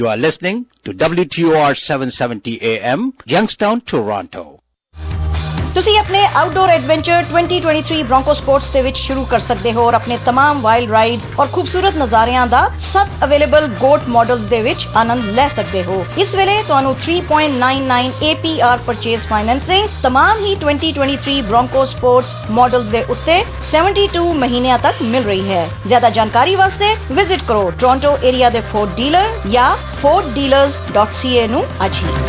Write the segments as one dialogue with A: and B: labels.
A: You are listening to WTOR 770 AM, Youngstown, Toronto.
B: ਤੁਸੀਂ ਆਪਣੇ outdoor adventure 2023 broncho sports ਦੇ ਵਿੱਚ ਸ਼ੁਰੂ ਕਰ ਸਕਦੇ ਹੋ ਔਰ ਆਪਣੇ तमाम ਵਾਈਲਡ ਰਾਈਡਸ ਔਰ ਖੂਬਸੂਰਤ ਨਜ਼ਾਰਿਆਂ ਦਾ ਸਭ ਅਵੇਲੇਬਲ ਗੋਟ ਮਾਡਲਸ ਦੇ ਵਿੱਚ ਆਨੰਦ ਲੈ ਸਕਦੇ ਹੋ। ਇਸ ਵੇਲੇ ਤੁਹਾਨੂੰ 3.99 APR ਪਰਚੇਜ਼ ਫਾਈਨੈਂਸਿੰਗ तमाम ਹੀ 2023 ਬ੍ਰੋਂਕੋ ਸਪੋਰਟਸ ਮਾਡਲਸ ਦੇ ਉੱਤੇ 72 ਮਹੀਨਿਆਂ ਤੱਕ ਮਿਲ ਰਹੀ ਹੈ। ਜ਼ਿਆਦਾ ਜਾਣਕਾਰੀ ਵਾਸਤੇ ਵਿਜ਼ਿਟ ਕਰੋ ਟੋਰਾਂਟੋ ਏਰੀਆ ਦੇ ਫੋਰਡ ਡੀਲਰ ਜਾਂ forddealers.ca ਨੂੰ ਅੱਜ ਹੀ।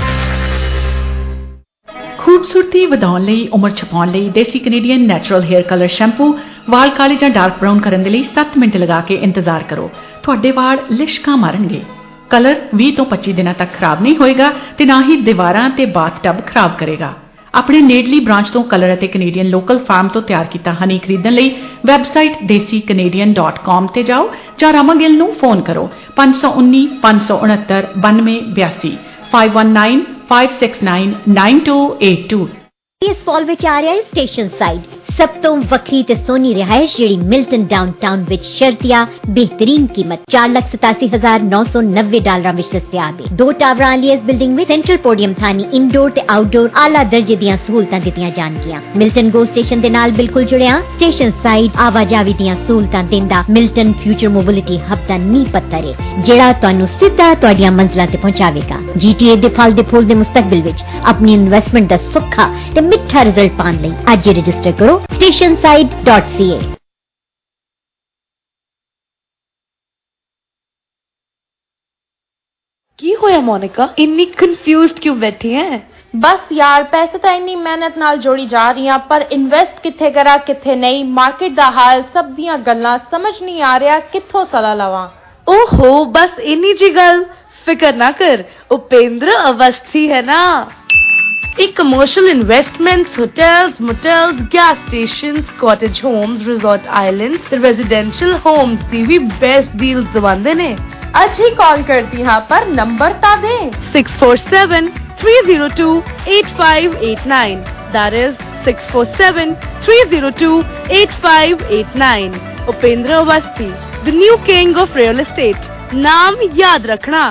C: ਖੂਬਸੂਰਤੀ ਵਧਾਉਣ ਲਈ, ਉਮਰ ਛਪਾਉਣ ਲਈ ਦੇਸੀ Canadian natural hair colour shampoo ਵਾਲ ਕਾਲੇ ਜਾਂ ਡਾਰਕ ਬਰਾਊਨ ਕਰਨ ਦੇ ਲਈ 7 ਮਿੰਟ ਲਗਾ ਕੇ ਇੰਤਜ਼ਾਰ ਕਰੋ। ਤੁਹਾਡੇ ਵਾਲ ਲਿਸ਼ਕਾਂ ਮਾਰਨਗੇ। ਕਲਰ 20 ਤੋਂ 25 ਦਿਨਾਂ ਤੱਕ ਖਰਾਬ ਨਹੀਂ ਹੋਏਗਾ ਤੇ ਨਾ ਹੀ ਦੀਵਾਰਾਂ ਤੇ ਬਾਥਟਬ ਖਰਾਬ ਕਰੇਗਾ। ਆਪਣੇ ਨੇੜਲੀ ਬ੍ਰਾਂਚ ਤੋਂ ਕਲਰ ਅਤੇ ਕੈਨੇਡੀਅਨ ਲੋਕਲ ਫਾਰਮ ਤੋਂ ਤਿਆਰ ਕੀਤਾ ਹਨੀ ਖਰੀਦਣ ਲਈ ਵੈਬਸਾਈਟ desicanadian.com ਤੇ ਜਾਓ ਜਾਂ ਰਾਮਾ ਗਿੱਲ ਨੂੰ ਫੋਨ ਕਰੋ 519 569 9282 519-569-9282।
D: इस फॉल विच आ रहा है स्टेशन साइड सब तो वक्री ते सोनी रिहायश जेड़ी मिल्टन डाउनटाउन विच शर्तिया बेहतरीन कीमत $4,87,990 विच दस्तयाब है। 2 टावरां वाली इस बिल्डिंग में सेंट्रल पोडियम थानी इंडोर ते आउटडोर आला दर्जे दियां सहूलतां दित्तियां जाणगियां। मिल्टन गो स्टेशन दे नाल बिल्कुल जुड़िया स्टेशन साइड आवाजावी दियां सहूलतां दिंदा मिल्टन फ्यूचर मोबिलिटी हब दा नींह पत्थर है जेड़ा तुहानू सीधा तुहाडियां मंजिलां ते पहुंचावेगा। GTA दे फल दे फूल दे मुस्तकबिल विच अपनी इन्वेस्टमेंट दा सुखा ते मिठा रिजल्ट पाण लई अज ही रजिस्टर करो stationside.ca।
E: की होया मोनिका इन्नी कंफ्यूज्ड क्यों बैठी हैं?
F: बस यार पैसे तो इन्नी मेहनत नाल जोड़ी जा रही हैं पर इन्वेस्ट किथे करा किथे नहीं मार्केट दा हाल सब दियां गल्लां समझ नहीं आ रहा किथों सलाह लवां।
E: ओहो बस इन्नी जी गल फिक्र ना कर उपेंद्र अवस्थी है ना। एक commercial investments hotels motels gas stations cottage homes resort islands residential homes दी भी बेस्ट डील्स दवांदे ने।
F: आज ही कॉल करती हाँ पर नंबर ता दे
E: 647-302-8589 that is 647-302-8589। Upendra Awasthi the new king of real estate नाम याद रखना।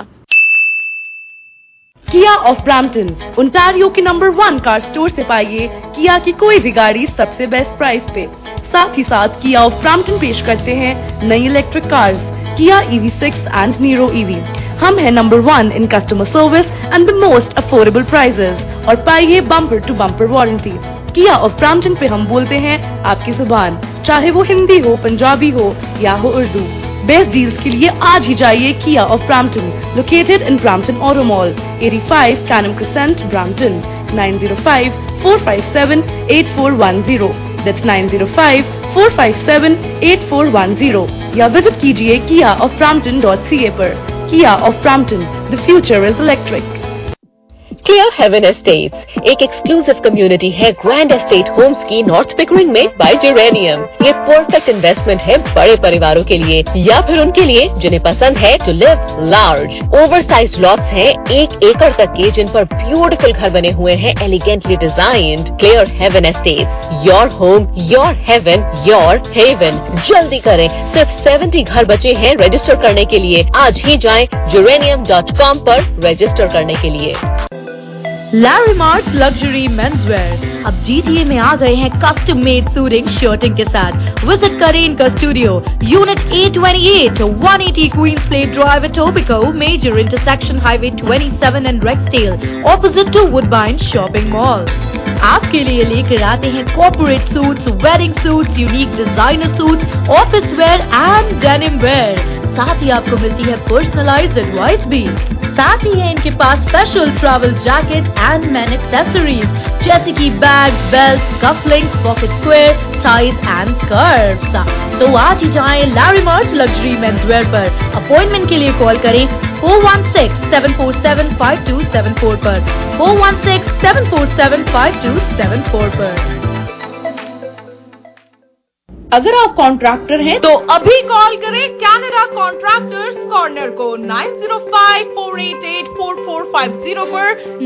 E: किया ऑफ ब्रैम्पटन ओंटारियो के नंबर 1 कार स्टोर से पाइए किया की कोई भी गाड़ी सबसे बेस्ट प्राइस पे। साथ ही साथ किया ऑफ ब्रैम्पटन पेश करते हैं नई इलेक्ट्रिक कार्स किया EV6 एंड नीरो EV। हम हैं number 1 in customer service and the most affordable prices और पाइए bumper to bumper warranty. Kia of Brampton पे हम बोलते हैं आपकी जुबान चाहे वो हिंदी हो पंजाबी हो या हो उर्दू। बेस्ट डील्स के लिए आज ही जाइए Kia of Brampton located in Brampton auto mall 85 Canham Crescent Brampton 905-457-8410 that's 905-457-8410 या विजिट कीजिए kiaofbrampton.ca पर। Kia of Brampton the future is electric.
G: Clear Haven Estates एक एक्सक्लूसिव कम्युनिटी है ग्रैंड एस्टेट होम्स की नॉर्थ पिकरिंग में by Geranium. ये perfect investment है बड़े परिवारों के लिए या फिर उनके लिए जिन्हें पसंद है to live large. Oversized lots हैं 1 एकड़ तक के जिन पर ब्यूटीफुल घर बने हुए हैं elegantly designed. Clear Haven Estates your home your haven your haven. जल्दी करें सिर्फ 70 घर बचे हैं रजिस्टर करने के लिए। आज ही जाएं geranium.com पर रजिस्टर करने के लिए।
E: Larimart Luxury Menswear अब GTA में आ गए हैं कस्टम मेड सूटिंग शर्टिंग के साथ। विजिट करें इनका studio unit 828 180 Queens Place Drive Etobicoke major intersection highway 27 and Rexdale opposite to Woodbine shopping mall. आपके लिए लेकर आते हैं corporate suits wedding suits unique designer suits office wear and denim wear. साथ ही आपको मिलती है पर्सनलाइज्ड एडवाइस भी। साथ ही है इनके पास special travel jacket and man accessories जैसे कि bag belt cufflinks pocket square ties and scarfs. तो आज ही जाएं लारीमार्ट लग्जरी मेंसवेयर पर। अपॉइंटमेंट के लिए कॉल करें 416-747-5274 पर 416-747-5274 पर।
F: अगर आप कॉन्ट्रैक्टर हैं तो अभी कॉल करें कैनेडा कॉन्ट्रैक्टर्स कॉर्नर को 905-488-4450 पर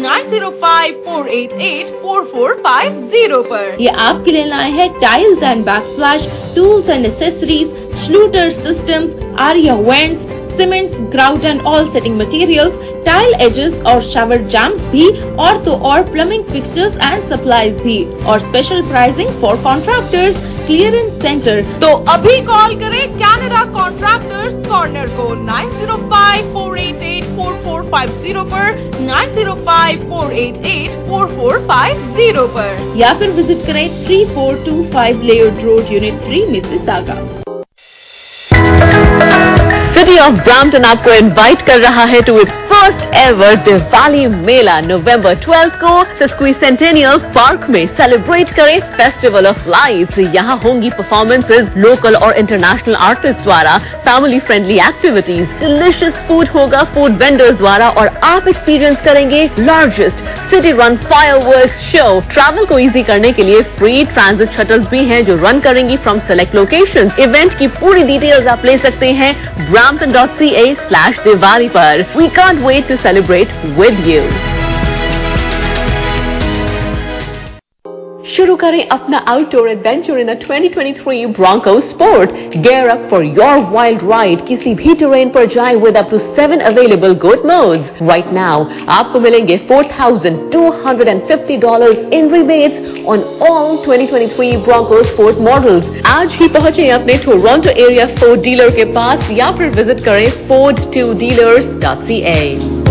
F: 905-488-4450 पर। ये आपके लिए लाए हैं tiles and backsplash tools and accessories Schluter systems Aria vents cements, grout and all setting materials, tile edges और शावर जैम्स भी, और तो और प्लम्बिंग फिक्सचर्स एंड सप्लाईज भी, और special pricing for contractors, clearance centre. तो अभी कॉल करें कैनेडा कॉन्ट्रैक्टर्स कॉर्नर को 9054884450 पर, 9054884450 पर, या फिर विजिट करें 3425 Laird Road, unit 3, Mississauga.
G: City of Brampton आपको इनवाइट कर रहा है to its first ever Diwali मेला। नवंबर 12 को सेंटेनियल पार्क में सेलिब्रेट करें फेस्टिवल ऑफ लाइट्स। यहाँ होंगी परफॉर्मेंसेज लोकल और इंटरनेशनल आर्टिस्ट द्वारा, family friendly activities, delicious food होगा फूड वेंडर्स द्वारा, और आप एक्सपीरियंस करेंगे largest city run fireworks show. Travel को इजी करने के लिए फ्री ट्रांजिट शटल्स भी हैं जो रन करेंगी फ्रॉम सेलेक्ट लोकेशंस। इवेंट की पूरी डिटेल्स आप ले सकते हैं brampton.ca/Diwali पर। We can't wait to celebrate with you. शुरू करें अपना outdoor adventure in 2023 Bronco Sport. Gear up for your wild ride. किसी भी terrain पर जाएं with up to 7 available GOAT modes. Right now, आपको मिलेंगे $4,250 in rebates on all 2023 Bronco Sport models. आज ही पहुंचे अपने टोरंटो एरिया Ford डीलर के पास या फिर विजिट करें Ford2dealers.ca.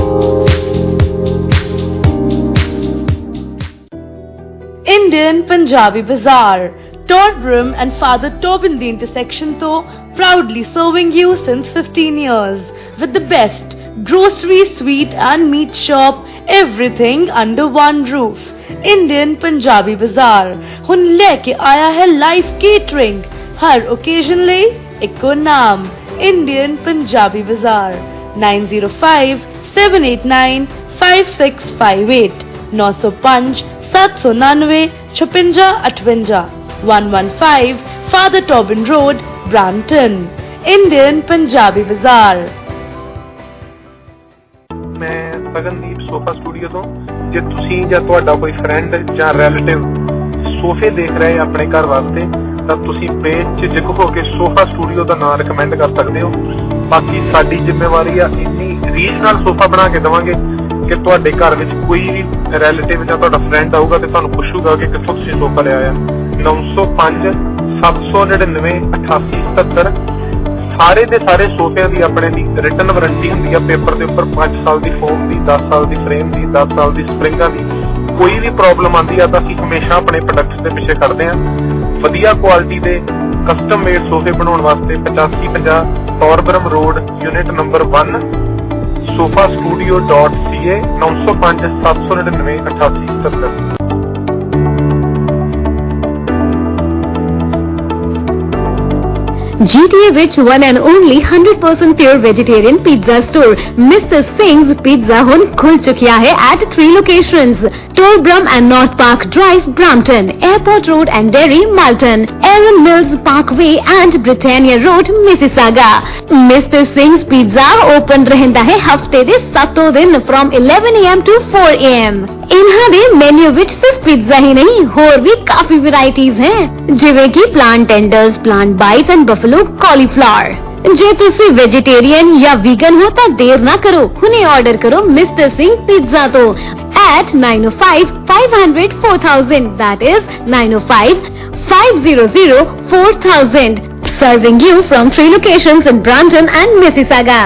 E: Indian Punjabi Bazaar, Torbram and Father Tobin the intersection though, proudly serving you since 15 years with the best grocery, sweet and meat shop, everything under one roof. Indian Punjabi Bazaar hun leke aaya hai live catering, har occasion le ekko naam, Indian Punjabi Bazaar, 905-789-5658, 905 799 5658, 115 Father Tobin Road, Brampton. Indian Punjabi Bazaar.
H: मैं Sagandeep sofa studio ਤੋਂ ਜੇ ਤੁਸੀਂ ਜਾਂ ਤੁਹਾਡਾ ਕੋਈ friend ਜਾਂ relative ਸੋਫੇ ਦੇਖ ਰਹੇ ਆਪਣੇ ਘਰ ਵਾਸਤੇ ਤਾਂ ਤੁਸੀਂ ਬੇਝਿਜਕ ਹੋ ਕੇ ਸੋਫਾ ਸਟੂਡੀਓ ਦਾ ਨਾਮ ਰეკਮੈਂਡ ਕਰ ਸਕਦੇ ਹੋ। ਬਾਕੀ ਸਾਡੀ ਜ਼ਿੰਮੇਵਾਰੀ ਆ ਇੰਨੀ ਰੀਜਨਲ ਸੋਫਾ ਬਣਾ ਕੇ ਦੇਵਾਂਗੇ ਕਿ ਤੁਹਾਡੇ ਘਰ ਵਿੱਚ ਕੋਈ ਵੀ ਰਿਲੇਟਿਵ ਜਾਂ ਤੁਹਾਡਾ ਫਰੈਂਡ ਆਊਗਾ ਤੇ ਤੁਹਾਨੂੰ ਪੁੱਛੂਗਾ ਕਿ ਕਿੱਥੋਂ ਤੁਸੀਂ ਸੋਫਾ ਲਿਆ ਆ। 905 799 8870। ਸਾਰੇ ਦੇ ਸਾਰੇ ਸੋਫਿਆਂ ਦੀ ਆਪਣੇ ਦੀ ਰਿਟਨ ਵਾਰੰਟੀ ਹੁੰਦੀ ਆ ਪੇਪਰ ਦੇ ਉੱਪਰ, 5 ਸਾਲ ਦੀ ਫੋਮ ਦੀ, 10 ਸਾਲ ਦੀ ਫਰੇਮ ਦੀ, 10 ਸਾਲ ਦੀ ਸਪਰਿੰਗਾਂ ਦੀ। ਕੋਈ ਵੀ ਪ੍ਰੋਬਲਮ ਆਉਂਦੀ ਆ ਤਾਂ ਅਸੀਂ ਹਮੇਸ਼ਾ ਆਪਣੇ ਪ੍ਰੋਡਕਟਸ ਦੇ ਪਿੱਛੇ ਖੜਦੇ ਹਾਂ। ਵਧੀਆ ਕੁਆਲਿਟੀ ਦੇ ਕਸਟਮ ਮੇਡ ਸੋਫੇ ਬਣਾਉਣ ਵਾਸਤੇ 8550 Torbram Road, unit number 1, sofastudio.ca, 905 799 8870।
I: GTA ਵਿੱਚ one and only 100% pure vegetarian pizza store Mr. Singh's Pizza ਹੁਣ ਖੁੱਲ ਚੁੱਕਿਆ ਹੈ at 3 locations, Torbram and North Park Drive, Brampton, Airport Road and Derry, Malton, Aaron Mills Parkway and Britannia Road, Mississauga. Mr. Singh's Pizza open ਰਹਿੰਦਾ ਹੈ ਹਫਤੇ ਦੇ 7 ਦਿਨ from 11 AM to 4 AM। ਇਹਨਾਂ ਦੇ ਮੈਨੂ ਵਿੱਚ ਸਿਰਫ ਪੀਜ਼ਾ ਹੀ ਨਹੀਂ ਹੋਰ ਵੀ ਕਾਫੀ ਵੈਰਾਈਟੀਜ਼ ਹੈ ਜਿਵੇਂ ਕਿ plant tenders, plant bites and buffalo cauliflower. ਜੇ ਤੁਸੀਂ ਵੈਜੀਟੇਰੀਅਨ ਜਾਂ ਵੀਗਨ ਹੋ ਤਾਂ ਦੇਰ ਨਾ ਕਰੋ, ਹੁਣੇ ਆਰਡਰ ਕਰੋ ਮਿਸਟਰ ਸਿੰਘ ਪੀਜ਼ਾ ਤੋਂ at 905 500 4000, that is 905 500 4000, serving you from 3 locations in Brampton and Mississauga.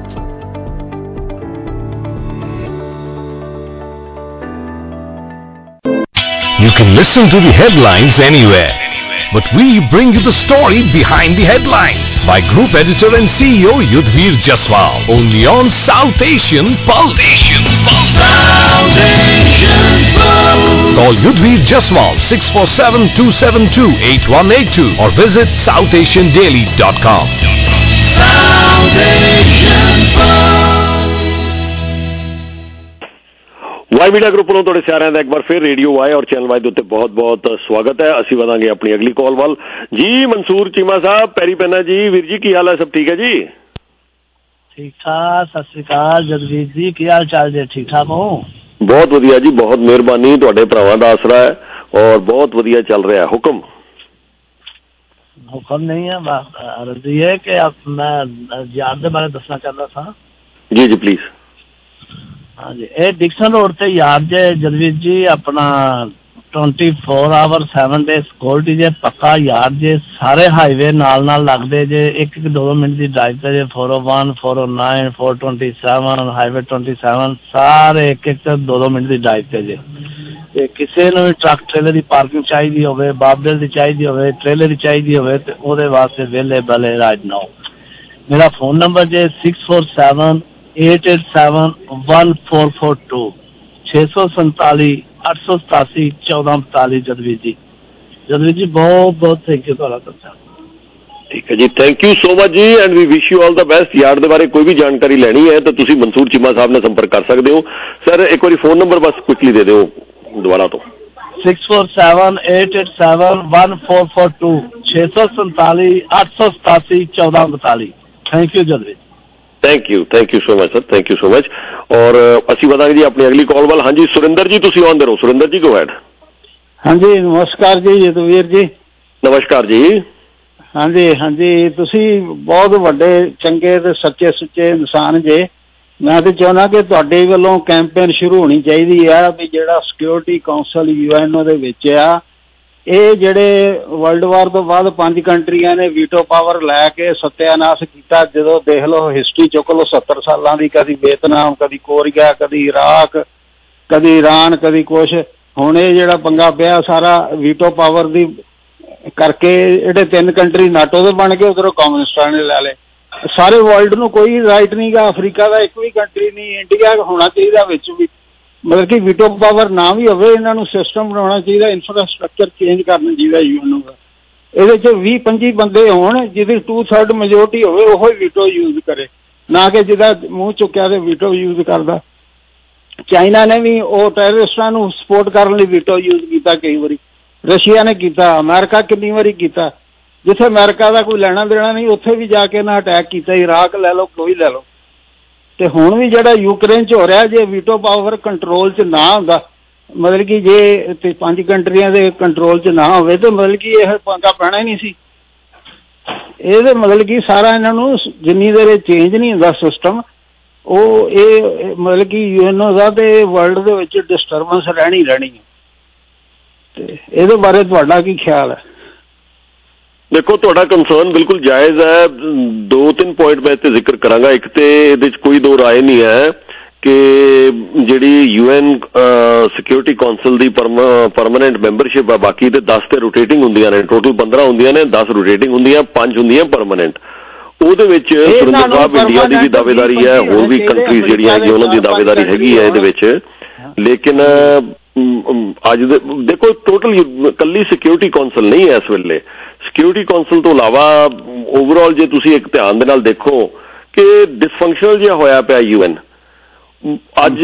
J: You can listen to the headlines anywhere, but we bring you the story behind the headlines by Group Editor and CEO Yudhvir Jaswal, only on South Asian Pulse. South Asian Pulse. Call Yudhvir Jaswal 647-272-8182 or visit southasiandaily.com. South Asian Pulse.
K: Y media group ਨੂੰ ਤੁਹਾਡੇ ਸਾਰਿਆਂ ਦਾ ਇੱਕ ਵਾਰ ਫਿਰ radio Y ਔਰ channel Y ਦੇ ਉੱਤੇ ਬਹੁਤ ਬਹੁਤ ਸਵਾਗਤ ਹੈ। ਅਸੀਂ ਵਧਾਂਗੇ ਆਪਣੀ ਅਗਲੀ ਕਾਲ ਵੱਲ। ਜੀ ਮਨਸੂਰ ਚੀਮਾ ਸਾਹਿਬ, ਪੈਰੀ ਪੈਨਾ ਜੀ। ਵੀਰ ਜੀ ਕੀ ਹਾਲ ਹੈ? ਸਭ ਠੀਕ ਹੈ ਜੀ?
L: ਠੀਕ ਠਾਕ। ਸਤਿ ਸ੍ਰੀ ਅਕਾਲ ਜਗਦੀਪ ਜੀ, ਕੀ ਹਾਲ ਚਾਲ ਜੀ? ਠੀਕ ਠਾਕ ਹੋ?
K: ਬਹੁਤ ਵਧੀਆ ਜੀ, ਬਹੁਤ ਮਿਹਰਬਾਨੀ, ਤੁਹਾਡੇ ਭਰਾਵਾਂ ਦਾ ਆਸਰਾ ਹੈ ਔਰ ਬਹੁਤ ਵਧੀਆ ਚੱਲ ਰਿਹਾ। ਹੁਕਮ
L: हुक्म नहीं है, अर्ज ये है कि मैं यार्ड के बारे दसना चाहता था।
K: जी जी प्लीज।
L: हाँ जी, ये डिक्सन रोड से यार्ड जे जदवीर जी, अपना 24 आवर 7 डे सिक्योरिटी जे, पक्का यार्ड जे, सारे हाईवे नाल नाल लगदे जे, 1-2 मिनट की ड्राइव ते जे, 401 409 427 हाईवे 27 सारे 1-2 मिनट की ड्राइव ते जे। ਤੇ ਕਿਸੇ ਨੂੰ ਵੀ ਟਰੱਕ ਟ੍ਰੇਲਰ ਦੀ ਪਾਰਕਿੰਗ ਚਾਹੀਦੀ ਹੋਵੇ, ਬਾਬਲ ਦੀ ਚਾਹੀਦੀ ਹੋਵੇ, ਟ੍ਰੇਲਰ ਦੀ ਚਾਹੀਦੀ ਹੋਵੇ ਤੇ ਉਹਦੇ ਵਾਸਤੇ ਅਵੇਲੇਬਲ ਹੈ ਰਾਈਟ ਨਾਓ। ਮੇਰਾ ਫੋਨ ਨੰਬਰ ਜੇ 6478871442 647 887 1442 ਜਦਵੀਰ ਜੀ। ਜਦਵੀਰ ਜੀ ਬਹੁਤ ਬਹੁਤ ਥੈਂਕ ਯੂ ਤੁਹਾਡਾ ਦੱਸਿਆ।
K: ਠੀਕ ਹੈ ਜੀ, ਥੈਂਕ ਯੂ ਸੋ ਮਚ ਜੀ and we wish you all the best. Yard ਦੇ ਬਾਰੇ ਕੋਈ ਵੀ ਜਾਣਕਾਰੀ ਲੈਣੀ ਹੈ ਤਾਂ ਤੁਸੀਂ ਮਨਸੂਰ ਚੀਮਾ ਸਾਹਿਬ ਨਾਲ ਸੰਪਰਕ ਕਰ ਸਕਦੇ ਹੋ। ਸਰ ਇੱਕ ਵਾਰੀ ਫੋਨ ਨੰਬਰ ਬਸ ਕੁਇਕਲੀ ਦੇ ਦਿਓ ਦੁਬਾਰਾ ਤੋਂ।
L: 6478871442 647 887 1442। Thank you Jadvir.
K: Thank you so much sir, thank you so much. ਔਰ ਅਸੀਂ ਵਧਾਂਗੇ ਜੀ ਆਪਣੀ ਅਗਲੀ ਕਾਲ ਵੱਲ। ਹਾਂਜੀ ਸੁਰਿੰਦਰ ਜੀ, ਤੁਸੀਂ ਆਨ ਦੇ ਰਹੋ। ਸੁਰਿੰਦਰ ਜੀ ਗੋ ਹੈਡ।
M: ਹਾਂਜੀ ਨਮਸਕਾਰ ਜੀ ਜਦਵੀਰ ਜੀ।
K: ਨਮਸਕਾਰ ਜੀ।
M: ਹਾਂਜੀ ਹਾਂਜੀ, ਤੁਸੀਂ ਬਹੁਤ ਵੱਡੇ ਚੰਗੇ ਤੇ ਸੱਚੇ ਸੁੱਚੇ ਇਨਸਾਨ ਜੇ। ਮੈਂ ਤੇ ਚਾਹੁੰਦਾ ਕਿ ਤੁਹਾਡੇ ਵੱਲੋਂ ਕੈਂਪੇਨ ਸ਼ੁਰੂ ਹੋਣੀ ਚਾਹੀਦੀ ਆ ਵੀ ਜਿਹੜਾ ਸਿਕਿਉਰਿਟੀ ਕਾਉਂਸਲ UN ਦੇ ਵਿੱਚ ਆ, ਇਹ ਜਿਹੜੇ ਵਰਲਡ ਵਾਰ ਤੋਂ ਬਾਅਦ 5 ਕੰਟਰੀਆਂ ਨੇ ਵੀਟੋ ਪਾਵਰ ਲੈ ਕੇ ਸਤਿਆਨਾਸ਼ ਕੀਤਾ। ਜਦੋਂ ਦੇਖ ਲਓ ਹਿਸਟਰੀ ਚੁੱਕ ਲਓ 70 ਸਾਲਾਂ ਦੀ, ਕਦੀ ਵੀਅਤਨਾਮ, ਕਦੀ ਕੋਰੀਆ, ਕਦੀ ਇਰਾਕ, ਕਦੀ ਈਰਾਨ, ਕਦੀ ਕੁਛ। ਹੁਣ ਇਹ ਜਿਹੜਾ ਪੰਗਾ ਪਿਆ ਸਾਰਾ ਵੀਟੋ ਪਾਵਰ ਦੀ ਕਰਕੇ, ਜਿਹੜੇ 3 ਕੰਟਰੀ ਨਾਟੋ ਦੇ ਬਣ ਗਏ, ਉਧਰੋਂ ਕਮਿਊਨਿਸਟਾਂ ਨੇ ਲੈ ਲਏ। ਸਾਰੇ ਵਰਲਡ ਨੂੰ ਕੋਈ ਰਾਈਟ ਨਹੀਂ ਗਾ, ਅਫਰੀਕਾ ਦਾ ਇੱਕ ਵੀ ਕੰਟਰੀ ਨਹੀਂ, ਇੰਡੀਆ ਹੋਣਾ ਚਾਹੀਦਾ ਵਿੱਚ ਵੀ, ਮਤਲਬ ਕਿ ਵੀਟੋ ਪਾਵਰ ਨਾ ਵੀ ਹੋਵੇ। ਇਹਨਾਂ ਨੂੰ ਸਿਸਟਮ ਬਣਾਉਣਾ ਚਾਹੀਦਾ, ਇਨਫਰਾਸਟਰਕਚਰ ਚੇਂਜ ਕਰਨਾ ਚਾਹੀਦਾ UN ਦਾ। ਇਹਦੇ 'ਚ 20-25 ਬੰਦੇ ਹੋਣ ਜਿਹਦੀ 2/3 ਮੈਜੋਰਟੀ ਹੋਵੇ, ਉਹ ਹੀ ਵੀਟੋ ਯੂਜ਼ ਕਰੇ, ਨਾ ਕਿ ਜਿਹਦਾ ਮੂੰਹ ਚੁੱਕਿਆ ਤੇ ਵੀਟੋ ਯੂਜ਼ ਕਰਦਾ। ਚਾਈਨਾ ਨੇ ਵੀ ਉਹ ਟੈਰਰਿਸਟਾਂ ਨੂੰ ਸਪੋਰਟ ਕਰਨ ਲਈ ਵੀਟੋ ਯੂਜ਼ ਕੀਤਾ ਕਈ ਵਾਰੀ, ਰਸ਼ੀਆ ਨੇ ਕੀਤਾ, ਅਮਰੀਕਾ ਕਿੰਨੀ ਵਾਰੀ ਕੀਤਾ। ਜਿੱਥੇ ਅਮਰੀਕਾ ਦਾ ਕੋਈ ਲੈਣਾ ਦੇਣਾ ਨਹੀਂ, ਉੱਥੇ ਵੀ ਜਾ ਕੇ ਨਾ ਅਟੈਕ ਕੀਤਾ। ਇਰਾਕ ਲੈ ਲਓ, ਕੋਈ ਲੈ ਲਓ। ਤੇ ਹੁਣ ਵੀ ਜਿਹੜਾ ਯੂਕਰੇਨ 'ਚ ਹੋ ਰਿਹਾ, ਜੇ ਵੀਟੋ ਪਾਵਰ ਕੰਟਰੋਲ 'ਚ ਨਾ ਹੁੰਦਾ, ਮਤਲਬ ਕਿ ਜੇ 5 ਕੰਟਰੀਆਂ ਦੇ ਕੰਟਰੋਲ 'ਚ ਨਾ ਹੋਵੇ ਤਾਂ ਮਤਲਬ ਕਿ ਇਹ ਪੰਗਾ ਪੈਣਾ ਹੀ ਨਹੀਂ ਸੀ। ਇਹਦੇ ਮਤਲਬ ਕਿ ਸਾਰਾ ਇਹਨਾਂ ਨੂੰ ਜਿੰਨੀ ਦੇਰ ਚੇਂਜ ਨਹੀਂ ਹੁੰਦਾ ਸਿਸਟਮ, ਉਹ ਇਹ ਮਤਲਬ ਕਿ UN ਦਾ ਤੇ ਵਰਲਡ ਦੇ ਵਿੱਚ ਡਿਸਟਰਬੈਂਸ ਰਹਿਣੀ ਹੈ। ਤੇ ਇਹਦੇ ਬਾਰੇ ਤੁਹਾਡਾ ਕੀ ਖਿਆਲ ਹੈ?
K: ਦੇਖੋ ਤੁਹਾਡਾ ਕੰਸਰਨ ਬਿਲਕੁਲ ਜਾਇਜ਼ ਹੈ। 2-3 ਪੁਆਇੰਟ ਮੈਂ ਇੱਥੇ ਜ਼ਿਕਰ ਕਰਾਂਗਾ। ਇੱਕ ਤੇ ਇਹਦੇ 'ਚ ਕੋਈ ਦੋ ਰਾਏ ਨਹੀਂ ਹੈ ਕਿ ਜਿਹੜੀ UN ਸਿਕਿਉਰਿਟੀ ਕਾਉਂਸਲ ਦੀ ਪਰਮਾਨੈਂਟ ਮੈਂਬਰਸ਼ਿਪ ਆ, ਬਾਕੀ ਤੇ 10 ਤੇ ਰੋਟੇਟਿੰਗ ਹੁੰਦੀਆਂ ਨੇ, ਟੋਟਲ 15 ਹੁੰਦੀਆਂ ਨੇ, 10 ਰੋਟੇਟਿੰਗ ਹੁੰਦੀਆਂ, 5 ਹੁੰਦੀਆਂ ਪਰਮਾਨੈਂਟ। ਉਹਦੇ ਵਿੱਚ ਸੁਰਿੰਦਰ ਸਾਹਿਬ ਇੰਡੀਆ ਦੀ ਵੀ ਦਾਅਵੇਦਾਰੀ ਹੈ, ਹੋਰ ਵੀ ਕੰਟਰੀਜ਼ ਜਿਹੜੀਆਂ ਹੈਗੀਆਂ ਉਹਨਾਂ ਦੀ ਦਾਅਵੇਦਾਰੀ ਹੈਗੀ ਹੈ ਇਹਦੇ ਵਿੱਚ। ਲੇਕਿਨ ਅੱਜ ਦੇ ਦੇਖੋ ਟੋਟਲ ਇਕੱਲੀ ਸਿਕਿਉਰਿਟੀ ਕਾਉਂਸਲ ਨਹੀਂ ਹੈ ਇਸ ਵੇਲੇ। ਸਿਕਿਉਰਿਟੀ ਕਾਉਂਸਲ ਤੋਂ ਇਲਾਵਾ ਓਵਰਆਲ ਜੇ ਤੁਸੀਂ ਇੱਕ ਧਿਆਨ ਦੇ ਨਾਲ ਦੇਖੋ ਕਿ ਡਿਸਫੰਕਸ਼ਨਲ ਜਿਹਾ ਹੋਇਆ ਪਿਆ UN। ਅੱਜ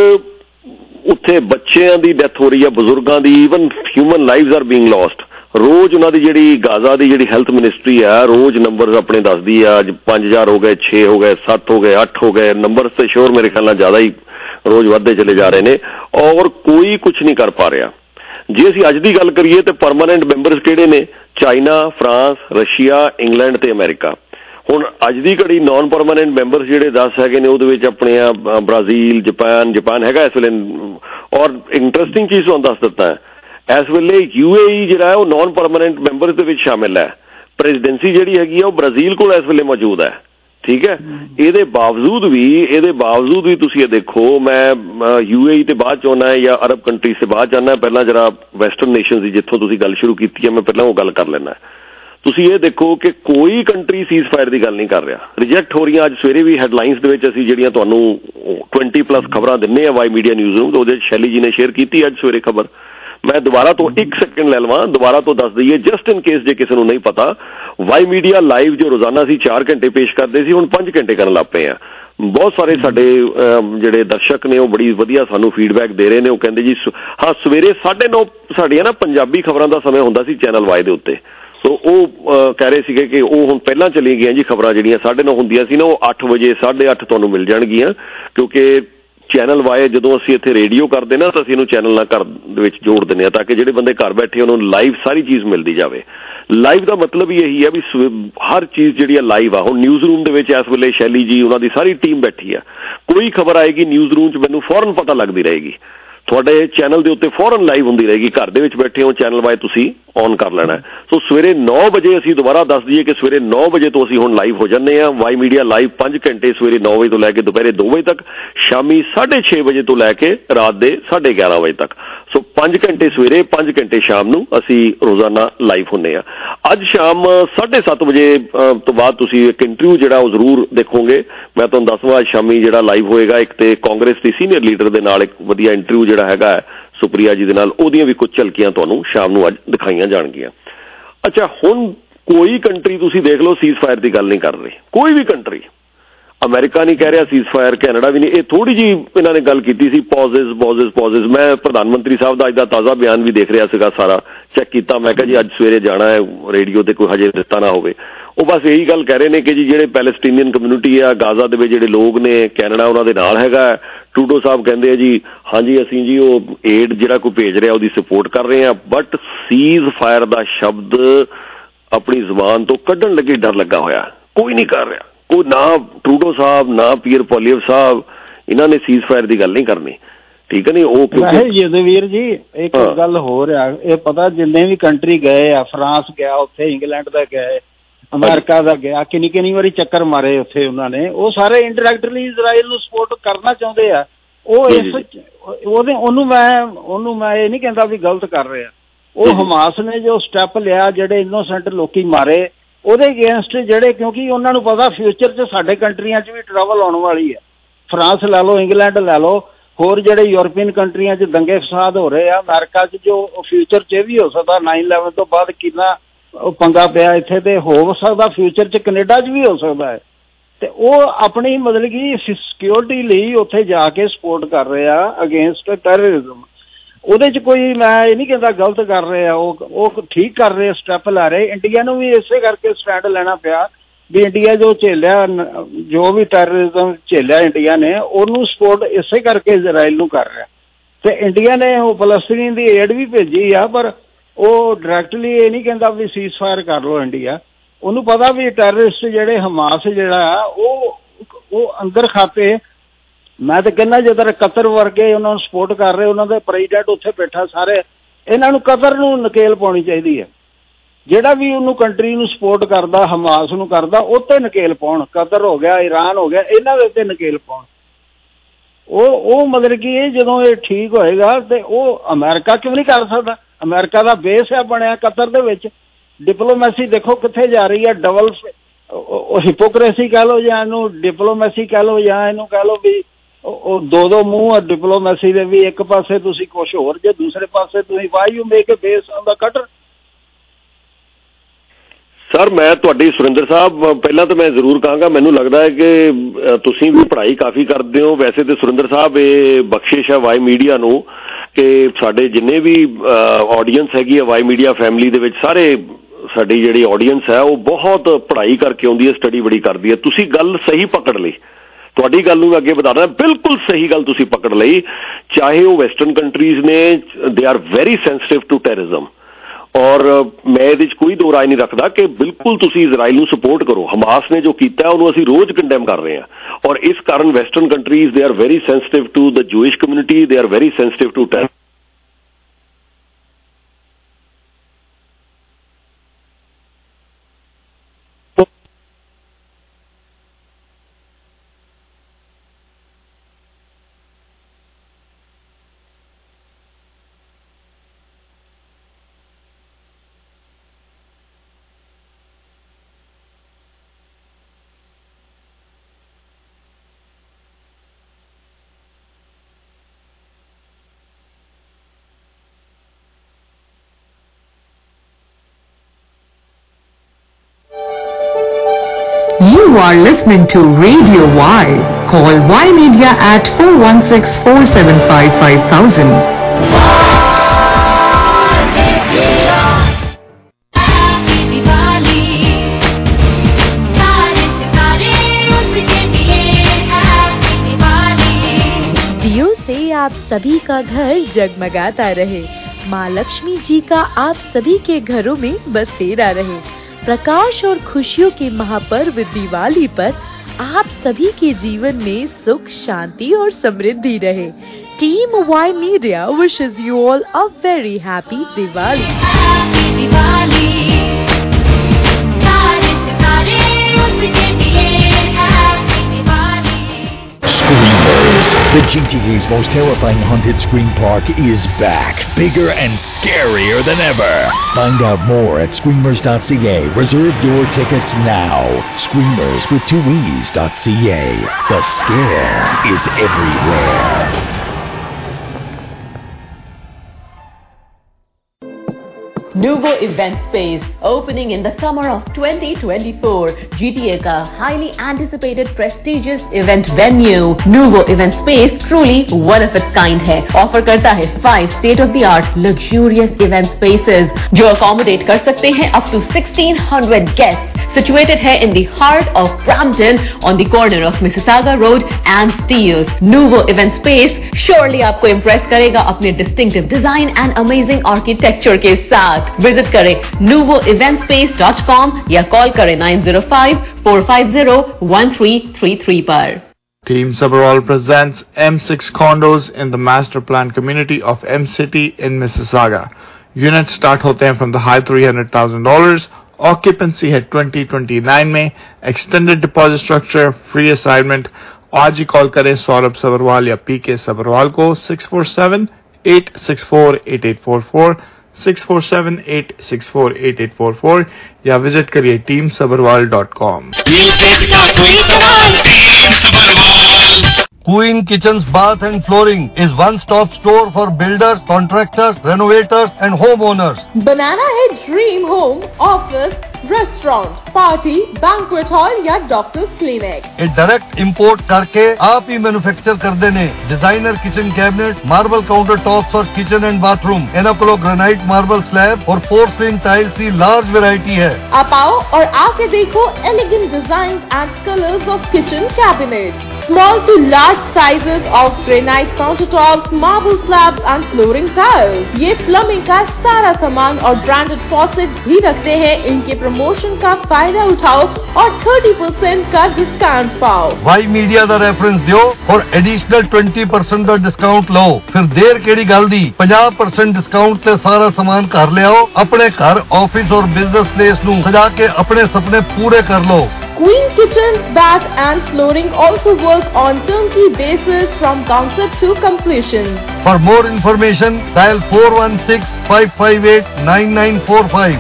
K: ਉੱਥੇ ਬੱਚਿਆਂ ਦੀ ਡੈਥ ਹੋ ਰਹੀ ਹੈ, ਬਜ਼ੁਰਗਾਂ ਦੀ, even human lives are being lost. ਰੋਜ਼ ਉਹਨਾਂ ਦੀ ਜਿਹੜੀ ਗਾਜ਼ਾ ਦੀ ਜਿਹੜੀ ਹੈਲਥ ਮਿਨਿਸਟਰੀ ਆ, ਰੋਜ਼ ਨੰਬਰ ਆਪਣੇ ਦੱਸਦੀ ਆ, ਅੱਜ 5000 ਹੋ ਗਏ, 6 ਹੋ ਗਏ, 7 ਹੋ ਗਏ, 8 ਹੋ ਗਏ। ਨੰਬਰ ਤੇ ਸ਼ੋਰ ਮੇਰੇ ਖਿਆਲ ਨਾਲ ਜ਼ਿਆਦਾ ਹੀ ਰੋਜ਼ ਵੱਧਦੇ ਚਲੇ ਜਾ ਰਹੇ ਨੇ ਔਰ ਕੋਈ ਕੁਛ ਨਹੀਂ ਕਰ ਪਾ ਰਿਹਾ। ਜੇ ਅਸੀਂ ਅੱਜ ਦੀ ਗੱਲ ਕਰੀਏ ਤਾਂ ਪਰਮਾਨੈਂਟ ਮੈਂਬਰਸ ਕਿਹੜੇ ਨੇ? ਚਾਈਨਾ, ਫਰਾਂਸ, ਰਸ਼ੀਆ, ਇੰਗਲੈਂਡ ਤੇ ਅਮਰੀਕਾ। ਹੁਣ ਅੱਜ ਦੀ ਘੜੀ ਨਾਨ ਪਰਮਾਨੈਂਟ ਮੈਂਬਰਸ ਜਿਹੜੇ 10 ਹੈਗੇ ਨੇ, ਉਹਦੇ ਵਿੱਚ ਆਪਣੇ ਬ੍ਰਾਜ਼ੀਲ, ਜਾਪਾਨ ਹੈਗਾ ਇਸ ਵੇਲੇ। ਔਰ ਇੰਟਰਸਟਿੰਗ ਚੀਜ਼ ਤੁਹਾਨੂੰ ਦੱਸ ਦਿੱਤਾ ਹੈ, ਇਸ ਵੇਲੇ UAE ਜਿਹੜਾ ਹੈ ਉਹ ਨਾਨ ਪਰਮਾਨੈਂਟ ਮੈਂਬਰਸ ਦੇ ਵਿੱਚ ਸ਼ਾਮਿਲ ਹੈ। ਪ੍ਰੈਜ਼ੀਡੈਂਸੀ ਜਿਹੜੀ ਹੈਗੀ ਆ ਉਹ ਬ੍ਰਾਜ਼ੀਲ ਕੋਲ ਇਸ ਵੇਲੇ ਮੌਜੂਦ ਹੈ। ਠੀਕ ਹੈ। ਇਹਦੇ ਬਾਵਜੂਦ ਵੀ ਤੁਸੀਂ ਇਹ ਦੇਖੋ, ਮੈਂ UAE ਤੇ ਬਾਅਦ ਚ ਆਉਣਾ ਹੈ ਜਾਂ ਅਰਬ ਕੰਟਰੀਜ਼ ਤੇ ਬਾਅਦ ਚ ਆਉਣਾ, ਪਹਿਲਾਂ ਜਰਾ ਵੈਸਟਰਨ ਨੇਸ਼ਨਸ ਦੀ ਜਿੱਥੋਂ ਤੁਸੀਂ ਗੱਲ ਸ਼ੁਰੂ ਕੀਤੀ ਹੈ ਮੈਂ ਪਹਿਲਾਂ ਉਹ ਗੱਲ ਕਰ ਲੈਣਾ। ਤੁਸੀਂ ਇਹ ਦੇਖੋ ਕਿ ਕੋਈ ਕੰਟਰੀ ਸੀਜ਼ ਫਾਇਰ ਦੀ ਗੱਲ ਨਹੀਂ ਕਰ ਰਿਹਾ, ਰਿਜੈਕਟ ਹੋ ਰਹੀਆਂ। ਅੱਜ ਸਵੇਰੇ ਵੀ ਹੈਡਲਾਈਨਸ ਦੇ ਵਿੱਚ ਅਸੀਂ ਜਿਹੜੀਆਂ ਤੁਹਾਨੂੰ 20+ ਖਬਰਾਂ ਦਿੰਦੇ ਆ ਵਾਈ ਮੀਡੀਆ ਨਿਊਜ਼ ਨੂੰ, ਉਹਦੇ ਸ਼ੈਲੀ ਜੀ ਨੇ ਸ਼ੇਅਰ ਕੀਤੀ ਅੱਜ ਸਵੇਰੇ ਖਬਰ। ਮੈਂ ਦੁਬਾਰਾ ਤੋਂ 1 ਸੈਕਿੰਡ ਲੈ ਲਵਾਂ, ਦੁਬਾਰਾ ਤੋਂ ਦੱਸ ਦਈਏ ਜਸਟ ਇਨ ਕੇਸ ਜੇ ਕਿਸੇ ਨੂੰ ਨਹੀਂ ਪਤਾ। ਵਾਈ ਮੀਡੀਆ ਲਾਈਵ ਜੋ ਰੋਜ਼ਾਨਾ ਅਸੀਂ 4 ਘੰਟੇ ਪੇਸ਼ ਕਰਦੇ ਸੀ, ਹੁਣ 5 ਘੰਟੇ ਕਰਨ ਲੱਗ ਪਏ ਆ। ਬਹੁਤ ਸਾਰੇ ਸਾਡੇ ਜਿਹੜੇ ਦਰਸ਼ਕ ਨੇ ਉਹ ਬੜੀ ਵਧੀਆ ਸਾਨੂੰ ਫੀਡਬੈਕ ਦੇ ਰਹੇ ਨੇ। ਉਹ ਕਹਿੰਦੇ ਜੀ ਹਾਂ ਸਵੇਰੇ 9:30 ਸਾਡੀਆਂ ਨਾ ਪੰਜਾਬੀ ਖਬਰਾਂ ਦਾ ਸਮੇਂ ਹੁੰਦਾ ਸੀ ਚੈਨਲ ਵਾਈ ਦੇ ਉੱਤੇ, ਸੋ ਉਹ ਕਹਿ ਰਹੇ ਸੀਗੇ ਕਿ ਉਹ ਹੁਣ ਪਹਿਲਾਂ ਚਲੀ ਗਈਆਂ ਜੀ ਖਬਰਾਂ ਜਿਹੜੀਆਂ 9:30 ਹੁੰਦੀਆਂ ਸੀ ਨਾ, ਉਹ 8 ਵਜੇ 8:30 ਤੁਹਾਨੂੰ ਮਿਲ ਜਾਣਗੀਆਂ, ਕਿਉਂਕਿ ਚੈਨਲ ਵਾਏ ਜਦੋਂ ਅਸੀਂ ਇੱਥੇ ਰੇਡੀਓ ਕਰਦੇ ਨਾ ਤਾਂ ਅਸੀਂ ਇਹਨੂੰ ਚੈਨਲ ਨਾਲ ਘਰ ਦੇ ਵਿੱਚ ਜੋੜ ਦਿੰਦੇ ਹਾਂ ਤਾਂ ਕਿ ਜਿਹੜੇ ਬੰਦੇ ਘਰ ਬੈਠੇ ਉਹਨਾਂ ਨੂੰ ਲਾਈਵ ਸਾਰੀ ਚੀਜ਼ ਮਿਲਦੀ ਜਾਵੇ। ਲਾਈਵ ਦਾ ਮਤਲਬ ਹੀ ਇਹੀ ਹੈ ਵੀ ਹਰ ਚੀਜ਼ ਜਿਹੜੀ ਆ ਲਾਈਵ ਆ। ਹੁਣ ਨਿਊਜ਼ ਰੂਮ ਦੇ ਵਿੱਚ ਇਸ ਵੇਲੇ ਸ਼ੈਲੀ ਜੀ ਉਹਨਾਂ ਦੀ ਸਾਰੀ ਟੀਮ ਬੈਠੀ ਆ, ਕੋਈ ਖਬਰ ਆਏਗੀ ਨਿਊਜ਼ ਰੂਮ 'ਚ ਮੈਨੂੰ ਫੌਰਨ ਪਤਾ ਲੱਗਦੀ ਰਹੇਗੀ, ਤੁਹਾਡੇ ਚੈਨਲ ਦੇ ਉੱਤੇ ਫੌਰਨ ਲਾਈਵ ਹੁੰਦੀ ਰਹੇਗੀ। ਘਰ ਦੇ ਵਿੱਚ ਬੈਠੇ ਹੋ ਚੈਨਲ ਵਾਏ ਤੁਸੀਂ ਔਨ ਕਰ ਲੈਣਾ। ਸੋ ਸਵੇਰੇ 9 ਵਜੇ ਅਸੀਂ ਦੁਬਾਰਾ ਦੱਸ ਦਈਏ ਕਿ ਸਵੇਰੇ 9 ਵਜੇ ਤੋਂ ਅਸੀਂ ਹੁਣ ਲਾਈਵ ਹੋ ਜਾਂਦੇ ਹਾਂ। ਵਾਈ ਮੀਡੀਆ ਲਾਈਵ 5 ਘੰਟੇ ਸਵੇਰੇ 9 ਵਜੇ ਤੋਂ ਲੈ ਕੇ ਦੁਪਹਿਰੇ 2 ਵਜੇ ਤੱਕ, ਸ਼ਾਮੀ 6:30 ਵਜੇ ਤੋਂ ਲੈ ਕੇ ਰਾਤ ਦੇ 11:30 ਵਜੇ ਤੱਕ। ਸੋ 5 ਘੰਟੇ ਸਵੇਰੇ 5 ਘੰਟੇ ਸ਼ਾਮ ਨੂੰ ਅਸੀਂ ਰੋਜ਼ਾਨਾ ਲਾਈਵ ਹੁੰਦੇ ਹਾਂ। ਅੱਜ ਸ਼ਾਮ 7:30 ਵਜੇ ਤੋਂ ਬਾਅਦ ਤੁਸੀਂ ਇੱਕ ਇੰਟਰਵਿਊ ਜਿਹੜਾ ਉਹ ਜ਼ਰੂਰ ਦੇਖੋਗੇ। ਮੈਂ ਤੁਹਾਨੂੰ ਦੱਸਵਾਂ ਅੱਜ ਸ਼ਾਮੀ ਜਿਹੜਾ ਲਾਈਵ ਹੋਏਗਾ, ਇੱਕ ਤੇ ਕਾਂਗਰਸ ਦੀ ਸੀਨੀਅਰ ਲੀਡਰ ਦੇ ਨਾਲ ਇੱਕ ਵਧੀਆ ਇੰਟਰਵਿਊ ਜਿਹੜਾ ਹੈਗਾ ਸੁਪ੍ਰਿਆ ਜੀ ਦੇ ਨਾਲ, ਉਹਦੀਆਂ ਵੀ ਕੁਝ ਝਲਕੀਆਂ ਤੁਹਾਨੂੰ ਸ਼ਾਮ ਨੂੰ ਅੱਜ ਦਿਖਾਈਆਂ ਜਾਣਗੀਆਂ। ਅੱਛਾ, ਹੁਣ ਕੋਈ ਕੰਟਰੀ ਤੁਸੀਂ ਦੇਖ ਲਓ ਸੀਜ਼ ਫਾਇਰ ਦੀ ਗੱਲ ਨਹੀਂ ਕਰ ਰਹੀ, ਕੋਈ ਵੀ ਕੰਟਰੀ। ਅਮਰੀਕਾ ਨਹੀਂ ਕਹਿ ਰਿਹਾ ਸੀਜ਼ ਫਾਇਰ, ਕੈਨੇਡਾ ਵੀ ਨਹੀਂ। ਇਹ ਥੋੜੀ ਜਿਹੀ ਇਹਨਾਂ ਨੇ ਗੱਲ ਕੀਤੀ ਸੀ ਪੌਜ਼ਿਸ। ਮੈਂ ਪ੍ਰਧਾਨ ਮੰਤਰੀ ਸਾਹਿਬ ਦਾ ਅੱਜ ਦਾ ਤਾਜ਼ਾ ਬਿਆਨ ਵੀ ਦੇਖ ਰਿਹਾ ਸੀਗਾ, ਸਾਰਾ ਚੈੱਕ ਕੀਤਾ। ਮੈਂ ਕਿਹਾ ਜੀ ਅੱਜ ਸਵੇਰੇ ਜਾਣਾ ਹੈ ਰੇਡੀਓ ਤੇ ਕੋਈ ਹਜੇ ਦਿੱਤਾ ਨਾ ਹੋਵੇ। ਉਹ ਬਸ ਇਹੀ ਗੱਲ ਕਹਿ ਰਹੇ ਨੇ ਕਿ ਜੀ ਜਿਹੜੇ ਪੈਲਸਟੀਨੀਅਨ ਕਮਿਊਨਿਟੀ ਆ ਗਾਜ਼ਾ ਦੇ ਵਿੱਚ ਜਿਹੜੇ ਲੋਕ ਨੇ, ਕੈਨੇਡਾ ਉਹਨਾਂ ਦੇ ਨਾਲ ਹੈਗਾ। ਟਰੂਡੋ ਸਾਹਿਬ ਕਹਿੰਦੇ ਆ ਜੀ ਹਾਂਜੀ ਅਸੀਂ ਜੀ ਉਹ ਏਡ ਜਿਹੜਾ ਕੋਈ ਭੇਜ ਰਿਹਾ ਉਹਦੀ ਸਪੋਰਟ ਕਰ ਰਹੇ ਹਾਂ, ਬਟ ਸੀਜ਼ ਫਾਇਰ ਦਾ ਸ਼ਬਦ ਆਪਣੀ ਜ਼ੁਬਾਨ ਤੋਂ ਕੱਢਣ ਲੱਗੇ ਡਰ ਲੱਗਾ ਹੋਇਆ, ਕੋਈ ਨਹੀਂ ਕਰ ਰਿਹਾ। ਕੋਈ ਨਾ ਟਰੂਡੋ ਸਾਹਿਬ ਨਾ ਪੀਅਰ ਪੋਲੀਅਵ ਸਾਹਿਬ, ਇਹਨਾਂ ਨੇ ਸੀਜ਼ ਫਾਇਰ ਦੀ ਗੱਲ ਨਹੀਂ ਕਰਨੀ, ਠੀਕ ਹੈ ਨਹੀਂ। ਉਹ
M: ਵੀਰ ਜੀ ਇੱਕ ਗੱਲ ਹੋ ਰਿਹਾ, ਇਹ ਪਤਾ ਜਿੰਨੇ ਵੀ ਕੰਟਰੀ ਗਏ ਆ, ਫਰਾਂਸ ਗਿਆ ਉੱਥੇ, ਇੰਗਲੈਂਡ ਦਾ ਗਏ, ਅਮਰੀਕਾ ਦਾ ਗਿਆ, ਕਿੰਨੀ ਵਾਰੀ ਚੱਕਰ ਮਾਰੇ ਉੱਥੇ ਉਹਨਾਂ ਨੇ, ਉਹ ਸਾਰੇ ਇੰਡਾਇਰੈਕਟਲੀ ਇਜ਼ਰਾਈਲ ਨੂੰ ਸਪੋਰਟ ਕਰਨਾ ਚਾਹੁੰਦੇ ਆ। ਉਹ ਉਹਨੂੰ ਮੈਂ ਇਹ ਨਹੀਂ ਕਹਿੰਦਾ ਵੀ ਗਲਤ ਕਰ ਰਿਹਾ। ਉਹ ਹਮਾਸ ਨੇ ਜੋ ਸਟੈਪ ਲਿਆ, ਜਿਹੜੇ ਇਨੋਸੈਂਟ ਲੋਕੀ ਮਾਰੇ, ਉਹਦੇ ਅਗੇਂਸਟ ਜਿਹੜੇ, ਕਿਉਂਕਿ ਉਹਨਾਂ ਨੂੰ ਪਤਾ ਫਿਊਚਰ 'ਚ ਸਾਡੇ ਕੰਟਰੀਆਂ 'ਚ ਵੀ ਟਰਬਲ ਆਉਣ ਵਾਲੀ ਹੈ। ਫਰਾਂਸ ਲੈ ਲਓ, ਇੰਗਲੈਂਡ ਲੈ ਲਓ, ਹੋਰ ਜਿਹੜੇ ਯੂਰਪੀਅਨ ਕੰਟਰੀਆਂ 'ਚ ਦੰਗੇ ਫਸਾਦ ਹੋ ਰਹੇ ਆ, ਅਮਰੀਕਾ 'ਚ ਜੋ ਫਿਊਚਰ 'ਚ ਇਹ ਵੀ ਹੋ ਸਕਦਾ 9/11 ਤੋਂ ਬਾਅਦ ਕਿੰਨਾ ਪੰਗਾ ਪਿਆ ਇੱਥੇ, ਤੇ ਹੋ ਸਕਦਾ ਫਿਊਚਰ 'ਚ ਕੈਨੇਡਾ 'ਚ ਵੀ ਹੋ ਸਕਦਾ ਹੈ। ਤੇ ਉਹ ਆਪਣੀ ਮਤਲਬ ਕਿ ਸਿਕਿਉਰਿਟੀ ਲਈ ਉੱਥੇ ਜਾ ਕੇ ਸਪੋਰਟ ਕਰ ਰਹੇ ਆ ਅਗੇਂਸਟ ਟੈਰਰਿਜ਼ਮ। ਉਹਦੇ 'ਚ ਕੋਈ ਮੈਂ ਇਹ ਨਹੀਂ ਕਹਿੰਦਾ ਗਲਤ ਕਰ ਰਹੇ ਆ, ਉਹ ਠੀਕ ਕਰ ਰਹੇ, ਸਟੈਪ ਲੈ ਰਹੇ। ਇੰਡੀਆ ਨੂੰ ਵੀ ਇਸੇ ਕਰਕੇ ਸਟੈਂਡ ਲੈਣਾ ਪਿਆ ਵੀ ਇੰਡੀਆ ਜੋ ਝੇਲਿਆ, ਜੋ ਵੀ ਟੈਰਰਿਜ਼ਮ ਝੇਲਿਆ ਇੰਡੀਆ ਨੇ, ਉਹਨੂੰ ਸਪੋਰਟ ਇਸੇ ਕਰਕੇ ਇਜ਼ਰਾਈਲ ਨੂੰ ਕਰ ਰਿਹਾ। ਤੇ ਇੰਡੀਆ ਨੇ ਉਹ ਫਲਸਤੀਨ ਦੀ ਏਡ ਵੀ ਭੇਜੀ ਆ, ਪਰ ਉਹ ਡਾਇਰੈਕਟਲੀ ਇਹ ਨਹੀਂ ਕਹਿੰਦਾ ਵੀ ਸੀਜ਼ ਫਾਇਰ ਕਰ ਲਓ ਇੰਡੀਆ। ਉਹਨੂੰ ਪਤਾ ਵੀ ਟੈਰਰਿਸਟ ਜਿਹੜੇ ਹਮਾਸ ਜਿਹੜਾ ਉਹ ਅੰਦਰ ਖਾਤੇ। ਮੈਂ ਤਾਂ ਕਹਿੰਦਾ ਜਦੋਂ ਕਤਰ ਵਰਗੇ ਉਹਨਾਂ ਨੂੰ ਸਪੋਰਟ ਕਰ ਰਹੇ, ਉਹਨਾਂ ਦੇ ਪ੍ਰੈਜ਼ੀਡੈਂਟ ਉੱਥੇ ਬੈਠਾ, ਸਾਰੇ ਇਹਨਾਂ ਨੂੰ ਕਤਰ ਨੂੰ ਨਕੇਲ ਪਾਉਣੀ ਚਾਹੀਦੀ ਹੈ। ਜਿਹੜਾ ਵੀ ਉਹਨੂੰ ਕੰਟਰੀ ਨੂੰ ਸਪੋਰਟ ਕਰਦਾ, ਹਮਾਸ ਨੂੰ ਕਰਦਾ, ਉਹ 'ਤੇ ਨਕੇਲ ਪਾਉਣ। ਕਤਰ ਹੋ ਗਿਆ, ਈਰਾਨ ਹੋ ਗਿਆ, ਇਹਨਾਂ ਦੇ ਉੱਤੇ ਨਕੇਲ ਪਾਉਣ। ਉਹ ਮਤਲਬ ਕਿ ਇਹ ਜਦੋਂ ਇਹ ਠੀਕ ਹੋਏਗਾ ਤੇ ਉਹ ਅਮਰੀਕਾ ਕਿਉਂ ਨਹੀਂ ਕਰ ਸਕਦਾ? ਅਮਰੀਕਾ ਦਾ ਬੇਸ ਹੈ ਬਣਿਆ ਕਤਰ ਦੇ ਵਿੱਚ। ਡਿਪਲੋਮੈਸੀ ਦੇਖੋ ਕਿੱਥੇ ਜਾ ਰਹੀ ਹੈ, ਡਬਲ ਹਿਪੋਕ੍ਰੇਸੀ ਕਹਿ ਲਓ ਜਾਂ ਇਹਨੂੰ ਡਿਪਲੋਮੈਸੀ ਕਹਿ ਲਓ, ਜਾਂ ਇਹਨੂੰ ਕਹਿ ਲਓ ਵੀ ਉਹ ਦੋ ਮੂੰਹ ਆ ਡਿਪਲੋਮੈਸੀ ਦੇ ਵੀ। ਇੱਕ ਪਾਸੇ ਤੁਸੀਂ ਕੁਛ ਹੋਰ ਜੇ, ਦੂਸਰੇ ਪਾਸੇ ਤੁਸੀਂ why you make a base on the cutter.
K: Sir ਮੈਂ ਤੁਹਾਡੀ ਸੁਰਿੰਦਰ ਸਾਹਿਬ, ਪਹਿਲਾਂ ਤਾਂ ਮੈਂ ਜ਼ਰੂਰ ਕਹਾਂਗਾ, ਮੈਨੂੰ ਲੱਗਦਾ ਹੈ ਕਿ ਤੁਸੀਂ ਵੀ ਪੜ੍ਹਾਈ ਕਾਫੀ ਕਰਦੇ ਹੋ। ਵੈਸੇ ਤਾਂ ਸੁਰਿੰਦਰ ਸਾਹਿਬ ਇਹ ਬਖਸ਼ਿਸ਼ ਹੈ ਵਾਈ ਮੀਡੀਆ ਨੂੰ ਕਿ ਸਾਡੇ ਜਿੰਨੇ ਵੀ ਆਡੀਅנס ਹੈਗੀ ਹੈ ਵਾਈ ਮੀਡੀਆ ਫੈਮਿਲੀ ਦੇ ਵਿੱਚ, ਸਾਰੇ ਸਾਡੀ ਜਿਹੜੀ ਆਡੀਅנס ਹੈ ਉਹ ਬਹੁਤ ਪੜ੍ਹਾਈ ਕਰਕੇ ਆਉਂਦੀ ਹੈ, ਸਟੱਡੀ ਬੜੀ ਕਰਦੀ ਹੈ। ਤੁਸੀਂ ਗੱਲ ਸਹੀ ਪਕੜ ਲਈ, ਤੁਹਾਡੀ ਗੱਲ ਨੂੰ ਅੱਗੇ ਵਧਾਉਣਾ, ਬਿਲਕੁਲ ਸਹੀ ਗੱਲ ਤੁਸੀਂ ਪਕੜ ਲਈ। ਚਾਹੇ ਉਹ ਵੈਸਟਰਨ ਕੰਟਰੀਜ਼ ਨੇ, they are very sensitive to terrorism, ਔਰ ਮੈਂ ਇਹਦੇ 'ਚ ਕੋਈ ਦੋ ਰਾਏ ਨਹੀਂ ਰੱਖਦਾ ਕਿ ਬਿਲਕੁਲ ਤੁਸੀਂ ਇਜ਼ਰਾਈਲ ਨੂੰ ਸਪੋਰਟ ਕਰੋ। ਹਮਾਸ ਨੇ ਜੋ ਕੀਤਾ ਉਹਨੂੰ ਅਸੀਂ ਰੋਜ਼ ਕੰਡੈਮ ਕਰ ਰਹੇ ਹਾਂ, ਔਰ ਇਸ ਕਾਰਨ western countries they are very sensitive to the Jewish community, they are very sensitive to terror.
N: You are listening to Radio Y. Call Y Media at 416-475-5000.
E: से आप सभी का घर जगमगाता रहे। माँ लक्ष्मी जी का आप सभी के घरों में बसेरा रहे। प्रकाश और खुशियों के महापर्व दिवाली पर आप सभी के जीवन में सुख, शांति और समृद्धि रहे। Team Y media wishes you all a very happy Diwali.
O: Screamers, the GTA's most terrifying haunted scream park is back, bigger and scarier than ever. Find out more at screamers.ca. Reserve your tickets now. Screamers with 2 E's.ca. The scare is everywhere.
G: Nuvo Event Space, opening in the summer of 2024. GTA का highly anticipated prestigious event venue. Nuvo Event Space truly one of its kind है. Offer करता है 5 state-of-the-art luxurious event spaces जो accommodate कर सकते हैं up to 1600 guests. Situated है in the heart of Brampton on the corner of Mississauga Road and Steeles. Nuvo Event Space surely आपको impress करेगा अपने distinctive design and amazing architecture के साथ. विजिट करें nuvoeventspace.com या कॉल करें 905-450-1333 पर।
P: Team Sabharwal presents M6 condos in the master plan community of M City in Mississauga. Units start होते हैं from the high $300,000. Occupancy है 2029 में. Extended deposit structure, free assignment. आज ही कॉल करें सौरभ सबरवाल या PK सबरवाल को 647-864-8844 647-864-8844 या विजिट करिए teamsabarwal.com।
Q: Queen Kitchens Bath and Flooring is one-stop store for builders, contractors, renovators and homeowners.
F: बनाना है dream home, office, restaurant, party, banquet hall या डॉक्टर्स क्लिनिक।
Q: ये डायरेक्ट इंपोर्ट करके आप ही मैन्युफैक्चर कर देने। Designer kitchen cabinet, marble counter top for kitchen and bathroom, एनापोलो ग्रेनाइट मार्बल स्लैब और पोर्सलिन टाइल्स की लार्ज वैरायटी है।
F: आप आओ और आके देखो elegant design and colours of kitchen cabinet. Small to large sizes of granite countertops, marble slabs and flooring tiles. ये प्लम्बिंग का सारा सामान और ब्रांडेड फॉसेट्स भी रखते हैं। इनके प्रमोशन का फायदा उठाओ और 30% का डिस्काउंट पाओ।
Q: वाई मीडिया का रेफरेंस दो और एडिशनल 20% का डिस्काउंट लो। फिर देर केड़ी गल दी, 50% डिस्काउंट से सारा सामान घर ले आओ। अपने घर, ऑफिस और बिजनेस प्लेस नू सजा के अपने सपने पूरे कर लो।
F: Queen Kitchens, Bath and Flooring also work on turnkey basis from concept to completion.
Q: For more information, dial 416-558-9945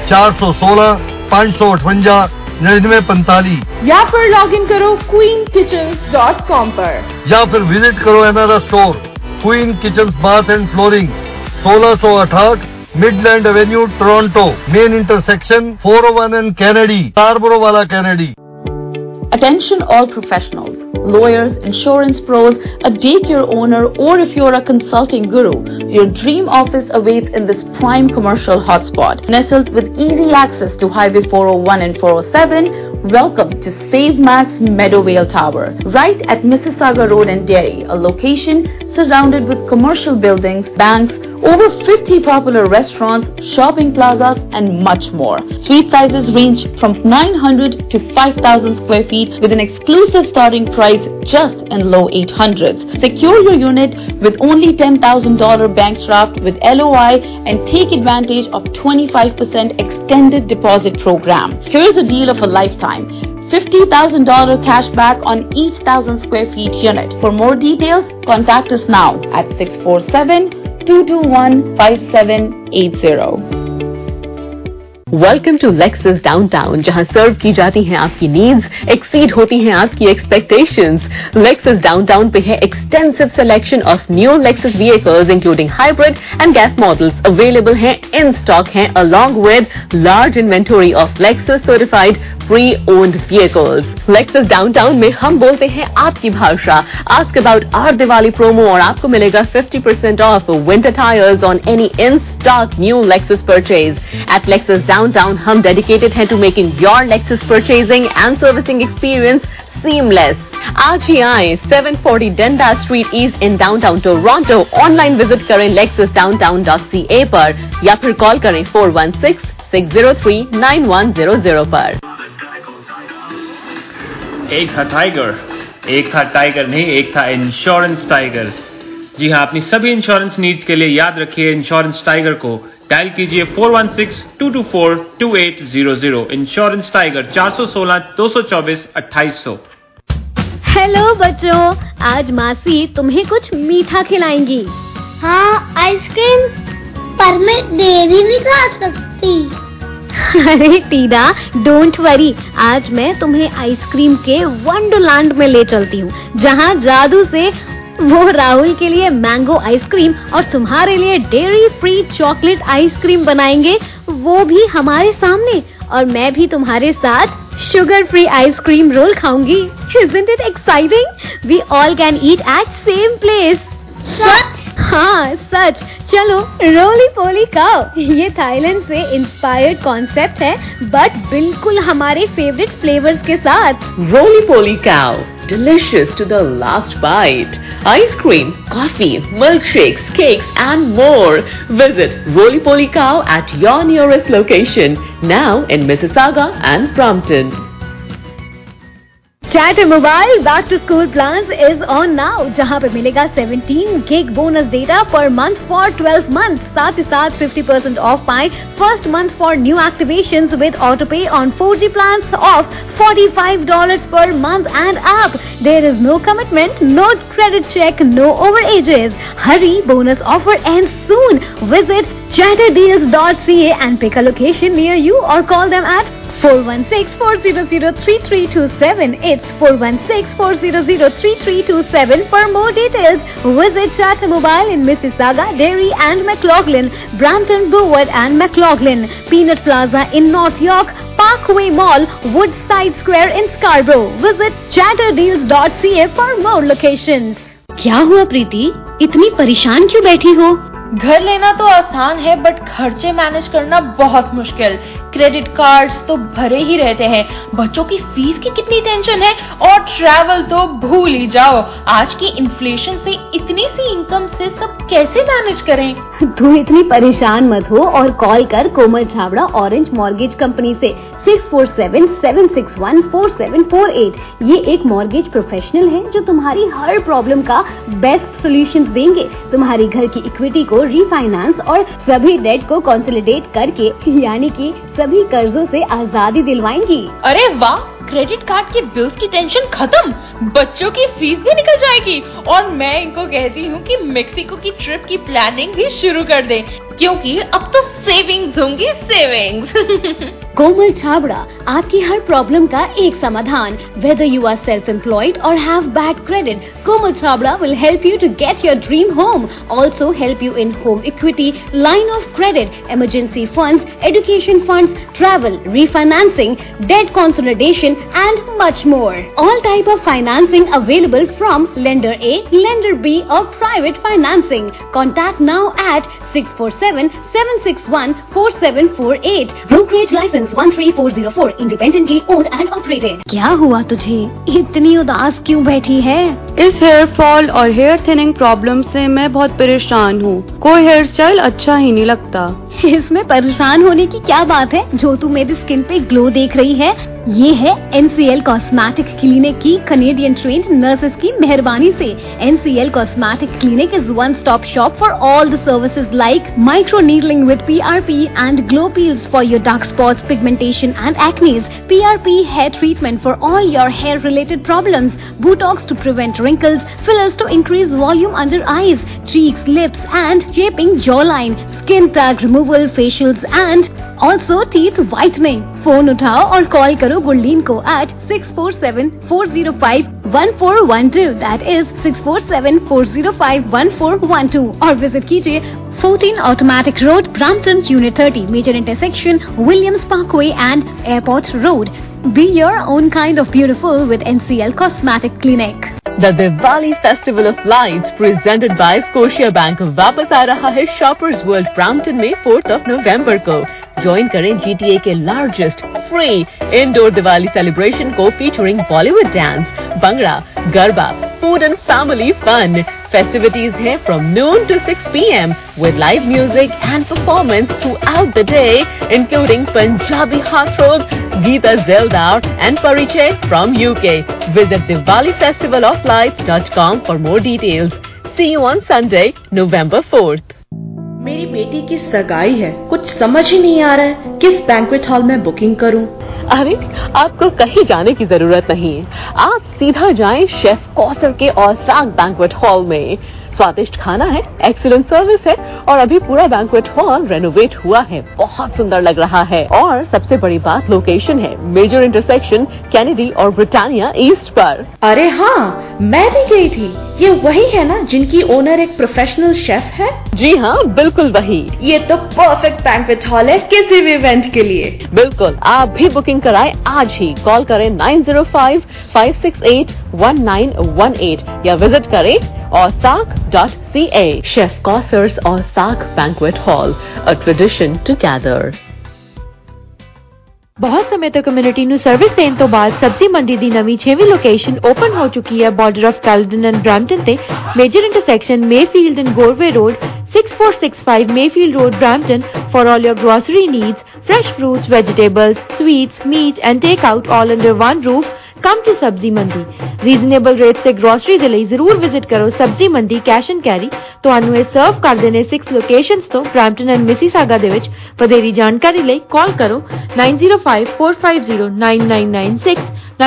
Q: 416-558-9945
F: या फिर लॉग इन करो queenkitchens.com पर
Q: या फिर विजिट करो हमारा store Queen Kitchens Bath and Flooring 1668 Midland Avenue, Toronto, main intersection 401 and Kennedy, Scarborough वाला Kennedy.
F: Attention all professionals, lawyers, insurance pros, a daycare owner, or if you're a consulting guru, your dream office awaits in this prime commercial hotspot. Nestled with easy access to Highway 401 and 407, welcome to Save Max Meadowvale Tower, right at Mississauga Road and Derry, a location surrounded with commercial buildings, banks, over 50 popular restaurants, shopping plazas and much more. Suite sizes range from 900 to 5,000 square feet with an exclusive starting price just in low 800s. Secure your unit with only $10,000 bank draft with LOI and take advantage of 25% extended deposit program. Here's a deal of a lifetime. $50,000 cash back on each 1,000 square feet unit. For more details, contact us now at 647-221-5780.
G: Welcome to Lexus Downtown, जहां सर्व की जाती हैं आपकी needs, exceed होती हैं आपकी expectations. Lexus Downtown पे है extensive selection of new Lexus vehicles including hybrid and gas models available हैं, in stock हैं, along with large inventory of Lexus certified pre-owned vehicles. Lexus Downtown में हम बोलते हैं आपकी भाषा. Ask about our Diwali promo और आपको मिलेगा 50% off winter tires on any in-stock new Lexus purchase. At Lexus Downtown, हम dedicated हैं to making your Lexus purchasing and servicing experience seamless. आज ही आए 740 Dundas Street East in Downtown Toronto. Online visit करें lexusdowntown.ca पर या फिर call करें 416-603-9100 पर.
R: एक था टाइगर नहीं, एक था इंश्योरेंस टाइगर. जी हाँ, अपनी सभी इंश्योरेंस नीड्स के लिए याद रखिए इंश्योरेंस टाइगर को. डायल कीजिए 416-224-2800. Insurance tiger 416-224-2800.
I: हेलो बच्चों, आज मासी तुम्हें कुछ मीठा खिलाएंगी.
S: हाँ, आइसक्रीम, पर मैं डेयरी नहीं खा सकती.
I: अरे टीना, डोंट वरी, आज मैं तुम्हें आइसक्रीम के वंडरलैंड में ले चलती हूँ, जहाँ जादू से वो राहुल के लिए मैंगो आइसक्रीम और तुम्हारे लिए डेयरी फ्री चॉकलेट आइसक्रीम बनाएंगे, वो भी हमारे सामने. और मैं भी तुम्हारे साथ शुगर फ्री आइसक्रीम रोल खाऊंगी. Isn't it exciting? We all can eat at same place.
S: सच?
I: हाँ सच. चलो रोली पोली खाओ. ये थाईलैंड से इंस्पायर्ड कॉन्सेप्ट है, बट बिल्कुल हमारे फेवरेट फ्लेवर्स के साथ.
G: Roly Poly Cow, delicious to the last bite. Ice cream, coffee, milkshakes, cakes and more. Visit Roly Poly Cow at your nearest location, now in Mississauga and Brampton.
I: Chatter Mobile Back to School Plans is on now, जहाँ पे मिलेगा 17 gig bonus data per month for 12 months. साथ ही साथ 50% off पाएं first month for new activations with autopay on 4G plans of $45 per month and up. There is no commitment, no credit check, no overages. Hurry, bonus offer ends soon. Visit chatterdeals.ca and pick a location near you or call them at 416-400-3327. It's 416-400-3327 for more details. Visit Chatter Mobile in Mississauga, Derry and McLaughlin, Brampton, Broward and McLaughlin, Peanut Plaza in North York, Parkway Mall, Woodside Square in Scarborough. Visit chatterdeals.ca for more locations. क्या हुआ प्रीति, इतनी परेशान क्यों बैठी हो?
F: घर लेना तो आसान है, बट खर्चे मैनेज करना बहुत मुश्किल. क्रेडिट कार्ड्स तो भरे ही रहते हैं, बच्चों की फीस की कितनी टेंशन है, और ट्रैवल तो भूल ही जाओ. आज की इन्फ्लेशन से इतनी सी इनकम से सब कैसे मैनेज करें?
I: तू इतनी परेशान मत हो और कॉल कर Komal Chhabra orange mortgage company से 647-761-4748. ये एक मॉर्गेज प्रोफेशनल है जो तुम्हारी हर प्रॉब्लम का बेस्ट सॉल्यूशंस देंगे. तुम्हारी घर की इक्विटी को रीफाइनेंस और सभी डेट को कंसोलिडेट करके, यानी कि सभी कर्जों से आजादी दिलवाएंगी.
F: अरे वाह, क्रेडिट कार्ड के बिल्स की टेंशन खत्म, बच्चों की फीस भी निकल जाएगी, और मैं इनको कहती हूँ कि मेक्सिको की ट्रिप की प्लानिंग भी शुरू कर दें, क्योंकि अब तो सेविंग्स होंगी सेविंग्स.
I: कोमल छाबड़ा, आपकी हर प्रॉब्लम का एक समाधान. Whether you are self-employed or have bad credit, Komal Chhabra will help you to get your dream home. Also help you in home equity, line of credit, emergency funds, education funds, travel, refinancing, debt consolidation and much more. All type of financing available from Lender A, Lender B or private financing. Contact now at 647-761-4748. Brokerage license 13404, independently owned and operated. क्या हुआ तुझे, इतनी उदास क्यों बैठी है?
T: इस hair fall और हेयर थिनिंग प्रॉब्लम से मैं बहुत परेशान हूँ. कोई हेयर स्टाइल अच्छा ही नहीं लगता.
I: इसमें परेशान होने की क्या बात है, जो तू मेरी स्किन पे ग्लो देख रही है, ये है NCL Cosmetic Clinic की Canadian trained nurses की मेहरबानी से. NCL Cosmetic Clinic is one stop shop for all the services like micro needling with PRP and glow peels for your dark spots, pigmentation and acne, PRP hair treatment for all your hair related problems, Botox to prevent wrinkles, fillers to increase volume under eyes, cheeks, lips and shaping jawline, skin tag removal, facials and also teeth whitening. Phone उठाओ और call करो गुरलीन को at 647-405-1412. That is 647-405-1412. और visit कीजिए 14 Automatic Road, Brampton, Unit 30, Major Intersection, Williams Parkway and Airport Road. Be your own kind of beautiful with NCL Cosmetic Clinic.
G: The Diwali Festival of Lights presented by Scotiabank वापस आ रहा है shoppers world Brampton में 4 नवंबर को। Join करें GTA के largest free indoor Diwali celebration को featuring Bollywood dance, bhangra, garba, food and family fun. Festivities here from noon to 6 p.m. with live music and performance throughout the day, including Punjabi heartthrob Geeta Zeldar and Pariche from UK. Visit DiwaliFestivalOfLights.com for more details. See you on Sunday, November 4th.
E: मेरी बेटी की सगाई है, कुछ समझ ही नहीं आ रहा है किस बैंक्वेट हॉल में बुकिंग करूं।
G: अरे आपको कहीं जाने की जरूरत नहीं है, आप सीधा जाएं शेफ कौसर के औसाक बैंक्वेट हॉल में। स्वादिष्ट खाना है, एक्सीलेंट सर्विस है और अभी पूरा बैंक्वेट हॉल रेनोवेट हुआ है, बहुत सुंदर लग रहा है। और सबसे बड़ी बात लोकेशन है, मेजर इंटरसेक्शन कैनेडी और ब्रिटानिया ईस्ट पर।
E: अरे हाँ, मैं भी गई थी। ये वही है ना जिनकी ओनर एक प्रोफेशनल शेफ है?
G: जी हाँ, बिल्कुल वही।
E: ये तो परफेक्ट बैंक्वेट हॉल है किसी भी इवेंट के लिए।
G: बिल्कुल, आप भी बुकिंग कराएं आज ही। कॉल करें 905-568-1918 या विजिट करें ausak.ca. Chef Kosar's Ausak Banquet Hall, a tradition to gather.
T: ਬਹੁਤ ਸਮੇਂ ਤੋਂ ਕਮਿਊਨਿਟੀ ਨੂੰ ਸਰਵਿਸ ਦੇਣ ਤੋਂ ਬਾਅਦ ਸਬਜ਼ੀ ਮੰਡੀ ਦੀ ਨਵੀਂ 6ਵੀਂ ਲੋਕੇਸ਼ਨ ਓਪਨ ਹੋ ਚੁੱਕੀ ਹੈ border of Caledon and Brampton ਤੇ major intersection Mayfield and Goreway road 6465 Mayfield Road, Brampton for all your grocery needs, fresh fruits, vegetables, sweets, meat and take-out all under one roof. Come to Sabzi Mandi. Reasonable rates से grocery ਦੇ ਲਈ ਜ਼ਰੂਰ visit ਕਰੋ Sabzi Mandi cash and carry। ਤੁਹਾਨੂੰ ਇਹ ਸਰਵ ਕਰਦੇ ਨੇ 6 locations ਤੋਂ Brampton and Mississauga ਦੇ ਵਿੱਚ। ਵਧੇਰੀ ਜਾਣਕਾਰੀ ਲਈ ਕਾਲ ਕਰੋ 9054509996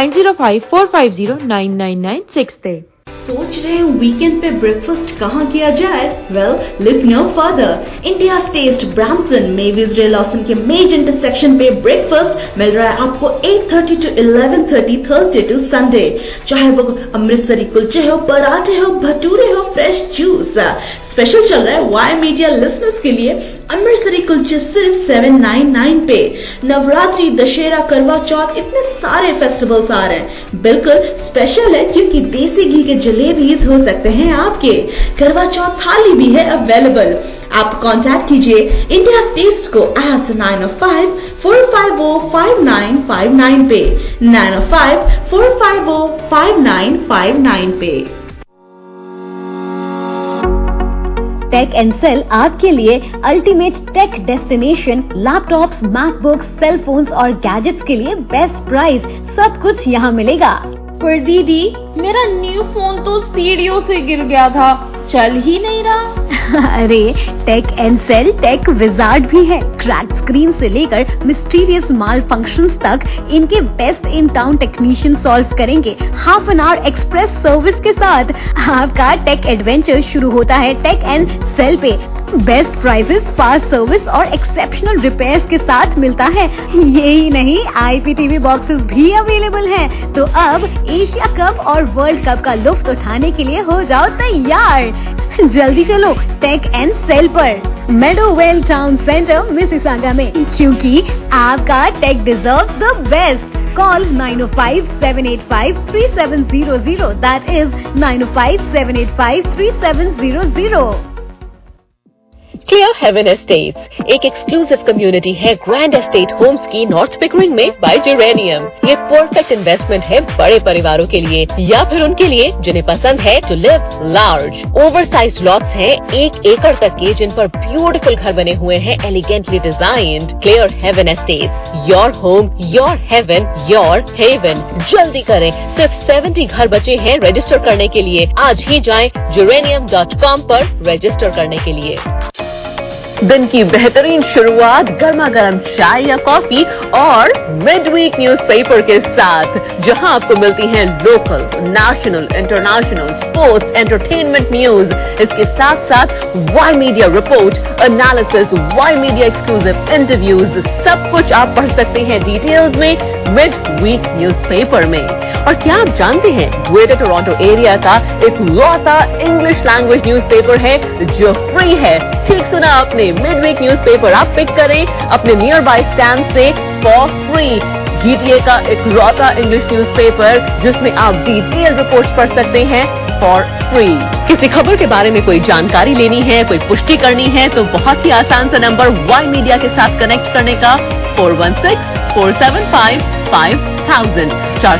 T: 9054509996 ਤੇ।
E: सोच रहे हैं वीकेंड पे ब्रेकफास्ट कहाँ किया जाए? Well, look no further. India taste Brampton Mavis Ray Lawson के मेज इंटरसेक्शन पे ब्रेकफास्ट मिल रहा है आपको 8:30 to 11:30 थर्सडे टू संडे। चाहे वो अमृतसरी कुलचे हो, पराठे हो, भटूरे हो, फ्रेश जूस। स्पेशल चल रहा है वाई मीडिया लिसनर्स के लिए अमृतसरी कुलचे सिर्फ 799 पे। नवरात्रि, दशहरा, करवा चौथ, इतने सारे फेस्टिवल्स आ रहे हैं। बिल्कुल स्पेशल है क्योंकि देसी घी के जलेबीज हो सकते हैं आपके। करवा चौथ थाली भी है अवेलेबल। आप कांटेक्ट कीजिए इंडिया टेस्ट को at 905-450-5959 पे 905-450-5959 पे।
I: टेक एंड सेल आपके लिए ultimate tech destination. Laptops, MacBooks, cellphones और गैजेट्स के लिए बेस्ट प्राइस, सब कुछ यहाँ मिलेगा।
F: पर दीदी, मेरा न्यू फोन तो सीढ़ियों से गिर गया था, चल ही नहीं रहा।
I: अरे tech and sell tech wizard भी है। क्रैक्ड स्क्रीन से लेकर मिस्टीरियस माल फंक्शंस तक इनके best in town technician solve करेंगे half an hour express service के साथ। आपका टेक एडवेंचर शुरू होता है टेक एंड सेल पे। बेस्ट प्राइसेस, फास्ट सर्विस और एक्सेप्शनल रिपेयर्स के साथ मिलता है। यही नहीं, IPTV बॉक्सेस भी अवेलेबल हैं। तो अब एशिया कप और वर्ल्ड कप का लुत्फ उठाने के लिए हो जाओ तैयार। जल्दी चलो टेक एंड सेल पर, मेडोवेल टाउन सेंटर मिसिसागा में, क्योंकि आपका tech deserves the best. Call 905-785-3700. That is 905-785-3700.
G: Clear Haven Estates एक एक्सक्लूसिव कम्युनिटी है ग्रैंड एस्टेट होम्स की नॉर्थ पिकरिंग में बाय जेरेनियम। ये परफेक्ट इन्वेस्टमेंट है बड़े परिवारों के लिए या फिर उनके लिए जिन्हें पसंद है to live large. Oversized lots हैं 1 एकड़ तक के, जिन पर ब्यूटीफुल घर बने हुए हैं elegantly designed. Clear Haven Estates, your home, your haven, your haven. जल्दी करें, सिर्फ 70 घर बचे हैं रजिस्टर करने के लिए। आज ही जाएं geranium.com पर रजिस्टर करने के लिए। दिन की बेहतरीन शुरुआत गर्मा गर्म चाय या कॉफी और मिडवीक न्यूज़पेपर के साथ, जहां आपको मिलती हैं local, national, international, sports, entertainment news. इसके साथ साथ Y media report, analysis, Y media exclusive interviews, सब कुछ आप पढ़ सकते हैं डिटेल्स में मिड वीक न्यूज़पेपर में। और क्या आप जानते हैं ग्रेटर टोरंटो एरिया का इकलौता इंग्लिश लैंग्वेज न्यूज़पेपर है जो फ्री है। ठीक सुना आपने, मिड वीक न्यूज़पेपर आप पिक करें अपने नियर बाय स्टैंड से फॉर फ्री। GTA का इकलौता इंग्लिश न्यूज़पेपर जिसमें आप डिटेल रिपोर्ट्स पढ़ सकते हैं फॉर फ्री। किसी खबर के बारे में कोई जानकारी लेनी है, कोई पुष्टि करनी है तो बहुत ही आसान सा नंबर वाई मीडिया के साथ कनेक्ट करने का 416-475-5000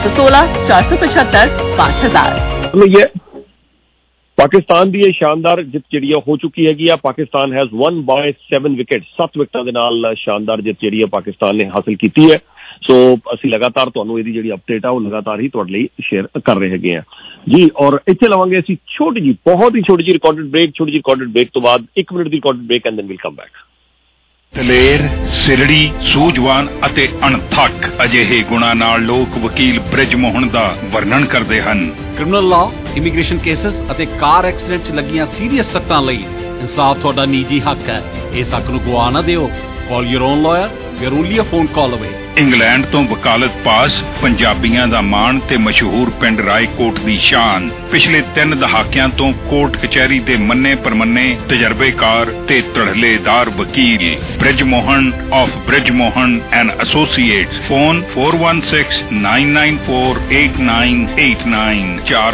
G: 416-475-5000।
K: ये पाकिस्तान ਦੀ ਇਹ ਸ਼ਾਨਦਾਰ ਜਿੱਤ ਜਿਹੜੀ ਹੋ ਚੁੱਕੀ ਹੈਗੀ ਆ। Pakistan has won by 7 wicket, 7 ਵਿਕਟਾਂ ਦੇ ਨਾਲ ਸ਼ਾਨਦਾਰ ਜਿੱਤ ਜਿਹੜੀ ਆ ਪਾਕਿਸਤਾਨ ਨੇ ਹਾਸਲ ਕੀਤੀ ਹੈ। ਸੋ ਅਸੀਂ ਲਗਾਤਾਰ ਤੁਹਾਨੂੰ ਇਹਦੀ ਜਿਹੜੀ ਅਪਡੇਟ ਆ ਉਹ ਲਗਾਤਾਰ ਹੀ ਤੁਹਾਡੇ ਲਈ ਸ਼ੇਅਰ ਕਰ ਰਹੇ ਹੈਗੇ ਆ ਜੀ। ਔਰ ਇੱਥੇ ਲਵਾਂਗੇ ਅਸੀਂ ਛੋਟੀ ਜੀ, ਬਹੁਤ ਹੀ ਛੋਟੀ ਜੀ ਰਿਕਾਰਡਡ ਬ੍ਰੇਕ। ਛੋਟੀ ਜੀ ਰਿਕਾਰਡਡ ਬ੍ਰੇਕ ਤੋਂ ਬਾਅਦ 1 ਮਿੰਟ ਦੀ recorded break and then will come back.
U: ਦਲੇਰ, ਸਿਰੜੀ, ਸੂਝਵਾਨ ਅਤੇ ਅਣਥੱਕ ਅਜਿਹੇ ਗੁਣਾਂ ਨਾਲ ਲੋਕ ਵਕੀਲ ਬ੍ਰਿਜ ਮੋਹਨ ਦਾ ਵਰਣਨ ਕਰਦੇ ਹਨ।
V: ਕ੍ਰਿਮੀਨਲ ਲਾਅ, ਇਮੀਗ੍ਰੇਸ਼ਨ ਕੇਸਸ ਅਤੇ ਕਾਰ ਐਕਸੀਡੈਂਟ 'ਚ ਲੱਗੀਆਂ ਸੀਰੀਅਸ ਸੱਟਾਂ ਲਈ ਇਨਸਾਫ ਤੁਹਾਡਾ ਨਿੱਜੀ ਹੱਕ ਹੈ। ਇਸ ਹੱਕ ਨੂੰ ਗਵਾ ਨਾ ਦਿਓ। Call your own lawyer, we are only a phone call away.
U: England ਤੋਂ ਵਕਾਲਤ ਪਾਸ, ਪੰਜਾਬੀਆਂ ਦਾ ਮਾਣ ਤੇ ਮਸ਼ਹੂਰ ਪਿੰਡ ਰਾਏਕੋਟ ਦੀ ਸ਼ਾਨ। ਪਿਛਲੇ 3 ਦਹਾਕਿਆਂ ਤੋਂ ਕੋਰਟ ਕਚਹਿਰੀ ਦੇ ਮੰਨੇ ਪਰਮੰਨੇ ਤਜਰਬੇਕਾਰ ਤੇ ਧੜਲੇਦਾਰ ਵਕੀਲ Brij Mohan of Brij Mohan and associates. Phone 416-994-8989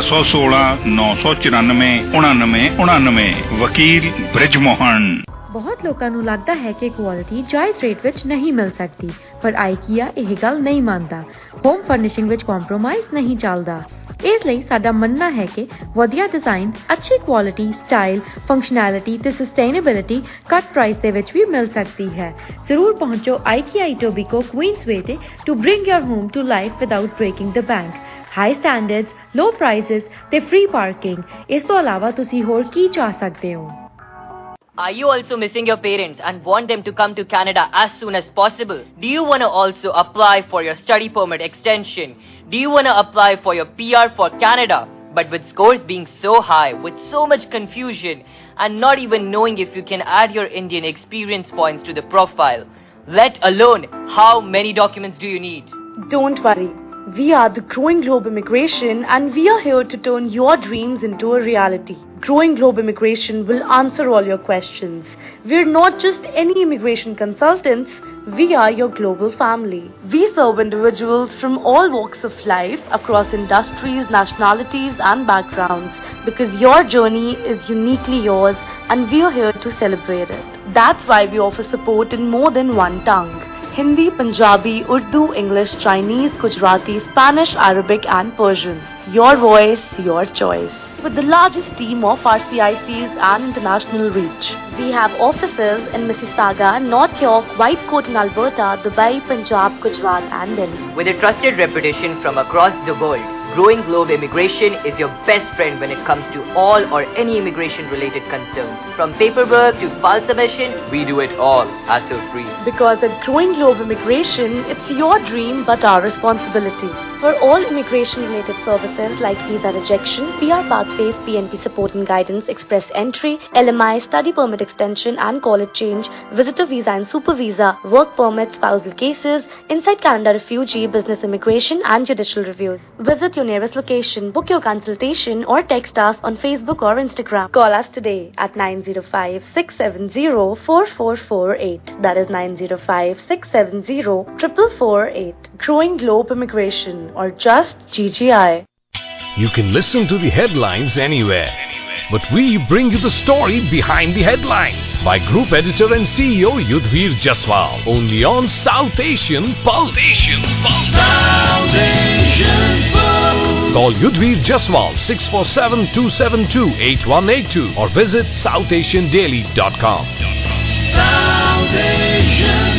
U: 416-994-9999। ਵਕੀਲ ਬ੍ਰਿਜ ਮੋਹਨ।
T: ਬਹੁਤ ਲੋਕਾਂ ਨੂੰ ਲੱਗਦਾ ਹੈ ਕਿ ਕੁਆਲਿਟੀ ਜਾਇਜ਼ ਰੇਟ ਵਿੱਚ ਨਹੀਂ ਮਿਲ ਸਕਦੀ, ਪਰ ਆਈਕੀਆ ਇਹ ਗੱਲ ਨਹੀਂ ਮੰਨਦਾ। ਹੋਮ ਫਰਨਿਸ਼ਿੰਗ ਵਿੱਚ ਕੰਪਰੋਮਾਈਜ਼ ਨਹੀਂ ਚੱਲਦਾ। ਇਸ ਲਈ ਸਾਡਾ ਮੰਨਣਾ ਹੈ ਕਿ ਵਧੀਆ ਡਿਜ਼ਾਈਨ, ਅੱਛੀ ਕੁਆਲਿਟੀ, ਸਟਾਈਲ, ਫੰਕਸ਼ਨੈਲਿਟੀ ਤੇ ਸਸਟੇਨੇਬਿਲਿਟੀ ਘੱਟ ਪ੍ਰਾਈਸ ਦੇ ਵਿੱਚ ਵੀ ਮਿਲ ਸਕਦੀ ਹੈ। ਜ਼ਰੂਰ ਪਹੁੰਚੋ ਆਈਕੀਆ ਇਟੋਬੀਕੋ, ਕੁਈਨਸਵੇ ਤੇ to bring your home to life without breaking the bank. High standards, low prices ਤੇ ਫ੍ਰੀ ਪਾਰਕਿੰਗ। ਇਸ ਤੋਂ ਇਲਾਵਾ ਤੁਸੀਂ ਹੋਰ ਕੀ ਚਾਹ ਸਕਦੇ ਹੋ?
W: Are you also missing your parents and want them to come to Canada as soon as possible? Do you want to also apply for your study permit extension? Do you want to apply for your PR for Canada? But with scores being so high, with so much confusion, and not even knowing if you can add your Indian experience points to the profile, let alone how many documents do you need?
E: Don't worry. We are the Growing Globe Immigration and we are here to turn your dreams into a reality. Growing Globe Immigration will answer all your questions. We're not just any immigration consultants, we are your global family. We serve individuals from all walks of life across industries, nationalities and backgrounds because your journey is uniquely yours and we're here to celebrate it. That's why we offer support in more than one tongue. Hindi, Punjabi, Urdu, English, Chinese, Gujarati, Spanish, Arabic and Persian. Your voice, your choice. With the largest team of RCICs and international reach. We have offices in Mississauga, North York, Whitecourt in Alberta, Dubai, Punjab, Gujarat and Delhi.
W: With a trusted reputation from across the world, Growing Globe Immigration is your best friend when it comes to all or any immigration related concerns. From paperwork to file submission, we do it all hassle-free.
E: Because at Growing Globe Immigration, it's your dream but our responsibility. For all immigration related services like visa rejection, PR pathways, PNP support and guidance, express entry, LMI, study permit extension and college change, visitor visa and super visa, work permits, spousal cases, inside Canada refugee, business immigration and judicial reviews. Visit your nearest location, book your consultation or text us on Facebook or Instagram. Call us today at 905-670-4448. That is 905-670-4448. Growing Globe Immigration or just GGI.
J: You can listen to the headlines anywhere, but we bring you the story behind the headlines by Group Editor and CEO Yudhvir Jaswal, only on South Asian Pulse. South Asian Pulse. Call Yudhvir Jaswal 647-272-8182 or visit southasiandaily.com. South Asian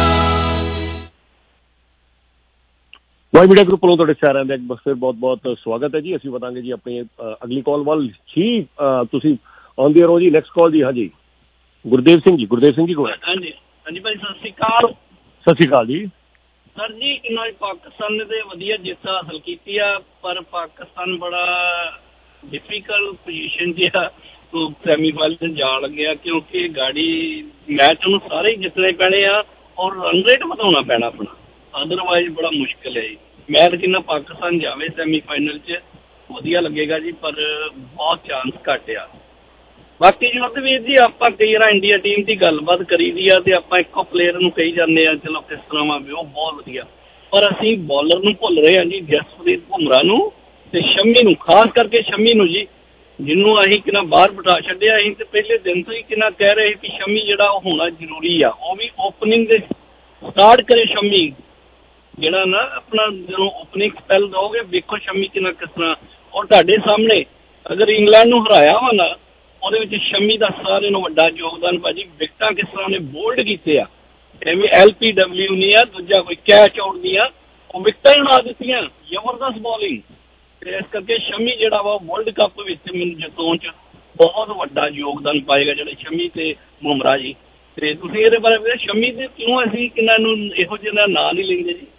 K: Y media group ਵੱਲੋਂ ਤੁਹਾਡੇ ਸਾਰਿਆਂ ਦਾ ਇੱਕ ਵਾਰ ਬਹੁਤ ਬਹੁਤ ਸਵਾਗਤ ਹੈ ਜੀ। ਅਸੀਂ ਵਧਾਂਗੇ ਜੀ ਆਪਣੀ ਅਗਲੀ ਕਾਲ ਵੱਲ ਜੀ। ਤੁਸੀਂ ਆਨ ਦੀ ਰਹੋ ਜੀ। ਨੈਕਸਟ ਕਾਲ ਜੀ। ਹਾਂਜੀ ਗੁਰਦੇਵ ਸਿੰਘ ਜੀ। ਗੁਰਦੇਵ ਸਿੰਘ ਜੀ ਕੋਲ।
L: ਹਾਂਜੀ ਹਾਂਜੀ ਭਾਈ ਸਤਿ ਸ਼੍ਰੀ ਅਕਾਲ।
K: ਸਤਿ ਸ਼੍ਰੀ ਅਕਾਲ ਜੀ
L: ਸਰ ਜੀ। ਕਿੰਨਾ ਪਾਕਿਸਤਾਨ ਨੇ ਤੇ ਵਧੀਆ ਜਿੱਤ ਹਾਸਲ ਕੀਤੀ ਆ, ਪਰ ਪਾਕਿਸਤਾਨ ਬੜਾ ਡਿਫਿਕਲਟ ਪੋਜੀਸ਼ਨ 'ਚ ਆ। ਸੈਮੀਫਾਈਨਲ ਜਾਣ ਲੱਗਿਆ ਕਿਉਂਕਿ ਗਾੜੀ ਮੈਚ ਉਹਨੂੰ ਸਾਰੇ ਹੀ ਜਿੱਤਣੇ ਪੈਣੇ ਆ ਔਰ ਰਨ ਰੇਟ ਵਧਾਉਣਾ ਪੈਣਾ ਆਪਣਾ, ਅਦਰਵਾਈਜ਼ ਬੜਾ ਮੁਸ਼ਕਿਲ ਹੈ ਜੀ। ਮੈਂ ਤਾਂ ਕਹਿੰਦਾ ਪਾਕਿਸਤਾਨ ਜਾਵੇ ਸੈਮੀਫਾਈਨਲ 'ਚ ਵਧੀਆ ਲੱਗੇਗਾ ਜੀ, ਪਰ ਬਹੁਤ ਚਾਂਸ ਘੱਟ ਆ। ਬਾਕੀ ਜੋਤਵੀਰ ਜੀ ਆਪਾਂ ਕਈ ਵਾਰ ਇੰਡੀਆ ਟੀਮ ਦੀ ਗੱਲਬਾਤ ਕਰੀ ਦੀ ਆ ਤੇ ਆਪਾਂ ਇੱਕੋ ਪਲੇਅਰ ਨੂੰ ਕਹੀ ਜਾਂਦੇ ਆ ਚਲੋ ਕਿਸ ਤਰ੍ਹਾਂ ਵਾ ਵੀ ਉਹ ਬਹੁਤ ਵਧੀਆ, ਪਰ ਅਸੀਂ ਬੋਲਰ ਨੂੰ ਭੁੱਲ ਰਹੇ ਹਾਂ ਜੀ, ਜਸਪ੍ਰੀਤ ਬੁਮਰਾਹ ਨੂੰ ਤੇ ਸ਼ਮੀ ਨੂੰ, ਖਾਸ ਕਰਕੇ ਸ਼ਮੀ ਨੂੰ ਜੀ, ਜਿਹਨੂੰ ਅਸੀਂ ਕਿੰਨਾ ਬਾਹਰ ਬਿਠਾ ਛੱਡਿਆ। ਅਸੀਂ ਤੇ ਪਹਿਲੇ ਦਿਨ ਤੋਂ ਹੀ ਕਿੰਨਾ ਕਹਿ ਰਹੇ ਕਿ ਸ਼ਮੀ ਜਿਹੜਾ ਉਹ ਹੋਣਾ ਜ਼ਰੂਰੀ ਆ, ਉਹ ਵੀ ਓਪਨਿੰਗ ਦੇ ਸਟਾਰਟ ਕਰੇ ਸ਼ਮੀ ਜਿਹੜਾ ਨਾ ਆਪਣਾ, ਜਦੋਂ ਓਪਨਿੰਗ ਸਪੈਲ ਦੋਗੇ ਵੇਖੋ ਸ਼ਮੀ ਕਿੰਨਾ ਕਿਸ ਤਰ੍ਹਾਂ। ਔਰ ਤੁਹਾਡੇ ਸਾਹਮਣੇ ਅਗਰ ਇੰਗਲੈਂਡ ਨੂੰ ਹਰਾਇਆ ਵਾ ਨਾ, ਉਹਦੇ ਵਿੱਚ ਸ਼ਮੀ ਦਾ ਸਾਰਿਆਂ ਨੂੰ ਵੱਡਾ ਯੋਗਦਾਨ ਭਾਜੀ। ਵਿਕਟਾਂ ਕਿਸ ਤਰ੍ਹਾਂ ਉਹਨੇ ਬੋਲਡ ਕੀਤੇ ਆ, ਐਵੇਂ LPW ਨਹੀਂ ਆ, ਦੂਜਾ ਕੋਈ ਕੈਚ ਆਊਟ ਨਹੀਂ ਆ, ਉਹ ਵਿਕਟਾਂ ਹੀ ਉਡਾ ਦਿੱਤੀਆਂ, ਜ਼ਬਰਦਸਤ ਬੋਲਿੰਗ। ਤੇ ਇਸ ਕਰਕੇ ਸ਼ਮੀ ਜਿਹੜਾ ਵਾ ਵਰਲਡ ਕੱਪ ਵਿੱਚ ਮੈਨੂੰ ਜਿਤਾਉਣ 'ਚ ਬਹੁਤ ਵੱਡਾ ਯੋਗਦਾਨ ਪਾਏਗਾ, ਜਿਹੜੇ ਸ਼ਮੀ ਤੇ ਬੁਮਰਾਹ ਜੀ। ਤੇ ਤੁਸੀਂ ਇਹਦੇ ਬਾਰੇ ਸ਼ਮੀ ਦੇ ਕਿਉਂ ਅਸੀਂ ਕਿੰਨਾ ਨੂੰ ਇਹੋ ਜਿਹਾ ਨਾਂ ਨਹੀਂ ਲੈਂਦੇ ਜੀ?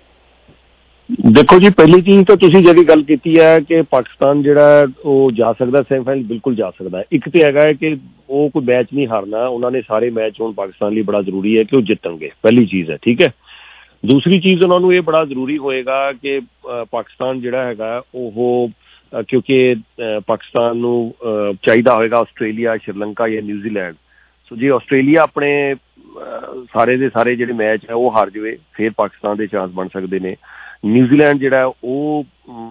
K: ਦੇਖੋ ਜੀ, ਪਹਿਲੀ ਚੀਜ਼ ਤਾਂ ਤੁਸੀਂ ਜਿਹੜੀ ਗੱਲ ਕੀਤੀ ਹੈ ਕਿ ਪਾਕਿਸਤਾਨ ਜਿਹੜਾ ਉਹ ਜਾ ਸਕਦਾ ਸੈਮੀਫਾਈਨਲ, ਬਿਲਕੁਲ ਜਾ ਸਕਦਾ। ਇੱਕ ਤੇ ਹੈਗਾ ਹੈ ਕਿ ਉਹ ਕੋਈ ਮੈਚ ਨਹੀਂ ਹਾਰਨਾ, ਉਹਨਾਂ ਨੇ ਸਾਰੇ ਮੈਚ ਹੁਣ ਪਾਕਿਸਤਾਨ ਲਈ ਬੜਾ ਜ਼ਰੂਰੀ ਹੈ ਕਿ ਉਹ ਜਿੱਤਣਗੇ, ਪਹਿਲੀ ਚੀਜ਼ ਹੈ, ਠੀਕ ਹੈ। ਦੂਸਰੀ ਚੀਜ਼ ਉਹਨਾਂ ਨੂੰ ਇਹ ਬੜਾ ਜ਼ਰੂਰੀ ਹੋਏਗਾ ਕਿ ਪਾਕਿਸਤਾਨ ਜਿਹੜਾ ਹੈਗਾ ਉਹ, ਕਿਉਂਕਿ ਪਾਕਿਸਤਾਨ ਨੂੰ ਚਾਹੀਦਾ ਹੋਏਗਾ ਆਸਟ੍ਰੇਲੀਆ, ਸ਼੍ਰੀਲੰਕਾ ਜਾਂ ਨਿਊਜ਼ੀਲੈਂਡ। ਸੋ ਜੇ ਆਸਟ੍ਰੇਲੀਆ ਆਪਣੇ ਸਾਰੇ ਦੇ ਸਾਰੇ ਜਿਹੜੇ ਮੈਚ ਹੈ ਉਹ ਹਾਰ ਜਾਵੇ, ਫਿਰ ਪਾਕਿਸਤਾਨ ਦੇ ਚਾਂਸ ਬਣ ਸਕਦੇ ਨੇ। ਨਿਊਜ਼ੀਲੈਂਡ ਜਿਹੜਾ ਉਹ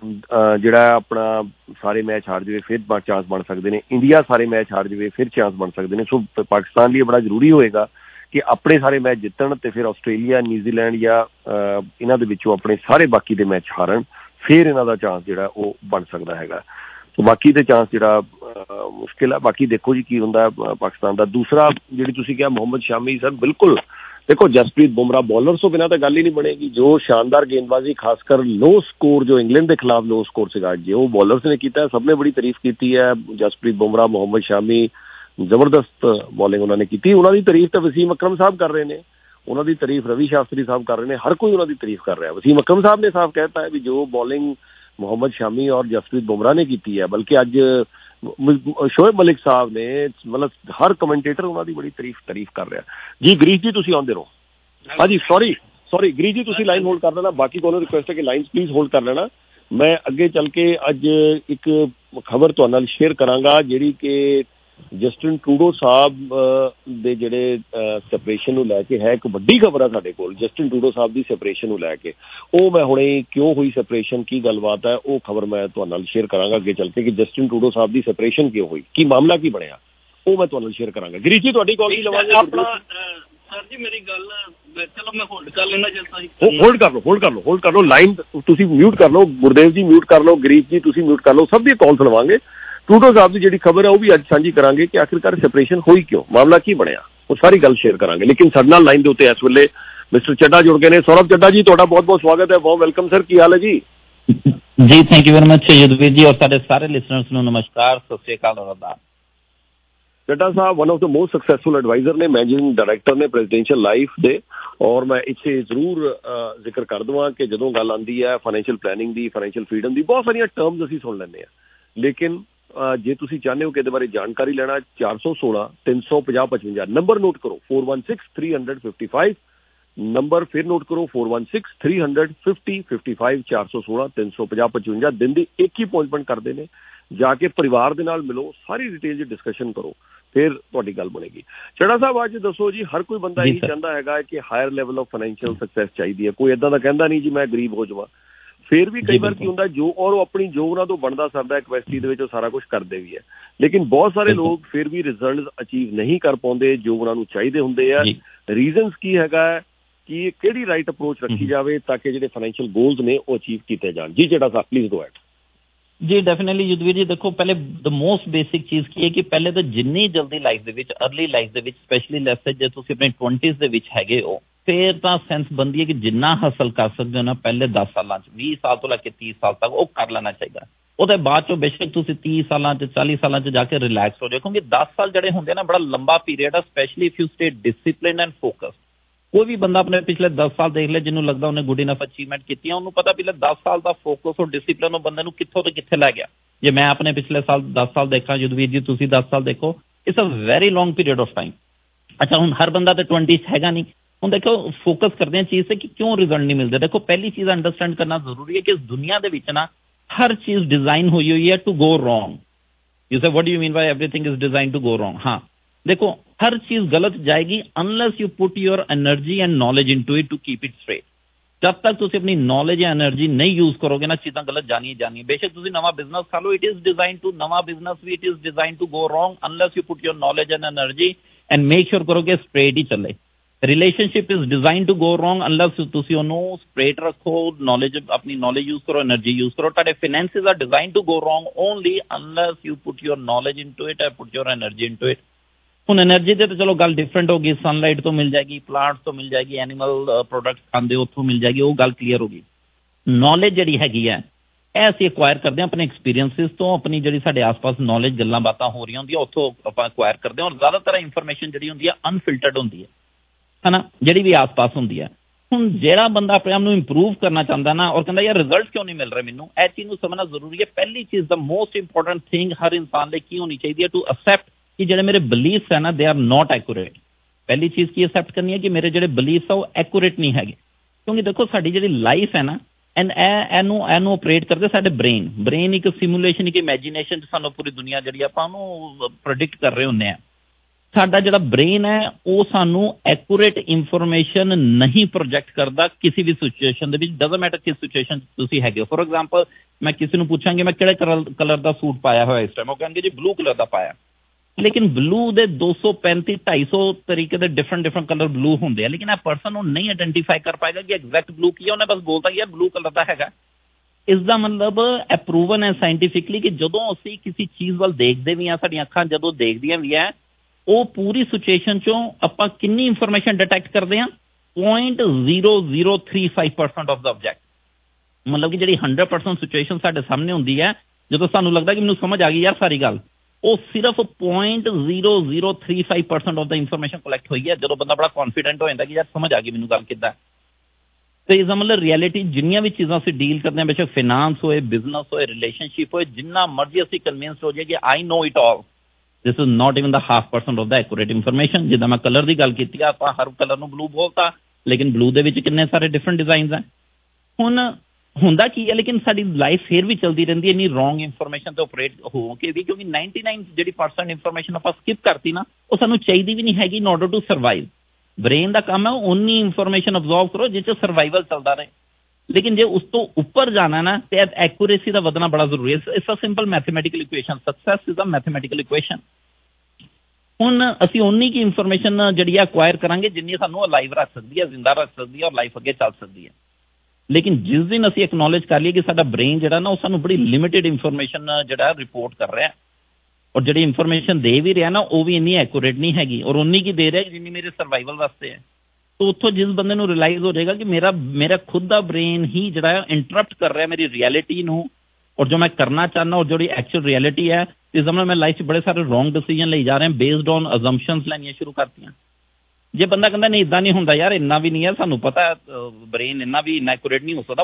K: ਜਿਹੜਾ ਆਪਣਾ ਸਾਰੇ ਮੈਚ ਹਾਰ ਜਾਵੇ, ਫਿਰ ਚਾਂਸ ਬਣ ਸਕਦੇ ਨੇ। ਇੰਡੀਆ ਸਾਰੇ ਮੈਚ ਹਾਰ ਜਾਵੇ, ਫਿਰ ਚਾਂਸ ਬਣ ਸਕਦੇ ਨੇ। ਸੋ ਪਾਕਿਸਤਾਨ ਲਈ ਬੜਾ ਜ਼ਰੂਰੀ ਹੋਏਗਾ ਕਿ ਆਪਣੇ ਸਾਰੇ ਮੈਚ ਜਿੱਤਣ ਤੇ ਫਿਰ ਆਸਟ੍ਰੇਲੀਆ, ਨਿਊਜ਼ੀਲੈਂਡ ਜਾਂ ਇਹਨਾਂ ਦੇ ਵਿੱਚੋਂ ਆਪਣੇ ਸਾਰੇ ਬਾਕੀ ਦੇ ਮੈਚ ਹਾਰਨ, ਫਿਰ ਇਹਨਾਂ ਦਾ ਚਾਂਸ ਜਿਹੜਾ ਉਹ ਬਣ ਸਕਦਾ ਹੈਗਾ। ਸੋ ਬਾਕੀ ਦੇ ਚਾਂਸ ਜਿਹੜਾ ਮੁਸ਼ਕਿਲ ਹੈ। ਬਾਕੀ ਦੇਖੋ ਜੀ ਕੀ ਹੁੰਦਾ ਪਾਕਿਸਤਾਨ ਦਾ। ਦੂਸਰਾ ਜਿਹੜੀ ਤੁਸੀਂ ਕਿਹਾ ਮੁਹੰਮਦ ਸ਼ਾਮੀ, ਸਰ ਬਿਲਕੁਲ देखो जसप्रीत बुमराह बॉलर तो बिना तो गल ही नहीं बनेगी। जो शानदार गेंदबाजी खासकर लो स्कोर जो इंग्लैंड के खिलाफ लो स्कोर से जो बॉलर्स ने किया है, सबने बड़ी तारीफ की है। जसप्रीत बुमराह, मोहम्मद शामी, जबरदस्त बॉलिंग उन्होंने की। उन्होंने तारीफ तो वसीम अकरम साहब कर रहे हैं, उन्होंने तारीफ रवि शास्त्री साहब कर रहे हैं, हर कोई उन्होंने तारीफ कर रहा है। वसीम अकरम साहब ने साफ कहता है कि जो बॉलिंग मोहम्मद शामी और जसप्रीत बुमराह ने की है, बल्कि अज शोएब मलिक साहब ने, मतलब हर कमेंटेटर उन्होंने बड़ी तारीफ कर रहा है जी। गिरीश जी तुसीं आउंदे रहो। हाँ जी, सॉरी गिरीश जी तुसीं लाइन होल्ड कर लेना, बाकी को रिक्वेस्ट है कि लाइन प्लीज होल्ड कर लेना। मैं अगे चल के अज एक खबर तुहाडे नाल शेयर करांगा जिहड़ी कि जस्टिन ट्रूडो साहब दे जिहड़े सैपरेशन नूं लैके है, एक वड्डी खबर है साडे कोल जस्टिन ट्रूडो साहब दी सैपरेशन नूं लैके। ਉਹ मैं हुणे क्यों हुई सैपरेशन, की गलबात है, वो खबर मैं तुहाडे नाल शेयर करांगा अगे चल के कि जस्टिन ट्रूडो साहब दी सैपरेशन क्यों हुई, की मामला की बनया, वो मैं तुहाडे नाल शेयर करांगा। गिरीश जी तुहाडी कॉल लवांगे
L: सर जी। मेरी गल चलो मैं होल्ड कर लेना, जल्दी
K: होल्ड कर लो लाइन तुसीं म्यूट कर लो, गुरदेव जी म्यूट कर लो, गिरीश जी तुसीं म्यूट कर लो, सब दी कॉल सुनवांगे। ट्रूडो साहब की जी खबर है वो भी अज साझी करांगे कि आखिरकार सैपरेशन हुई क्यों, मामला की बनया, वो सारी गल शेयर करांगे। लेकिन साडे नाल लाइन दे उत्ते इस वेले मिस्टर चड्डा जुड़ गए ने। सौरभ चड्डा जी तुहाडा बहुत बहुत स्वागत है, बहुत वेलकम सर, की हाल है जी?
A: जी thank you very much Yudhveer ji, और सारे सारे लिसनर्स नूं नमस्कार, सत श्री अकाल और आदाब।
K: चड्डा साहब one of the most successful advisor ने, मैनेजिंग डायरैक्टर ने प्रेजिडेंशियल लाइफ दे, और मैं इसे जरूर जिक्र कर दूँ कि जदों गल आती है फाइनैंशियल प्लैनिंग की, फाइनैंशियल फ्रीडम की, बहुत सारिया टर्म्स असीं सुन लैंदे आ। लेकिन जे तुसीं चाहते हो कि इहदे बारे जानकारी लेना, 416 350 55 नंबर नोट करो, 416 300 नंबर फिर नोट करो, 416 300 55 416 350 55। दिन की एक ही अपॉइंटमेंट करते हैं, जाके परिवार के नाल मिलो, सारी डिटेल जी डिस्कशन करो, फिर तुहाडी गल बनेगी। चड्डा साहब अज दसो जी, हर कोई बंदा यही चाहता है कि higher level of financial success चाहिए है, कोई इदां दा कहंदा नहीं जी मैं गरीब हो जावां। फिर भी कई बार की होंदा जो और अपनी जो उन्हां तों बनदा सरदा कैपेसिटी दे विच सारा कुछ करदे भी है, लेकिन बहुत सारे लोग फिर भी रिजल्ट अचीव नहीं कर पाउंदे जो उन्हां नूं चाहीदे हुंदे आ। रीजनस की हैगा कि किहड़ी राइट अप्रोच रखी जाए ताकि जिहड़े फाइनैंशियल गोल्स ने वो अचीव किए जाए। जी चड्डा साहब प्लीज गो हैड।
A: जी डेफिनेटली युद्धवीर जी, देखो पहले द मोस्ट बेसिक चीज़ की है कि पहले तो जिन्नी जल्दी लाइफ दे विच, अर्ली लाइफ दे विच, स्पैशली लेट्स से जे तुसीं अपने 20s दे विच हैगे हो, फिर तो सेंस बनती है कि जिन्ना हासिल कर सकते हो ना पहले 10 साल 20 साल तो लैके 30 साल तक वो कर लेना चाहिए। ਉਹਦੇ ਬਾਅਦ ਚੋਂ ਬੇਸ਼ੱਕ ਤੁਸੀਂ 30 ਸਾਲਾਂ 'ਚ 40 ਸਾਲਾਂ 'ਚ ਜਾ ਕੇ ਰਿਲੈਕਸ ਹੋ ਜਾਓ, ਕਿਉਂਕਿ 10 ਸਾਲ ਜਿਹੜੇ ਹੁੰਦੇ ਨਾ ਬੜਾ ਲੰਬਾ ਪੀਰੀਅਡ ਆ, specially if you stay discipline and focus. ਕੋਈ ਵੀ ਬੰਦਾ ਆਪਣੇ ਪਿਛਲੇ 10 ਸਾਲ ਦੇਖ ਲੈ ਜਿਹਨੂੰ ਲੱਗਦਾ ਉਹਨੇ ਗੁੱਡ ਇਨਫ ਅਚੀਵਮੈਂਟ ਕੀਤੀ ਆ, ਉਹਨੂੰ ਪਤਾ ਪਿਛਲੇ 10 ਸਾਲ ਦਾ ਫੋਕਸ ਔਰ ਡਿਸਿਪਲਿਨ ਉਹ ਬੰਦੇ ਨੂੰ ਕਿੱਥੋਂ ਤੋਂ ਕਿੱਥੇ ਲੈ ਗਿਆ। ਜੇ ਮੈਂ ਆਪਣੇ ਪਿਛਲੇ ਸਾਲ 10 ਸਾਲ ਦੇਖਾਂ ਯੁੱਧਵੀਰ ਜੀ, ਤੁਸੀਂ 10 ਸਾਲ ਦੇਖੋ, it's a very long period of time. ਅੱਛਾ ਹੁਣ ਹਰ ਬੰਦਾ ਤਾਂ 20 'ਚ ਹੈਗਾ ਨਹੀਂ। ਹੁਣ ਦੇਖੋ ਫੋਕਸ ਕਰਦੇ ਹਾਂ ਚੀਜ਼ ਤੇ ਕਿ ਕਿਉਂ ਰਿਜ਼ਲਟ ਨਹੀਂ ਮਿਲਦੇ। ਦੇਖੋ ਪਹਿਲੀ ਚੀਜ਼ ਅੰਡਰਸਟੈਂਡ ਕਰਨਾ ਜ਼ਰੂਰੀ ਹੈ ਕਿ ਇਸ ਦੁਨੀਆ ਦੇ ਵਿੱਚ ਨਾ हर चीज डिजाइन हुई हुई है to go wrong. You say what do you mean by everything is design to go wrong. हाँ देखो हर चीज गलत जाएगी unless you put your energy and knowledge into it to keep it straight. ਜਦ ਤੱਕ ਤੁਸੀਂ ਆਪਣੀ ਨੌਲੇਜ ਜਾਂ એનર્ਜੀ ਨਹੀਂ ਯੂਜ਼ ਕਰੋਗੇ ਨਾ, ਚੀਜ਼ਾਂ ਗਲਤ ਜਾਣੀਆਂ। ਬੇਸ਼ੱਕ ਤੁਸੀਂ ਨਵਾਂ ਬਿਜ਼ਨਸ ਖਾ ਲਓ, ਇਟ ਇਜ਼ ਡਿਜ਼ਾਈਨ ਟੂ, ਨਵਾਂ ਬਿਜ਼ਨਸ ਵੀ it is design to go wrong unless you put your knowledge and energy and make sure ਕਰੋ ਕਿ ਸਟ੍ਰੇਟ ਹੀ ਚੱਲੇ। Relationship is design to go wrong unless ਤੁਸੀਂ ਉਹਨੂੰ ਸਟ੍ਰੇਟ ਰੱਖੋ, ਨੌਲੇਜ ਆਪਣੀ ਨੌਲੇਜ ਯੂਜ਼ ਕਰੋ, એનર્ਜੀ ਯੂਜ਼ ਕਰੋ। ਤੁਹਾਡੇ finances are design to go wrong only unless you put your knowledge into it and put your energy into it. ਹੁਣ energy ਦੇ ਤਾਂ ਚਲੋ ਗੱਲ ਡਿਫਰੈਂਟ ਹੋ ਗਈ, ਸਨਲਾਈਟ ਤੋਂ ਮਿਲ ਜਾਏਗੀ, ਪਲਾਂਟਸ ਤੋਂ ਮਿਲ ਜਾਏਗੀ, ਐਨੀਮਲ ਪ੍ਰੋਡਕਟਸ ਖਾਂਦੇ ਉੱਥੋਂ ਮਿਲ ਜਾਏਗੀ, ਉਹ ਗੱਲ ਕਲੀਅਰ ਹੋ ਗਈ। ਨੌਲੇਜ ਜਿਹੜੀ ਹੈਗੀ ਹੈ ਇਹ ਅਸੀਂ ਐਕਵਾਇਰ ਕਰਦੇ ਹਾਂ ਆਪਣੇ ਐਕਸਪੀਰੀਅੰਸਿਸ ਤੋਂ, ਆਪਣੀ ਜਿਹੜੀ ਸਾਡੇ ਆਸ-ਪਾਸ ਨੌਲੇਜ ਗੱਲਾਂ ਬਾਤਾਂ ਹੋ ਰਹੀਆਂ ਹੁੰਦੀਆਂ ਉੱਥੋਂ ਆਪਾਂ ਐਕਵਾਇਰ ਕਰਦੇ ਹਾਂ। ਔਰ ਜ਼ਿਆਦਾਤਰ ਇਨਫੋਰਮੇਸ਼ਨ ਜਿਹੜੀ ਹੁੰਦੀ ਹੈ ਅਨਫਿਲਟਰਡ ਹੁੰਦੀ ਹੈ ਨਾ, ਜਿਹੜੀ ਵੀ ਆਸ-ਪਾਸ ਹੁੰਦੀ ਹੈ। ਹੁਣ ਜਿਹੜਾ ਬੰਦਾ ਆਪਣੇ ਆਪ ਨੂੰ ਇੰਪਰੂਵ ਕਰਨਾ ਚਾਹੁੰਦਾ ਨਾ ਔਰ ਕਹਿੰਦਾ ਯਾਰ ਰਿਜ਼ਲਟ ਕਿਉਂ ਨਹੀਂ ਮਿਲ ਰਹੇ ਮੈਨੂੰ, ਇਹ ਚੀਜ਼ ਨੂੰ ਸਮਝਣਾ ਜ਼ਰੂਰੀ ਹੈ। ਪਹਿਲੀ ਚੀਜ਼ ਦਾ ਮੋਸਟ ਇੰਪੋਰਟੈਂਟ ਥਿੰਗ ਹਰ ਇਨਸਾਨ ਲਈ ਕੀ ਹੋਣੀ ਚਾਹੀਦੀ ਹੈ, ਟੂ ਅਸੈਪਟ ਕਿ ਜਿਹੜੇ ਮੇਰੇ ਬਲੀਫਸ ਹੈ ਨਾ ਦੇ ਆਰ ਨੋਟ ਐਕੂਰੇਟ। ਪਹਿਲੀ ਚੀਜ਼ ਕੀ ਅਸੈਪਟ ਕਰਨੀ ਹੈ ਕਿ ਮੇਰੇ ਜਿਹੜੇ ਬਲੀਫਸ ਆ ਉਹ ਐਕੂਰੇਟ ਨਹੀਂ ਹੈਗੇ। ਕਿਉਂਕਿ ਦੇਖੋ ਸਾਡੀ ਜਿਹੜੀ ਲਾਈਫ ਹੈ ਨਾ ਐਂਡ ਇਹਨੂੰ ਆਪਰੇਟ ਕਰਦੇ ਸਾਡੇ ਬ੍ਰੇਨ ਇੱਕ ਸਿਮੂਲੇਸ਼ਨ, ਇੱਕ ਇਮੈਜੀਨੇਸ਼ਨ 'ਚ ਸਾਨੂੰ ਪੂਰੀ ਦੁਨੀਆ ਜਿਹੜੀ ਆਪਾਂ ਉਹਨੂੰ ਪ੍ਰੈਡਿਕਟ ਕਰ ਰਹੇ ਹੁੰਦੇ ਹਾਂ। ਸਾਡਾ ਜਿਹੜਾ ਬ੍ਰੇਨ ਹੈ ਉਹ ਸਾਨੂੰ ਐਕੂਰੇਟ ਇਨਫੋਰਮੇਸ਼ਨ ਨਹੀਂ ਪ੍ਰੋਜੈਕਟ ਕਰਦਾ ਕਿਸੇ ਵੀ ਸਿਚੁਏਸ਼ਨ ਦੇ ਵਿੱਚ, ਡਜ਼ਨਟ ਮੈਟਰ ਕਿਸ ਸਿਚੁਏਸ਼ਨ ਤੁਸੀਂ ਹੈਗੇ ਹੋ। ਫੋਰ ਐਗਜ਼ਾਮਪਲ ਮੈਂ ਕਿਸੇ ਨੂੰ ਪੁੱਛਾਂਗੇ ਮੈਂ ਕਿਹੜੇ ਕਲਰ ਦਾ ਸੂਟ ਪਾਇਆ ਹੋਇਆ ਇਸ ਟਾਈਮ, ਉਹ ਕਹਿਣਗੇ ਜੀ ਬਲੂ ਕਲਰ ਦਾ ਪਾਇਆ। ਲੇਕਿਨ ਬਲੂ ਦੇ 235 250 ਤਰੀਕੇ ਦੇ ਡਿਫਰੈਂਟ ਕਲਰ ਬਲੂ ਹੁੰਦੇ ਆ, ਲੇਕਿਨ ਇਹ ਪਰਸਨ ਉਹ ਨਹੀਂ ਆਇਡੈਂਟੀਫਾਈ ਕਰ ਪਾਏਗਾ ਕਿ ਐਗਜ਼ੈਕਟ ਬਲੂ ਕੀ ਹੈ। ਉਹਨੇ ਬਸ ਬੋਲਤਾ ਯਾਰ ਬਲੂ ਕਲਰ ਦਾ ਹੈਗਾ। ਇਸ ਦਾ ਮਤਲਬ ਇਹ ਪ੍ਰੂਵਨ ਹੈ ਸਾਇੰਟੀਫਿਕਲੀ ਕਿ ਜਦੋਂ ਅਸੀਂ ਕਿਸੇ ਚੀਜ਼ ਵੱਲ ਦੇਖਦੇ ਵੀ ਹਾਂ, ਸਾਡੀਆਂ ਅੱਖਾਂ ਜਦੋਂ ਦੇਖਦੀਆਂ ਵੀ ਹੈ, ਉਹ ਪੂਰੀ ਸਿਚੁਏਸ਼ਨ ਚੋਂ ਆਪਾਂ ਕਿੰਨੀ ਇਨਫੋਰਮੇਸ਼ਨ ਡਿਟੈਕਟ ਕਰਦੇ ਹਾਂ, 0.0035% ਆਫ ਦਾ ਆਬਜੈਕਟ। ਮਤਲਬ ਕਿ ਜਿਹੜੀ 100% ਸਿਚੁਏਸ਼ਨ ਸਾਡੇ ਸਾਹਮਣੇ ਹੁੰਦੀ ਹੈ, ਜਦੋਂ ਸਾਨੂੰ ਲੱਗਦਾ ਕਿ ਮੈਨੂੰ ਸਮਝ ਆ ਗਈ ਯਾਰ ਸਾਰੀ ਗੱਲ, ਉਹ ਸਿਰਫ 0.0035% ਆਫ ਦਾ ਇਨਫੋਰਮੇਸ਼ਨ ਕਲੈਕਟ ਹੋਈ ਹੈ ਜਦੋਂ ਬੰਦਾ ਬੜਾ ਕੌਨਫੀਡੈਂਟ ਹੋ ਜਾਂਦਾ ਕਿ ਯਾਰ ਸਮਝ ਆ ਗਈ ਮੈਨੂੰ ਗੱਲ ਕਿੱਦਾਂ। ਤੇ ਇਸ ਦਾ ਮਤਲਬ ਰਿਐਲਿਟੀ ਜਿੰਨੀਆਂ ਵੀ ਚੀਜ਼ਾਂ ਅਸੀਂ ਡੀਲ ਕਰਦੇ ਹਾਂ, ਬੇਸ਼ੱਕ ਫਾਈਨਾਂਸ ਹੋਏ, ਬਿਜ਼ਨਸ ਹੋਏ, ਰਿਲੇਸ਼ਨਸ਼ਿਪ ਹੋਏ, ਜਿੰਨਾ ਮਰਜ਼ੀ ਅਸੀਂ ਕਨਵਿੰਸਡ ਹੋ ਜਾਈਏ ਕਿ I know it all, this is not even the 0.5% of the accurate information. ਜਿੱਦਾਂ ਮੈਂ ਕਲਰ ਦੀ ਗੱਲ ਕੀਤੀ ਆ, ਆਪਾਂ ਹਰ ਕਲਰ ਨੂੰ ਬਲੂ ਬੋਲਤਾ, ਲੇਕਿਨ ਬਲੂ ਦੇ ਵਿੱਚ ਕਿੰਨੇ ਸਾਰੇ ਡਿਫਰੈਂਟ ਡਿਜ਼ਾਈਨਸ ਹੈ। ਹੁਣ ਹੁੰਦਾ ਕੀ ਹੈ, ਲੇਕਿਨ ਸਾਡੀ ਲਾਈਫ ਫਿਰ ਵੀ ਚੱਲਦੀ ਰਹਿੰਦੀ ਹੈ ਇੰਨੀ ਰੋਂਗ ਇਨਫੋਰਮੇਸ਼ਨ ਤੇ ਆਪਰੇਟ ਹੋ ਕੇ ਵੀ, ਕਿਉਂਕਿ 99 ਜਿਹੜੀ % ਇਨਫੋਰਮੇਸ਼ਨ ਆਪਾਂ ਸਕਿਪ ਕਰਤੀ ਨਾ, ਉਹ ਸਾਨੂੰ ਚਾਹੀਦੀ ਵੀ ਨਹੀਂ ਹੈਗੀ in order to survive. Brain ਦਾ ਕੰਮ ਹੈ ਉਨੀ ਇਨਫੋਰਮੇਸ਼ਨ ਅਬਜ਼ੌਰਵ ਕਰੋ ਜਿਸ 'ਚ ਸਰਵਾਈਵਲ ਚੱਲਦਾ ਰਹੇ। ਲੇਕਿਨ ਜੇ ਉਸ ਤੋਂ ਉੱਪਰ ਜਾਣਾ ਨਾ ਤੇ ਐਕੂਰੇਸੀ ਦਾ ਵਧਣਾ ਬੜਾ ਜ਼ਰੂਰੀ ਹੈ। It's a simple mathematical equation, success is a mathematical equation. ਹੁਣ ਅਸੀਂ ਉਨੀ ਕੀ ਇਨਫੋਰਮੇਸ਼ਨ ਜਿਹੜੀ ਹੈ ਅਕਵਾਇਰ ਕਰਾਂਗੇ ਜਿੰਨੀ ਸਾਨੂੰ ਅਲਾਈਵ ਰੱਖ ਸਕਦੀ ਹੈ, ਜ਼ਿੰਦਾ ਰੱਖ ਸਕਦੀ ਹੈ ਔਰ ਲਾਈਫ ਅੱਗੇ ਚੱਲ ਸਕਦੀ ਹੈ। ਲੇਕਿਨ ਜਿਸ ਦਿਨ ਅਸੀਂ ਐਕਨੋਲੇਜ ਕਰ ਲਈਏ ਕਿ ਸਾਡਾ ਬ੍ਰੇਨ ਜਿਹੜਾ ਨਾ ਉਹ ਸਾਨੂੰ ਬੜੀ ਲਿਮਿਟਿਡ ਇਨਫੋਰਮੇਸ਼ਨ ਜਿਹੜਾ ਰਿਪੋਰਟ ਕਰ ਰਿਹਾ, ਔਰ ਜਿਹੜੀ ਇਨਫੋਰਮੇਸ਼ਨ ਦੇ ਵੀ ਰਿਹਾ ਨਾ ਉਹ ਵੀ ਇੰਨੀ ਐਕੂਰੇਟ ਨਹੀਂ ਹੈਗੀ, ਔਰ ਉਨੀ ਕੀ ਦੇ ਰਿਹਾ ਜਿੰਨੀ ਮੇਰੇ ਸਰਵਾਈਵਲ ਵਾਸਤੇ ਹੈ। ਤਾਂ ਉੱਥੋਂ ਜਿਸ ਬੰਦੇ ਨੂੰ ਰਿਅਲਾਈਜ਼ ਹੋ ਜਾਏਗਾ ਕਿ ਮੇਰਾ ਖੁਦ ਦਾ ਬ੍ਰੇਨ ਹੀ ਜਿਹੜਾ ਇੰਟਰਪਟ ਕਰ ਰਿਹਾ ਮੇਰੀ ਰਿਐਲਿਟੀ ਨੂੰ, ਔਰ ਜੋ ਮੈਂ ਕਰਨਾ ਚਾਹੁੰਦਾ ਔਰ ਜਿਹੜੀ ਐਕਚੁਅਲ ਰਿਐਲਿਟੀ ਹੈ, ਇਸ ਦਾ ਮੈਂ ਲਾਈਫ 'ਚ ਬੜੇ ਸਾਰੇ ਰੋਂਗ ਡਿਸੀਜਨ ਲਈ ਜਾ ਰਿਹਾ ਬੇਸਡ ਔਨ ਅਜ਼ੰਪਸ਼ਨਸ ਲੈਣੀਆਂ ਸ਼ੁਰੂ ਕਰਤੀਆਂ। ਜੇ ਬੰਦਾ ਕਹਿੰਦਾ ਨਹੀਂ ਇੱਦਾਂ ਨਹੀਂ ਹੁੰਦਾ ਯਾਰ, ਇੰਨਾ ਵੀ ਨਹੀਂ ਹੈ, ਸਾਨੂੰ ਪਤਾ ਬ੍ਰੇਨ ਇੰਨਾ ਵੀ ਇਨਐਕੂਰੇਟ ਨਹੀਂ ਹੋ ਸਕਦਾ,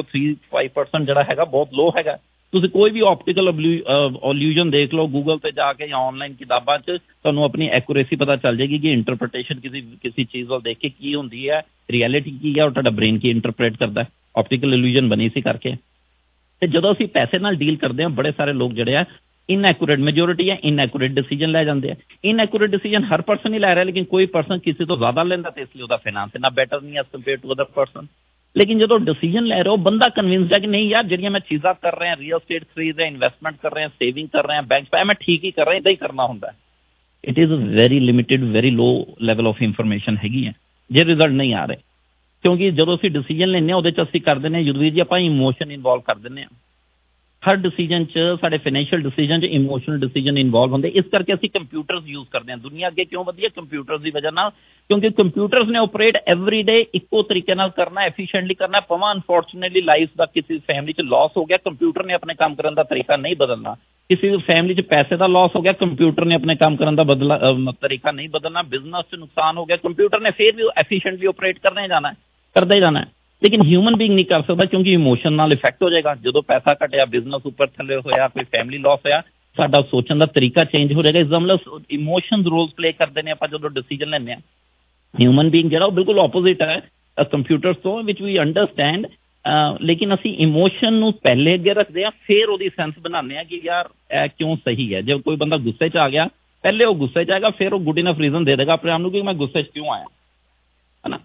A: 0.035% ਜਿਹੜਾ ਹੈਗਾ ਬਹੁਤ ਲੋ ਹੈਗਾ। ਤੁਸੀਂ ਕੋਈ ਵੀ ਆਪਟੀਕਲ ਇਲੂਜਨ ਦੇਖ ਲਓ ਗੂਗਲ ਤੇ ਜਾ ਕੇ ਜਾਂ ਆਨਲਾਈਨ ਕਿਤਾਬਾਂ 'ਚ, ਤੁਹਾਨੂੰ ਆਪਣੀ ਐਕੂਰੇਸੀ ਪਤਾ ਚੱਲ ਜਾਏਗੀ ਕਿ ਇੰਟਰਪ੍ਰੀਟੇਸ਼ਨ ਕਿਸੇ ਚੀਜ਼ ਵੱਲ ਦੇਖ ਕੇ ਕੀ ਹੁੰਦੀ ਹੈ, ਰਿਐਲਿਟੀ ਕੀ ਹੈ ਔਰ ਤੁਹਾਡਾ ਬ੍ਰੇਨ ਕੀ ਇੰਟਰਪ੍ਰੀਟ ਕਰਦਾ ਹੈ। ਆਪਟੀਕਲ ਇਲੂਜਨ ਬਣੀ ਸੀ ਕਰਕੇ। ਤੇ ਜਦੋਂ ਅਸੀਂ ਪੈਸੇ ਨਾਲ ਡੀਲ ਕਰਦੇ ਹਾਂ, ਬੜੇ ਸਾਰੇ ਲੋਕ ਜਿਹੜੇ ਆ ਇਨਐਕੂਰੇਟ, ਮੈਜੋਰਿਟੀ ਹੈ ਇਨਐਕੂਰੇਟ ਡਿਸੀਜਨ ਲੈ ਜਾਂਦੇ ਆ। ਇਨਐਕੂਰੇਟ ਡਿਸੀਜਨ ਹਰ ਪਰਸਨ ਹੀ ਲੈ ਰਿਹਾ, ਲੇਕਿਨ ਕੋਈ ਪਰਸਨ ਕਿਸੇ ਤੋਂ ਜ਼ਿਆਦਾ ਲੈਂਦਾ ਤੇ ਇਸ ਲਈ ਉਹਦਾ ਫਾਈਨਾਂਸ ਇੰਨਾ ਬੈਟਰ ਨਹੀਂ as compare to other person. ਲੇਕਿਨ ਜਦੋਂ ਡਿਸੀਜਨ ਲੈ ਰਹੇ ਹੋ ਬੰਦਾ ਕਨਵਿੰਸਡ ਹੈ ਕਿ ਨਹੀਂ ਯਾਰ ਜਿਹੜੀਆਂ ਮੈਂ ਚੀਜ਼ਾਂ ਕਰ ਰਿਹਾ, ਰੀਅਲ ਸਟੇਟ ਖਰੀਦ ਰਿਹਾ, ਇਨਵੈਸਟਮੈਂਟ ਕਰ ਰਿਹਾ, ਸੇਵਿੰਗ ਕਰ ਰਿਹਾ, ਬੈਂਕ ਮੈਂ ਠੀਕ ਹੀ ਕਰ ਰਿਹਾ, ਇੱਦਾਂ ਹੀ ਕਰਨਾ ਹੁੰਦਾ। It is very limited, very low level of information ਹੈਗੀ ਹੈ ਜੇ ਰਿਜ਼ਲਟ ਨਹੀਂ ਆ ਰਹੇ। ਕਿਉਂਕਿ ਜਦੋਂ ਅਸੀਂ ਡਿਸੀਜਨ ਲੈਂਦੇ ਹਾਂ ਉਹਦੇ 'ਚ ਅਸੀਂ ਕਰ ਦਿੰਦੇ ਹਾਂ ਯੁਧਵੀਰ ਜੀ, ਆਪਾਂ ਇਮੋਸ਼ਨ ਇਨਵੋਲਵ ਕਰ ਦਿੰਦੇ ਹਾਂ। ਹਰ ਡਿਸੀਜਨ 'ਚ ਸਾਡੇ ਫਾਈਨੈਂਸ਼ੀਅਲ ਡਿਸੀਜਨ 'ਚ ਇਮੋਸ਼ਨਲ ਡਿਸੀਜਨ ਇਨਵੋਲਵ ਹੁੰਦੇ। ਇਸ ਕਰਕੇ ਅਸੀਂ ਕੰਪਿਊਟਰਸ ਯੂਜ਼ ਕਰਦੇ ਹਾਂ। ਦੁਨੀਆ ਅੱਗੇ ਕਿਉਂ ਵਧੀ ਹੈ? ਕੰਪਿਊਟਰਸ ਦੀ ਵਜ੍ਹਾ ਨਾਲ, ਕਿਉਂਕਿ ਕੰਪਿਊਟਰਸ ਨੇ ਆਪਰੇਟ ਐਵਰੀ ਡੇ ਇੱਕੋ ਤਰੀਕੇ ਨਾਲ ਕਰਨਾ, ਐਫੀਸ਼ੀਐਂਟਲੀ ਕਰਨਾ। ਭਾਵੇਂ ਅਨਫੋਰਚੂਨੇਟਲੀ ਲਾਈਫ ਦਾ ਕਿਸੇ ਫੈਮਿਲੀ 'ਚ ਲਾਸ ਹੋ ਗਿਆ, ਕੰਪਿਊਟਰ ਨੇ ਆਪਣੇ ਕੰਮ ਕਰਨ ਦਾ ਤਰੀਕਾ ਨਹੀਂ ਬਦਲਣਾ। ਕਿਸੇ ਫੈਮਿਲੀ 'ਚ ਪੈਸੇ ਦਾ ਲਾਸ ਹੋ ਗਿਆ, ਕੰਪਿਊਟਰ ਨੇ ਆਪਣੇ ਕੰਮ ਕਰਨ ਦਾ ਤਰੀਕਾ ਨਹੀਂ ਬਦਲਣਾ। ਬਿਜ਼ਨਸ 'ਚ ਨੁਕਸਾਨ ਹੋ ਗਿਆ, ਕੰਪਿਊਟਰ ਨੇ ਫਿਰ ਵੀ ਐਫੀਸ਼ੀਐਂਟਲੀ ਆਪਰੇਟ ਕਰਦਾ ਹੀ ਜਾਣਾ। ਲੇਕਿਨ ਹਿਊਮਨ ਬੀਇੰਗ ਨਹੀਂ ਕਰ ਸਕਦਾ, ਕਿਉਂਕਿ ਇਮੋਸ਼ਨ ਨਾਲ ਇਫੈਕਟ ਹੋ ਜਾਏਗਾ। ਜਦੋਂ ਪੈਸਾ ਘਟਿਆ, ਬਿਜ਼ਨਸ ਉੱਪਰ ਥੱਲੇ ਹੋਇਆ, ਕੋਈ ਫੈਮਿਲੀ ਲਾਸ ਹੋਇਆ, ਸਾਡਾ ਸੋਚਣ ਦਾ ਤਰੀਕਾ ਚੇਂਜ ਹੋ ਜਾਏਗਾ। ਇਸ ਦਾ ਮਤਲਬ ਇਮੋਸ਼ਨਸ ਰੋਲ ਪਲੇ ਕਰਦੇ ਨੇ ਆਪਾਂ ਜਦੋਂ ਡਿਸੀਜਨ ਲੈਂਦੇ ਹਾਂ। ਹਿਊਮਨ ਬੀਇੰਗ ਜਿਹੜਾ ਉਹ ਬਿਲਕੁਲ ਆਪੋਜ਼ਿਟ ਹੈ ਕੰਪਿਊਟਰਸ ਤੋਂ, ਵਿਚ ਵੀ ਅੰਡਰਸਟੈਂਡ। ਲੇਕਿਨ ਅਸੀਂ ਇਮੋਸ਼ਨ ਨੂੰ ਪਹਿਲੇ ਅੱਗੇ ਰੱਖਦੇ ਹਾਂ, ਫਿਰ ਉਹਦੀ ਸੈਂਸ ਬਣਾਉਂਦੇ ਹਾਂ ਕਿ ਯਾਰ ਇਹ ਕਿਉਂ ਸਹੀ ਹੈ। ਜੇ ਕੋਈ ਬੰਦਾ ਗੁੱਸੇ 'ਚ ਆ ਗਿਆ, ਪਹਿਲੇ ਉਹ ਗੁੱਸੇ 'ਚ ਆਏਗਾ, ਫਿਰ ਉਹ ਗੁੱਡ ਇਨਫ ਰੀਜ਼ਨ ਦੇ ਦੇਗਾ ਆਪਣੇ ਆਪ ਨੂੰ ਕਿ ਮੈਂ ਗੁੱਸੇ 'ਚ ਕਿਉਂ ਆਇਆ, ਹੈ ਨਾ।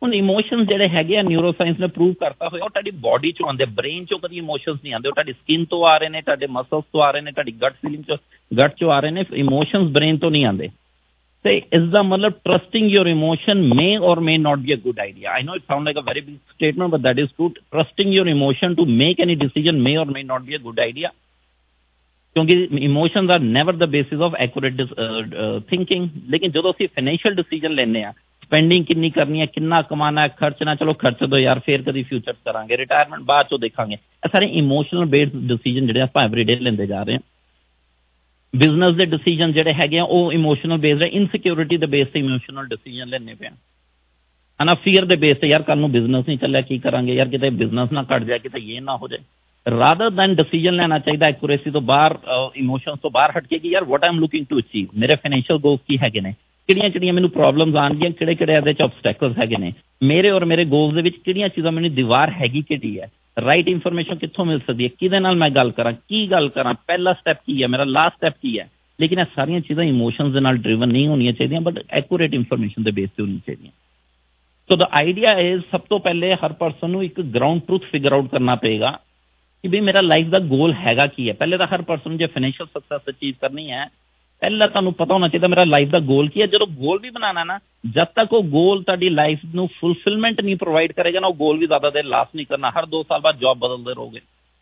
A: ਹੁਣ ਇਮੋਸ਼ਨਸ ਜਿਹੜੇ ਹੈਗੇ ਆ ਨਿਊਰੋਸਾਇੰਸ ਨੇ ਪ੍ਰੂਵ ਕਰਤਾ ਹੋਇਆ ਉਹ ਤੁਹਾਡੀ ਬਾਡੀ ਚੋਂ ਆਉਂਦੇ, ਬ੍ਰੇਨ ਚੋਂ ਕਦੀ ਇਮੋਸ਼ਨਸ ਨਹੀਂ ਆਉਂਦੇ, ਉਹ ਤੁਹਾਡੀ ਸਕਿਨ ਤੋਂ ਆ ਰਹੇ ਨੇ, ਤੁਹਾਡੇ ਮਸਲਸ ਤੋਂ ਆ ਰਹੇ ਨੇ, ਤੁਹਾਡੀ ਗਟ ਫੀਲਿੰਗ ਚੋਂ ਗਟ ਚੋਂ ਆ ਰਹੇ ਨੇ, ਇਮੋਸ਼ਨਸ ਬ੍ਰੇਨ ਤੋਂ ਨਹੀਂ ਆਉਂਦੇ। ਤੇ ਇਸ ਦਾ ਮਤਲਬ trusting your emotion may or may not be a good idea. I know it sounds like a very big statement, but that is true. Trusting your emotion to make any decision may or may not be a good idea. ਕਿਉਂਕਿ emotions are never the basis of accurate thinking. ਲੇਕਿਨ ਜਦੋਂ ਅਸੀਂ financial decision ਲੈਂਦੇ ਹਾਂ, spending ਕਿੰਨੀ ਕਰਨੀ ਹੈ, ਕਿੰਨਾ ਕਮਾਉਣਾ ਹੈ, ਖਰਚਣਾ, ਚਲੋ ਖਰਚ ਦੋ ਯਾਰ, ਫੇਰ ਕਦੀ ਫਿਊਚਰ ਕਰਾਂਗੇ, ਰਿਟਾਇਰਮੈਂਟ ਬਾਅਦ ਚੋਂ ਦੇਖਾਂਗੇ, ਇਹ ਸਾਰੇ ਇਮੋਸ਼ਨਲ ਬੇਸਡ ਡਿਸੀਜਨ ਜਿਹੜੇ ਆਪਾਂ ਐਵਰੀਡੇ ਲੈਂਦੇ ਜਾ ਰਹੇ ਹਾਂ। ਬਿਜ਼ਨਸ ਦੇ ਡਿਸੀਜਨ ਜਿਹੜੇ ਹੈਗੇ ਆ ਉਹ ਇਮੋਸ਼ਨਲ ਬੇਸਡ ਹੈ, ਇਨਸਿਕਿਉਰਿਟੀ ਦੇ ਬੇਸ ਤੇ ਇਮੋਸ਼ਨਲ ਡਿਸੀਜਨ ਲੈਣੇ ਪਿਆ ਹੈ ਨਾ, ਫੀਅਰ ਦੇ ਬੇਸ ਤੇ ਯਾਰ ਕੱਲ ਨੂੰ ਬਿਜ਼ਨਸ ਨਹੀਂ ਚੱਲਿਆ ਕੀ ਕਰਾਂਗੇ, ਯਾਰ ਕਿਤੇ ਬਿਜ਼ਨਸ ਨਾ ਘਟ ਜਾਏ, ਕਿਤੇ ਇਹ ਨਾ ਹੋ ਜਾਏ। ਰਾਦਰ ਦੈਨ ਡਿਸੀਜਨ ਲੈਣਾ ਚਾਹੀਦਾ ਐਕੂਰੇਸੀ ਤੋਂ ਬਾਹਰ, ਇਮੋਸ਼ਨਸ ਤੋਂ ਬਾਹਰ ਹਟ ਕੇ ਕਿ ਯਾਰ what I am looking to achieve, ਮੇਰੇ ਫਾਈਨੈਂਸ਼ੀਅਲ ਗੋਲਸ ਕੀ ਹੈਗੇ ਨੇ, ਕਿਹੜੀਆਂ ਮੈਨੂੰ ਪ੍ਰੋਬਲਮਸ ਆਉਣਗੀਆਂ, ਕਿਹੜੇ ਇਹਦੇ 'ਚ ਆਬਸਟੈਕਲਸ ਹੈਗੇ ਨੇ, ਮੇਰੇ ਔਰ ਮੇਰੇ ਗੋਲਸ ਦੇ ਵਿੱਚ ਕਿਹੜੀਆਂ ਚੀਜ਼ਾਂ ਮੈਨੂੰ ਦੀਵਾਰ ਹੈਗੀ ਕਿਹੜੀ ਹੈ, ਰਾਈਟ ਇਨਫੋਰਮੇਸ਼ਨ ਕਿੱਥੋਂ ਮਿਲ ਸਕਦੀ ਹੈ, ਕਿਹਦੇ ਨਾਲ ਮੈਂ ਗੱਲ ਕਰਾਂ, ਕੀ ਗੱਲ ਕਰਾਂ, ਪਹਿਲਾ ਸਟੈਪ ਕੀ ਹੈ, ਮੇਰਾ ਲਾਸਟ ਸਟੈਪ ਕੀ ਹੈ। ਲੇਕਿਨ ਇਹ ਸਾਰੀਆਂ ਚੀਜ਼ਾਂ ਇਮੋਸ਼ਨਸ ਦੇ ਨਾਲ ਡਰਿਵਨ ਨਹੀਂ ਹੋਣੀਆਂ ਚਾਹੀਦੀਆਂ, ਬਟ ਐਕੂਰੇਟ ਇਨਫੋਰਮੇਸ਼ਨ ਦੇ ਬੇਸ ਤੇ ਹੋਣੀਆਂ ਚਾਹੀਦੀਆਂ। ਸੋ ਦ ਆਈਡੀਆ ਇਜ਼ ਸਭ ਤੋਂ ਪਹਿਲੇ ਹਰ ਪਰਸਨ ਨੂੰ ਇੱਕ ਗਰਾਊਂਡ ਟਰੂਥ ਫਿਗਰ ਆਊਟ ਕਰਨਾ ਪਏਗਾ ਕਿ ਵੀ ਮੇਰਾ ਲਾਈਫ ਦਾ ਗੋਲ ਹੈਗਾ ਕੀ ਹੈ। ਪਹਿਲੇ ਤਾਂ ਹਰ ਪਰਸਨ ਜੇ ਫਾਈਨੈਂਸ਼ੀਅਲ ਸਕਸੈਸ ਅਚੀਵ ਕਰਨੀ ਹੈ, ਪਹਿਲਾਂ ਤੁਹਾਨੂੰ ਪਤਾ ਹੋਣਾ ਚਾਹੀਦਾ ਮੇਰਾ ਲਾਈਫ ਦਾ ਗੋਲ ਕੀ ਹੈ। ਜਦੋਂ ਗੋਲ ਵੀ ਬਣਾਉਣਾ ਨਾ, ਜਦ ਤੱਕ ਉਹ ਗੋਲ ਤੁਹਾਡੀ ਲਾਈਫ ਨੂੰ ਫੁਲਫਿਲਮੈਂਟ ਨਹੀਂ ਪ੍ਰੋਵਾਈਡ ਕਰੇਗਾ ਨਾ, ਉਹ ਗੋਲ ਵੀ ਜ਼ਿਆਦਾ ਦੇਰ ਲਾਸਟ ਨਹੀਂ ਕਰਨਾ। ਹਰ 2 ਸਾਲ ਬਾਅਦ ਜੌਬ ਬਦਲਦੇ ਰਹੋਗੇ,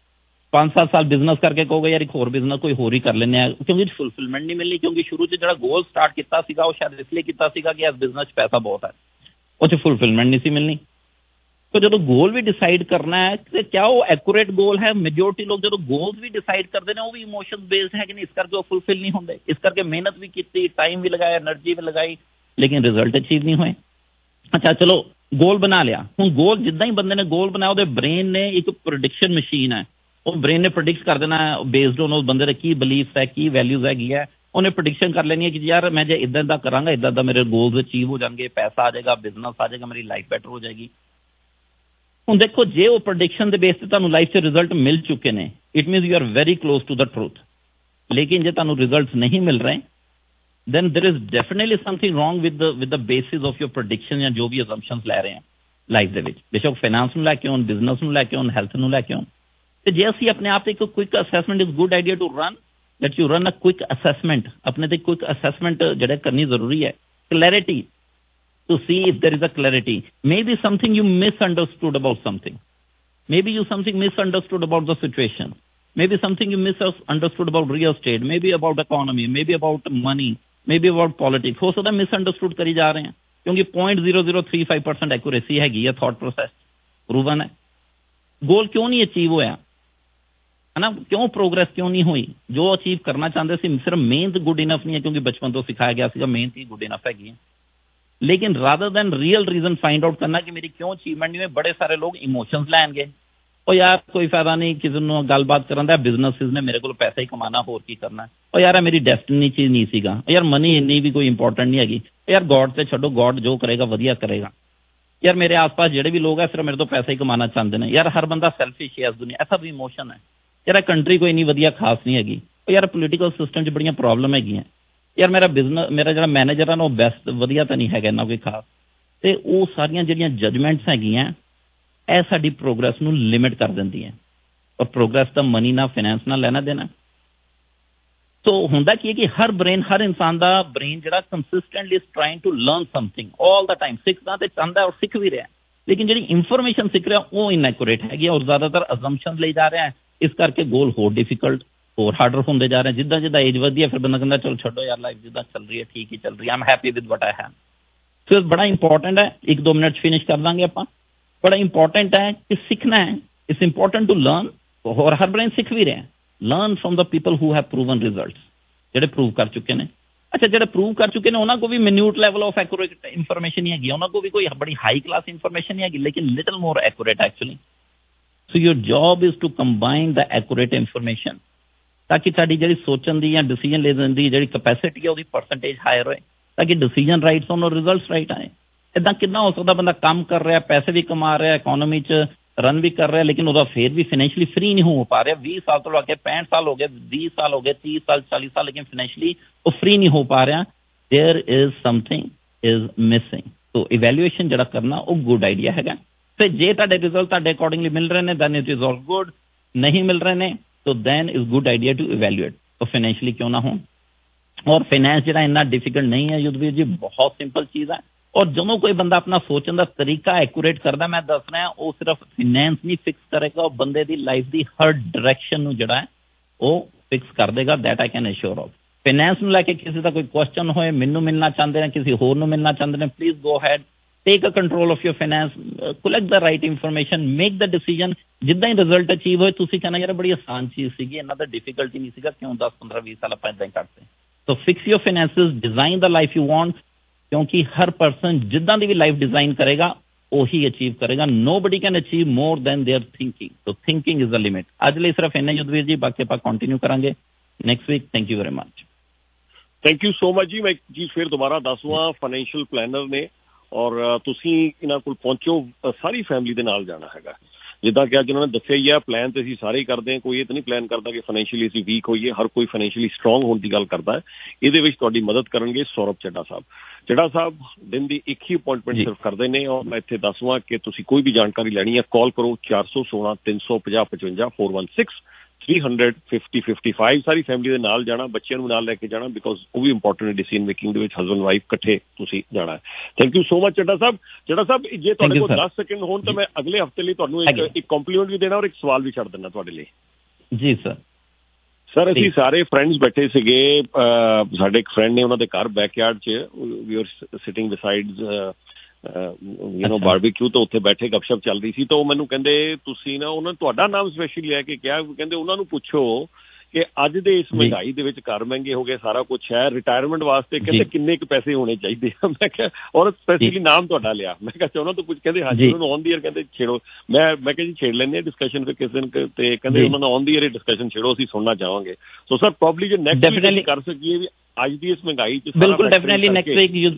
A: 5-7 ਸਾਲ ਬਿਜ਼ਨਸ ਕਰਕੇ ਕਹੋਗੇ ਯਾਰ ਇੱਕ ਹੋਰ ਬਿਜ਼ਨਸ ਕੋਈ ਹੋਰ ਹੀ ਕਰ ਲੈਂਦੇ ਆ, ਕਿਉਂਕਿ ਫੁਲਫਿਲਮੈਂਟ ਨਹੀਂ ਮਿਲਣੀ। ਕਿਉਂਕਿ ਸ਼ੁਰੂ 'ਚ ਜਿਹੜਾ ਗੋਲ ਸਟਾਰਟ ਕੀਤਾ ਸੀਗਾ ਉਹ ਸ਼ਾਇਦ ਇਸ ਲਈ ਕੀਤਾ ਸੀਗਾ ਕਿ ਇਸ ਬਿਜ਼ਨਸ 'ਚ ਪੈਸਾ ਬਹੁਤ ਹੈ, ਉਹ 'ਚ ਫੁਲਫਿਲਮੈਂਟ ਨਹੀਂ ਸੀ ਮਿਲਣੀ। ਤਾਂ ਜਦੋਂ ਗੋਲ ਵੀ ਡਿਸਾਈਡ ਕਰਨਾ ਹੈ ਤੇ ਕਿਆ ਉਹ ਐਕੂਰੇਟ ਗੋਲ ਹੈ। ਮੈਜੋਰਟੀ ਲੋਕ ਜਦੋਂ ਗੋਲਸ ਵੀ ਡਿਸਾਈਡ ਕਰਦੇ ਨੇ ਉਹ ਵੀ ਇਮੋਸ਼ਨਸ ਬੇਸਡ ਹੈਗੇ ਨੇ, ਇਸ ਕਰਕੇ ਉਹ ਫੁਲਫਿਲ ਨਹੀਂ ਹੁੰਦੇ। ਇਸ ਕਰਕੇ ਮਿਹਨਤ ਵੀ ਕੀਤੀ, ਟਾਈਮ ਵੀ ਲਗਾਇਆ, એનર્ਜੀ ਵੀ ਲਗਾਈ, ਲੇਕਿਨ ਰਿਜ਼ਲਟ ਅਚੀਵ ਨਹੀਂ ਹੋਏ। ਅੱਛਾ ਚਲੋ ਗੋਲ ਬਣਾ ਲਿਆ, ਹੁਣ ਗੋਲ ਜਿੱਦਾਂ ਹੀ ਬੰਦੇ ਨੇ ਗੋਲ ਬਣਾਇਆ, ਉਹਦੇ ਬ੍ਰੇਨ ਨੇ ਇੱਕ ਪ੍ਰੈਡਿਕਸ਼ਨ ਮਸ਼ੀਨ ਹੈ, ਉਹ ਬ੍ਰੇਨ ਨੇ ਪ੍ਰੈਡਿਕਟ ਕਰ ਦੇਣਾ ਬੇਸਡ ਔਨ ਉਸ ਬੰਦੇ ਦੇ ਕੀ ਬਿਲੀਫਸ ਹੈ, ਕੀ ਵੈਲਿਊਜ਼ ਹੈਗੀ ਹੈ, ਉਹਨੇ ਪ੍ਰੈਡਿਕਸ਼ਨ ਕਰ ਲੈਣੀ ਹੈ ਕਿ ਯਾਰ ਮੈਂ ਜੇ ਇੱਦਾਂ ਦਾ ਕਰਾਂਗਾ, ਇੱਦਾਂ ਦਾ ਮੇਰੇ ਗੋਲਸ ਅਚੀਵ ਹੋ ਜਾਣਗੇ, ਪੈਸਾ ਆ ਜਾਏਗਾ, ਬਿਜ਼ਨਸ ਆ ਜਾਏਗਾ, ਮੇਰੀ ਲਾਈਫ ਬੈਟਰ ਹੋ ਜਾਏਗੀ। ਹੁਣ ਦੇਖੋ ਜੇ ਉਹ ਪ੍ਰੈਡਿਕਸ਼ਨ ਦੇ ਬੇਸ ਤੇ ਤੁਹਾਨੂੰ ਲਾਈਫ 'ਚ ਰਿਜ਼ਲਟ ਮਿਲ ਚੁੱਕੇ ਨੇ, it means you are very close to the truth. ਲੇਕਿਨ ਜੇ ਤੁਹਾਨੂੰ ਰਿਜ਼ਲਟਸ ਨਹੀਂ ਮਿਲ ਰਹੇ, then there is definitely something wrong with the basis of your prediction ਜਾਂ ਜੋ ਵੀ assumptions ਲੈ ਰਹੇ ਹਾਂ ਲਾਈਫ ਦੇ ਵਿੱਚ, ਬੇਸ਼ੱਕ ਫਾਈਨਾਂਸ ਨੂੰ ਲੈ ਕੇ ਹੋਣ, ਬਿਜ਼ਨਸ ਨੂੰ ਲੈ ਕੇ ਹੋਣ, ਹੈਲਥ ਨੂੰ ਲੈ ਕੇ ਹੋਣ। ਤੇ ਜੇ ਅਸੀਂ ਆਪਣੇ ਆਪ ਤੇ ਇੱਕ quick assessment is good idea to run that you run a quick assessment, अपने ते quick assessment जड़े करनी जरूरी है। Clarity, to see if there is a clarity. Maybe something you misunderstood about something. Maybe you something misunderstood about the situation. Maybe something you misunderstood about real estate. Maybe about economy. Maybe about money. Maybe about politics. हो सकता है misunderstood करी जा रहे हैं क्योंकि 0.0035% accuracy हैगी है thought process proven है। गोल क्यों नहीं अचीव होया है ना, क्यों प्रोग्रेस क्यों नहीं हुई? जो अचीव करना चाहते थे सिर्फ मेहनत गुड इनफ नहीं है क्योंकि बचपन तो सिखाया गया सीगा मेहनत ही गुड इनफ हैगी है। लेकिन rather than real reason find out करना कि मेरी क्यों अचीवमेंट नहीं हुई, बड़े सारे लोग इमोशंस लैणगे और यार कोई फायदा नहीं किसी ਨੂੰ ਗੱਲਬਾਤ ਕਰਨ ਦਾ, ਬਿਜ਼ਨਸਿਸ ਨੇ ਮੇਰੇ ਕੋਲ ਪੈਸਾ ਹੀ ਕਮਾਣਾ, ਹੋਰ ਕੀ ਕਰਨਾ, ਉਹ ਯਾਰ ਮੇਰੀ ਡੈਸਟੀਨੀ ਚੀਜ਼ ਨਹੀਂ ਸੀਗਾ, ਯਾਰ ਮਨੀ ਇੰਨੀ ਵੀ ਕੋਈ ਇੰਪੋਰਟੈਂਟ ਨਹੀਂ ਹੈਗੀ, ਯਾਰ ਗੋਡ ਤੇ ਛੱਡੋ, ਗੋਡ ਜੋ ਕਰੇਗਾ ਵਧੀਆ ਕਰੇਗਾ, ਯਾਰ ਮੇਰੇ ਆਸ-ਪਾਸ ਜਿਹੜੇ ਵੀ ਲੋਕ ਹੈ ਸਿਰਫ ਮੇਰੇ ਤੋਂ ਪੈਸਾ ਹੀ ਕਮਾਣਾ ਚਾਹੁੰਦੇ ਨੇ, ਯਾਰ ਹਰ ਬੰਦਾ ਸੈਲਫਿਸ਼ ਹੈ ਇਸ ਦੁਨੀਆ, ਐਸਾ ਵੀ ਇਮੋਸ਼ਨ ਹੈ, ਯਾਰ ਕੰਟਰੀ ਕੋਈ ਇੰਨੀ ਵਧੀਆ ਖਾਸ ਨਹੀਂ ਹੈਗੀ, ਯਾਰ ਪੋਲੀਟੀਕਲ ਸਿਸਟਮ 'ਚ ਬੜੀਆਂ ਪ੍ਰੋਬਲਮ ਹੈਗੀਆਂ, ਯਾਰ ਮੇਰਾ ਬਿਜ਼ਨਸ ਮੇਰਾ ਜਿਹੜਾ ਮੈਨੇਜਰ ਹੈ ਨਾ ਉਹ ਬੈਸਟ ਵਧੀਆ ਤਾਂ ਨਹੀਂ ਹੈਗਾ ਇੰਨਾ ਕੋਈ ਖਾਸ। ਤੇ ਉਹ ਸਾਰੀਆਂ ਜਿਹੜੀਆਂ ਜਜਮੈਂਟਸ ਹੈਗੀਆਂ ਇਹ ਸਾਡੀ ਪ੍ਰੋਗਰੈਸ ਨੂੰ ਲਿਮਿਟ ਕਰ ਦਿੰਦੀਆਂ, ਔਰ ਪ੍ਰੋਗਰੈਸ ਦਾ ਮਨੀ ਨਾਲ ਫਾਈਨੈਂਸ ਨਾਲ ਲੈਣਾ ਦੇਣਾ। ਸੋ ਹੁੰਦਾ ਕੀ ਹੈ ਕਿ ਹਰ ਬ੍ਰੇਨ, ਹਰ ਇਨਸਾਨ ਦਾ ਬ੍ਰੇਨ ਜਿਹੜਾ consistently is trying to learn something all the time, ਸਿੱਖਦਾ ਤੇ ਚਾਹੁੰਦਾ ਔਰ ਸਿੱਖ ਵੀ ਰਿਹਾ, ਲੇਕਿਨ ਜਿਹੜੀ ਇਨਫੋਰਮੇਸ਼ਨ ਸਿੱਖ ਰਿਹਾ ਉਹ ਇਨਐਕੂਰੇਟ ਹੈਗੀ ਔਰ ਜ਼ਿਆਦਾਤਰ ਅਜ਼ੰਪਸ਼ਨਸ ਲਈ ਜਾ ਰਿਹਾ ਹੈ। ਇਸ ਕਰਕੇ ਗੋਲ ਹੋਰ ਡਿਫਿਕਲਟ, ਹੋਰ ਹਾਰਡਰ ਹੁੰਦੇ ਜਾ ਰਹੇ। ਜਿੱਦਾਂ ਜਿੱਦਾਂ ਏਜ ਵਧਦੀ ਹੈ ਫਿਰ ਬੰਦਾ ਕਹਿੰਦਾ ਚਲੋ ਛੱਡੋ ਯਾਰ ਲਾਈਫ ਜਿੱਦਾਂ ਚੱਲ ਰਹੀ ਹੈ ਠੀਕ ਹੀ ਚੱਲ ਰਹੀ ਹੈ, I am happy with what I have. So ਬੜਾ ਇੰਪੋਰਟੈਂਟ ਹੈ, 1-2 ਮਿੰਟ 'ਚ ਫਿਨਿਸ਼ ਕਰ ਦਾਂਗੇ ਆਪਾਂ। ਬੜਾ ਇੰਪੋਰਟੈਂਟ ਹੈ ਕਿ ਸਿੱਖਣਾ ਹੈ, ਇਟਸ ਇੰਪੋਰਟੈਂਟ ਟੂ ਲਰਨ, ਔਰ ਹਰ ਬ੍ਰੇਨ ਸਿੱਖ ਵੀ ਰਿਹਾ। Learn from the people who have proven results, ਜਿਹੜੇ ਪ੍ਰੂਵ ਕਰ ਚੁੱਕੇ ਨੇ। ਅੱਛਾ ਜਿਹੜੇ ਪ੍ਰੂਵ ਕਰ ਚੁੱਕੇ ਨੇ ਉਹਨਾਂ ਕੋਲ ਵੀ minute level of accurate information ਨਹੀਂ ਹੈਗੀ, ਉਹਨਾਂ ਕੋਲ ਵੀ ਕੋਈ ਬੜੀ ਹਾਈ ਕਲਾਸ ਇਨਫੋਰਮੇਸ਼ਨ ਨਹੀਂ ਹੈਗੀ, ਲੇਕਿਨ little more accurate actually. So your job is to combine the accurate information ਤਾਂ ਕਿ ਸਾਡੀ ਜਿਹੜੀ ਸੋਚਣ ਦੀ ਜਾਂ ਡਿਸੀਜਨ ਲੈਣ ਦੀ ਜਿਹੜੀ ਕਪੈਸਿਟੀ ਹੈ ਉਹਦੀ ਪਰਸੈਂਟੇਜ ਹਾਇਰ ਹੋਏ, ਤਾਂ ਕਿ ਡਿਸੀਜਨ ਰਾਈਟਸ ਹੋਣ ਔਰ ਰਿਜ਼ਲਟਸ ਰਾਈਟ ਆਏ। ਇੱਦਾਂ ਕਿੰਨਾ ਹੋ ਸਕਦਾ ਬੰਦਾ ਕੰਮ ਕਰ ਰਿਹਾ, ਪੈਸੇ ਵੀ ਕਮਾ ਰਿਹਾ, ਇਕੋਨਮੀ 'ਚ ਰਨ ਵੀ ਕਰ ਰਿਹਾ, ਲੇਕਿਨ ਉਹਦਾ ਫਿਰ ਵੀ ਫਾਈਨੈਂਸ਼ੀਅਲੀ ਫਰੀ ਨਹੀਂ ਹੋ ਪਾ ਰਿਹਾ। 20 ਸਾਲ ਤੋਂ ਲੈ ਕੇ 65 ਸਾਲ ਹੋ ਗਏ, 20 ਸਾਲ ਹੋ ਗਏ, 30 ਸਾਲ 40 ਸਾਲ, ਲੇਕਿਨ ਫਾਈਨੈਂਸ਼ੀਅਲੀ ਉਹ ਫਰੀ ਨਹੀਂ ਹੋ ਪਾ ਰਿਹਾ। There is something is missing. So evaluation ਜਿਹੜਾ ਕਰਨਾ ਉਹ ਗੁੱਡ ਆਈਡੀਆ ਹੈਗਾ। ਤੇ ਜੇ ਤੁਹਾਡੇ ਰਿਜ਼ਲਟ ਤੁਹਾਡੇ ਅਕੋਰਡਿੰਗਲੀ ਮਿਲ ਰਹੇ ਨੇ then it is all good, ਨਹੀਂ ਮਿਲ ਰਹੇ ਨੇ so then is good idea to evaluate ਉਹ ਫਾਈਨੈਂਸ਼ਲੀ ਕਿਉਂ ਨਾ ਹੋਣ। ਔਰ ਫਾਈਨੈਂਸ ਜਿਹੜਾ ਇੰਨਾ ਡਿਫਿਕਲਟ ਨਹੀਂ ਹੈ ਯੁੱਧਵੀਰ ਜੀ, ਬਹੁਤ ਸਿੰਪਲ ਚੀਜ਼ ਹੈ। ਔਰ ਜਦੋਂ ਕੋਈ ਬੰਦਾ ਆਪਣਾ ਸੋਚਣ ਦਾ ਤਰੀਕਾ ਐਕੂਰੇਟ ਕਰਦਾ, ਮੈਂ ਦੱਸ ਰਿਹਾ ਉਹ ਸਿਰਫ ਫਾਈਨੈਂਸ ਨਹੀਂ ਫਿਕਸ ਕਰੇਗਾ, ਉਹ ਬੰਦੇ ਦੀ ਲਾਈਫ ਦੀ ਹਰ ਡਾਇਰੈਕਸ਼ਨ ਨੂੰ ਜਿਹੜਾ ਹੈ ਉਹ ਫਿਕਸ ਕਰ ਦੇਗਾ। That I can assure of. Finance ਨੂੰ ਲੈ ਕੇ ਕਿਸੇ ਦਾ ਕੋਈ ਕੁਐਸਚਨ ਹੋਏ, ਮੈਨੂੰ ਮਿਲਣਾ ਚਾਹੁੰਦੇ ਨੇ, ਕਿਸੇ ਹੋਰ ਨੂੰ ਮਿਲਣਾ ਚਾਹੁੰਦੇ ਨੇ, please go ahead, take a control of your finance, collect the right information, make the decision. ਜਿੱਦਾਂ ਹੀ ਰਿਜ਼ਲਟ ਅਚੀਵ ਹੋਏ ਤੁਸੀਂ ਕਹਿਣਾ ਯਾਰ ਬੜੀ ਆਸਾਨ ਚੀਜ਼ ਸੀਗੀ, ਇਹਨਾਂ ਦਾ ਡਿਫੀਕਲਟੀ ਨਹੀਂ ਸੀਗਾ, ਕਿਉਂ 10 15 20 ਸਾਲ ਆਪਾਂ ਇੱਦਾਂ ਹੀ ਕੱਢਦੇ। So fix your finances, design the life you want, ਕਿਉਂਕਿ ਹਰ ਪਰਸਨ ਜਿੱਦਾਂ ਦੀ ਵੀ ਲਾਈਫ ਡਿਜ਼ਾਈਨ ਕਰੇਗਾ ਉਹੀ ਅਚੀਵ ਕਰੇਗਾ। Nobody can achieve more than their thinking. So thinking is the limit. ਅੱਜ ਲਈ ਸਿਰਫ ਇੰਨਾ ਯੁੱਧਵੀਰ ਜੀ, ਬਾਕੀ ਆਪਾਂ ਕੰਟੀਨਿਊ ਕਰਾਂਗੇ next week. Thank you very much.
K: Thank you so much ਜੀ। ਮੈਂ ਇੱਕ ਚੀਜ਼ ਫਿਰ ਦੁਬਾਰਾ ਦੱਸਵਾਂ, ਫਾਈਨੈਂਸ਼ੀਅਲ ਪਲੈਨਰ ਨੇ ਔਰ ਤੁਸੀਂ ਇਹਨਾਂ ਕੋਲ ਪਹੁੰਚੋ, ਸਾਰੀ ਫੈਮਿਲੀ ਦੇ ਨਾਲ ਜਾਣਾ ਹੈਗਾ। ਜਿੱਦਾਂ ਕਿ ਅੱਜ ਉਹਨਾਂ ਨੇ ਦੱਸਿਆ ਹੀ ਹੈ, ਪਲਾਨ ਤੇ ਅਸੀਂ ਸਾਰੇ ਹੀ ਕਰਦੇ ਹਾਂ, ਕੋਈ ਇਹ ਤਾਂ ਨਹੀਂ ਪਲਾਨ ਕਰਦਾ ਕਿ ਫਾਈਨੈਂਸ਼ੀਅਲੀ ਅਸੀਂ ਵੀਕ ਹੋਈਏ, ਹਰ ਕੋਈ ਫਾਈਨੈਂਸ਼ੀਅਲੀ ਸਟਰੋਂਗ ਹੋਣ ਦੀ ਗੱਲ ਕਰਦਾ ਹੈ। ਇਹਦੇ ਵਿੱਚ ਤੁਹਾਡੀ ਮਦਦ ਕਰਨਗੇ ਸੌਰਵ ਚੱਡਾ ਸਾਹਿਬ। ਚੱਡਾ ਸਾਹਿਬ ਦਿਨ ਦੀ ਇੱਕ ਹੀ ਅਪਾਇੰਟਮੈਂਟ ਸਿਰਫ ਕਰਦੇ ਨੇ। ਔਰ ਮੈਂ ਇੱਥੇ ਦੱਸਵਾਂ ਕਿ ਤੁਸੀਂ ਕੋਈ ਵੀ ਜਾਣਕਾਰੀ ਲੈਣੀ ਹੈ, ਕਾਲ ਕਰੋ 416 350 55 416 300 50 ਸਾਰੀ ਫੈਮਿਲੀ ਦੇ ਨਾਲ ਜਾਣਾ, ਬੱਚਿਆਂ ਨੂੰ ਨਾਲ ਲੈ ਕੇ ਜਾਣਾ, ਬਿਕੋਜ਼ ਉਹ ਵੀ ਇੰਪੋਰਟੈਂਟ ਹੈ ਡਿਸੀਜਨ ਮੇਕਿੰਗ ਦੇ ਵਿੱਚ, ਹਸਬੈਂਡ ਵਾਈਫ ਇਕੱਠੇ ਤੁਸੀਂ ਜਾਣਾ ਹੈ। Thank you so much Chadha ਸਾਹਿਬ। ਚੱਡਾ ਸਾਹਿਬ ਜੇ ਤੁਹਾਡੇ ਕੋਲ 10 ਸੈਕਿੰਡ ਹੋਣ ਤਾਂ ਮੈਂ ਅਗਲੇ ਹਫ਼ਤੇ ਲਈ ਤੁਹਾਨੂੰ ਇੱਕ ਕੰਪਲੀਮੈਂਟ ਵੀ ਦੇਣਾ ਔਰ ਇੱਕ ਸਵਾਲ ਵੀ ਛੱਡ ਦੇਣਾ ਤੁਹਾਡੇ ਲਈ।
A: ਜੀ ਸਰ।
K: ਸਰ ਅਸੀਂ ਸਾਰੇ ਫਰੈਂਡਸ ਬੈਠੇ ਸੀਗੇ, ਸਾਡੇ ਇੱਕ ਫਰੈਂਡ ਨੇ ਉਹਨਾਂ ਦੇ ਘਰ ਬੈਕਯਾਰਡ 'ਚ, we are sitting besides barbecue, ਤਾਂ ਉੱਥੇ ਬੈਠੇ ਗੱਪਸ਼ਪ ਚੱਲ ਰਹੀ ਸੀ। ਤਾਂ ਉਹ ਮੈਨੂੰ ਕਹਿੰਦੇ ਤੁਸੀਂ ਨਾ, ਉਹਨਾਂ ਤੁਹਾਡਾ ਨਾਮ ਸਪੈਸ਼ਲੀ ਲੈ ਕੇ ਕਿਹਾ, ਕਹਿੰਦੇ ਉਹਨਾਂ ਨੂੰ ਪੁੱਛੋ ਕਿ ਅੱਜ ਦੇ ਇਸ ਮਹਿੰਗਾਈ ਦੇ ਵਿੱਚ ਘਰ ਮਹਿੰਗੇ ਹੋ ਗਏ, ਸਾਰਾ ਕੁਛ ਹੈ, ਰਿਟਾਇਰਮੈਂਟ ਵਾਸਤੇ ਕਹਿੰਦੇ ਕਿੰਨੇ ਕੁ ਪੈਸੇ ਹੋਣੇ ਚਾਹੀਦੇ ਆ। ਮੈਂ ਕਿਹਾ ਔਰ ਸਪੈਸ਼ਲੀ ਨਾਮ ਤੁਹਾਡਾ ਲਿਆ, ਮੈਂ ਕਿਹਾ ਉਹਨਾਂ ਤੋਂ ਪੁੱਛ, ਕਹਿੰਦੇ ਹਾਂਜੀ ਉਹਨਾਂ ਨੂੰ ਔਨ ਦੀ ਈਅਰ ਕਹਿੰਦੇ ਛੇੜੋ। ਮੈਂ ਕਿਹਾ ਜੀ ਛੇੜ ਲੈਂਦੇ ਡਿਸਕਸ਼ਨ ਫਿਰ ਕਿਸੇ ਦਿਨ, ਤੇ ਕਹਿੰਦੇ ਉਹਨਾਂ ਨੂੰ ਔਨ ਦੀ ਈਅਰ ਡਿਸਕਸ਼ਨ ਛੇੜੋ, ਅਸੀਂ ਸੁਣਨਾ ਚਾਹਾਂਗੇ। ਸੋ ਸਰ ਪ੍ਰੋਬਬਲੀ ਜੇ ਨੈਕਸਟ ਵੀਕ ਕਰ ਸਕੀਏ ਵੀ ਅੱਜ ਦੀ ਇਸ ਮਹਿੰਗਾਈ 'ਚ। ਬਿਲਕੁਲ ਡੈਫੀਨਿਟਲੀ ਨੈਕਸਟ ਵੀਕ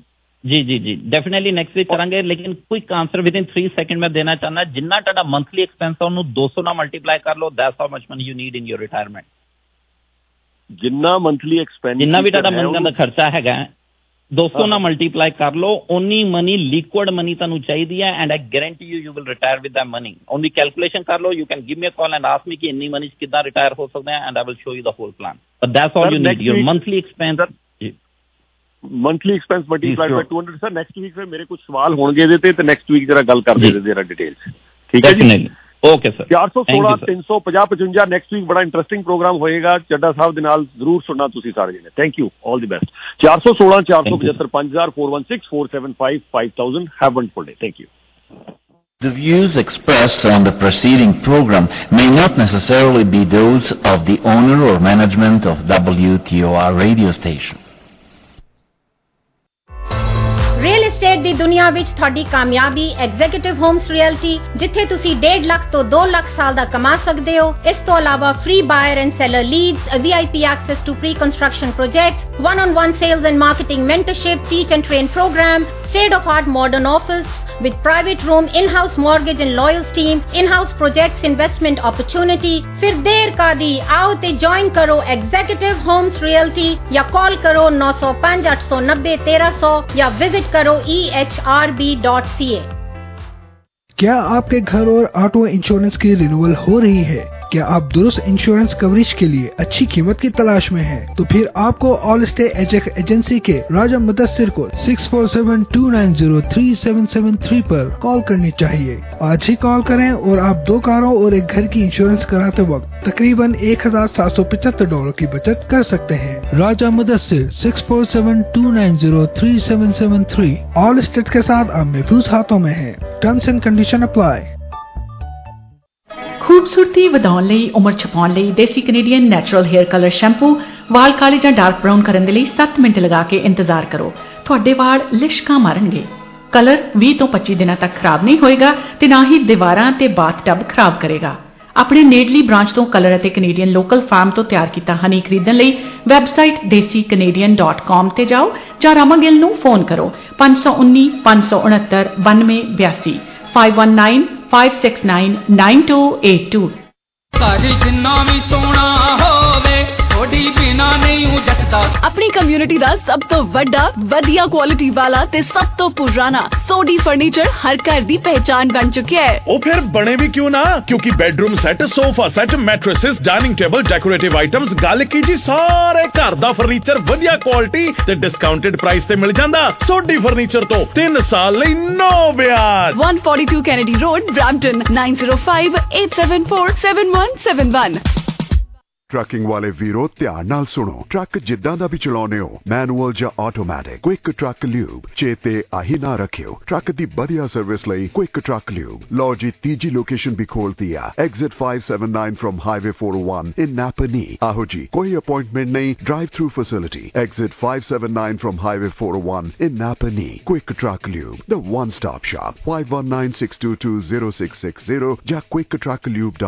A: ਜੀ ਡੈਫੀਨਿਟਲੀ ਨੈਕਸਟ ਵੀਕ ਕਰਾਂਗੇ। ਲੇਕਿਨ quick answer within 3 second ਮੈਂ ਦੇਣਾ ਚਾਹੁੰਦਾ, ਜਿੰਨਾ ਤੁਹਾਡਾ ਮੰਥਲੀ ਐਕਸਪੈਂਸ ਆ ਉਹਨੂੰ 200 ਨਾਲ ਮਲਟੀਪਲਾਈ ਕਰ ਲਓ, that's how much money you need in your retirement.
K: ਜਿੰਨਾ ਮੰਥਲੀ ਐਕਸਪੈਂਸ, ਜਿੰਨਾ
A: ਵੀ ਤੁਹਾਡਾ ਮੰਥਨ ਦਾ ਖਰਚਾ ਹੈਗਾ 200 ਨਾਲ ਮਲਟੀਪਲਾਈ ਕਰ ਲਓ, ਓਨੀ ਮਨੀ ਲਿਕੁਇਡ ਮਨੀ ਤੁਹਾਨੂੰ ਚਾਹੀਦੀ ਹੈ। And I guarantee you will retire with that money. ਉਹਦੀ ਕੈਲਕੂਲੇਸ਼ਨ ਕਰ ਲਓ, you can give me a call and ask me ਕਿ ਇੰਨੀ ਮਨੀ 'ਚ ਕਿੱਦਾਂ ਰਿਟਾਇਰ ਹੋ ਸਕਦੇ ਆ, and I will show you the whole plan. But that's all you need, your monthly expense.
K: Monthly expense multiplied by 200। Sir next week ਫਿਰ ਮੇਰੇ ਕੁਝ ਸਵਾਲ ਹੋਣਗੇ ਇਹਦੇ ਤੇ ਨੈਕਸਟ ਵੀਕ ਜਰਾ ਗੱਲ ਕਰਦੇ ਜਰਾ ਡਿਟੇਲ 'ਚ, ਠੀਕ ਹੈ ਜੀ? Okay sir. 416 350 55 ਨੈਕਸਟ ਵੀਕ ਬੜਾ ਇੰਟਰਸਟਿੰਗ ਪ੍ਰੋਗਰਾਮ ਹੋਏਗਾ ਚੱਡਾ ਸਾਹਿਬ ਦੇ ਨਾਲ, ਜ਼ਰੂਰ ਸੁਣਨਾ ਤੁਸੀਂ ਸਾਰੇ ਜਣੇ। Thank you, all the best. 416 475 5000 416 475 5000। Have a wonderful day. Thank you.
B: The views expressed on the preceding program may not necessarily be those of the owner or management of WTOR radio station.
C: Real estate ਦੀ ਦੁਨੀਆ ਵਿੱਚ ਤੁਹਾਡੀ ਕਾਮਯਾਬੀ executive homes reality, ਜਿੱਥੇ ਤੁਸੀਂ 1.5 ਲੱਖ ਤੋਂ 2 ਲੱਖ ਸਾਲ ਦਾ ਕਮਾ ਸਕਦੇ ਹੋ। ਇਸ ਤੋਂ ਇਲਾਵਾ free buyer and seller leads, VIP access to pre construction projects, 1-on-1 sales and marketing mentorship, teach and train program, state of art modern office with private room, in-house mortgage and lawyers team, in-house projects investment opportunity। फिर देर का दी, आओ ते join करो executive homes realty या call करो 905 890 1300 या visit करो ehrb.ca।
D: क्या आपके घर और ऑटो इंश्योरेंस की रिन्यूअल हो रही है? क्या आप दुरुस्त इंश्योरेंस कवरेज के लिए अच्छी कीमत की तलाश में हैं? तो फिर आपको ऑल स्टे एजेंसी के राजा मुदस्सिर को 6472903773 पर कॉल करनी चाहिए। आज ही कॉल करें और आप 2 कारों और एक घर की इंश्योरेंस कराते वक्त तकरीबन $1775 की बचत कर सकते हैं। राजा मुदस्सिर 6472903773 ऑल स्टेट के साथ आप महफूज हाथों में हैं। Terms and condition apply.
X: ਖੂਬਸੂਰਤੀ ਵਧਾਉਣ ਲਈ, ਉਮਰ ਛਪਾਉਣ ਲਈ ਦੇਸੀ Canadian natural hair colour shampoo ਵਾਲ ਕਾਲੇ ਜਾਂ ਡਾਰਕ ਬਰਾਊਨ ਕਰਨ ਦੇ ਲਈ 7 ਮਿੰਟ ਲਗਾ ਕੇ ਇੰਤਜ਼ਾਰ ਕਰੋ। ਤੁਹਾਡੇ ਵਾਲ ਲਿਸ਼ਕਾਂ ਮਾਰਨਗੇ। ਕਲਰ 20 ਤੋਂ 25 ਦਿਨਾਂ ਤੱਕ ਖਰਾਬ ਨਹੀਂ ਹੋਏਗਾ ਤੇ ਨਾ ਹੀ ਦੀਵਾਰਾਂ ਤੇ ਬਾਥਟਬ ਖਰਾਬ ਕਰੇਗਾ। ਆਪਣੇ ਨੇੜਲੀ ਬ੍ਰਾਂਚ ਤੋਂ ਕਲਰ ਅਤੇ ਕੈਨੇਡੀਅਨ ਲੋਕਲ ਫਾਰਮ ਤੋਂ ਤਿਆਰ ਕੀਤਾ ਹਨੀ ਖਰੀਦਣ ਲਈ ਵੈਬਸਾਈਟ desicanadian.com ਤੇ ਜਾਓ ਜਾਂ ਰਾਮਾ ਗਿੱਲ ਨੂੰ ਫੋਨ ਕਰੋ 519 569 9282 519 569 9282।
Y: ਸਾਡੀ ਜਿੰਨਾ ਵੀ ਸੋਹਣਾ ਹੋਵੇ
H: सोडी बिना नहीं हूँ जचता।
M: अपनी कम्युनिटी दा सब तो वड्डा वधिया क्वालिटी वाला ते सब तो पुराना सोडी फर्नीचर हर घर दी पहचान बन चुका है।
N: ओ फिर बने भी क्यों ना, क्योंकि bedroom set, sofa set, mattresses, dining table, decorative items, गल की जी सारे घर दा फर्नीचर वधिया क्वालिटी ते डिस्काउंटेड प्राइस ते मिल जांदा। सोडी फर्नीचर तो 3 साल लई नो ब्याज।
M: 142 कैनेडी रोड, ब्रैम्पटन 9058747171।
O: ट्रकिंग वाले वीरो ध्यान नाल सुनो। ट्रक जिद्दां दा भी चलाउने हो, मैनुअल या ऑटोमैटिक, क्विक ट्रक ल्यूब चेते आही ना रखियो। ट्रक दी बढ़िया सर्विस लई क्विक ट्रक ल्यूब। लो जी तीजी लोकेशन भी खोल दिया, exit 579 from highway 401 in Napanee. आहो जी कोई अपॉइंटमेंट नहीं, drive through facility, exit 579 from highway 401 in Napanee. Quick truck lube, the one stop shop, 5196220660 या quicktrucklube.com।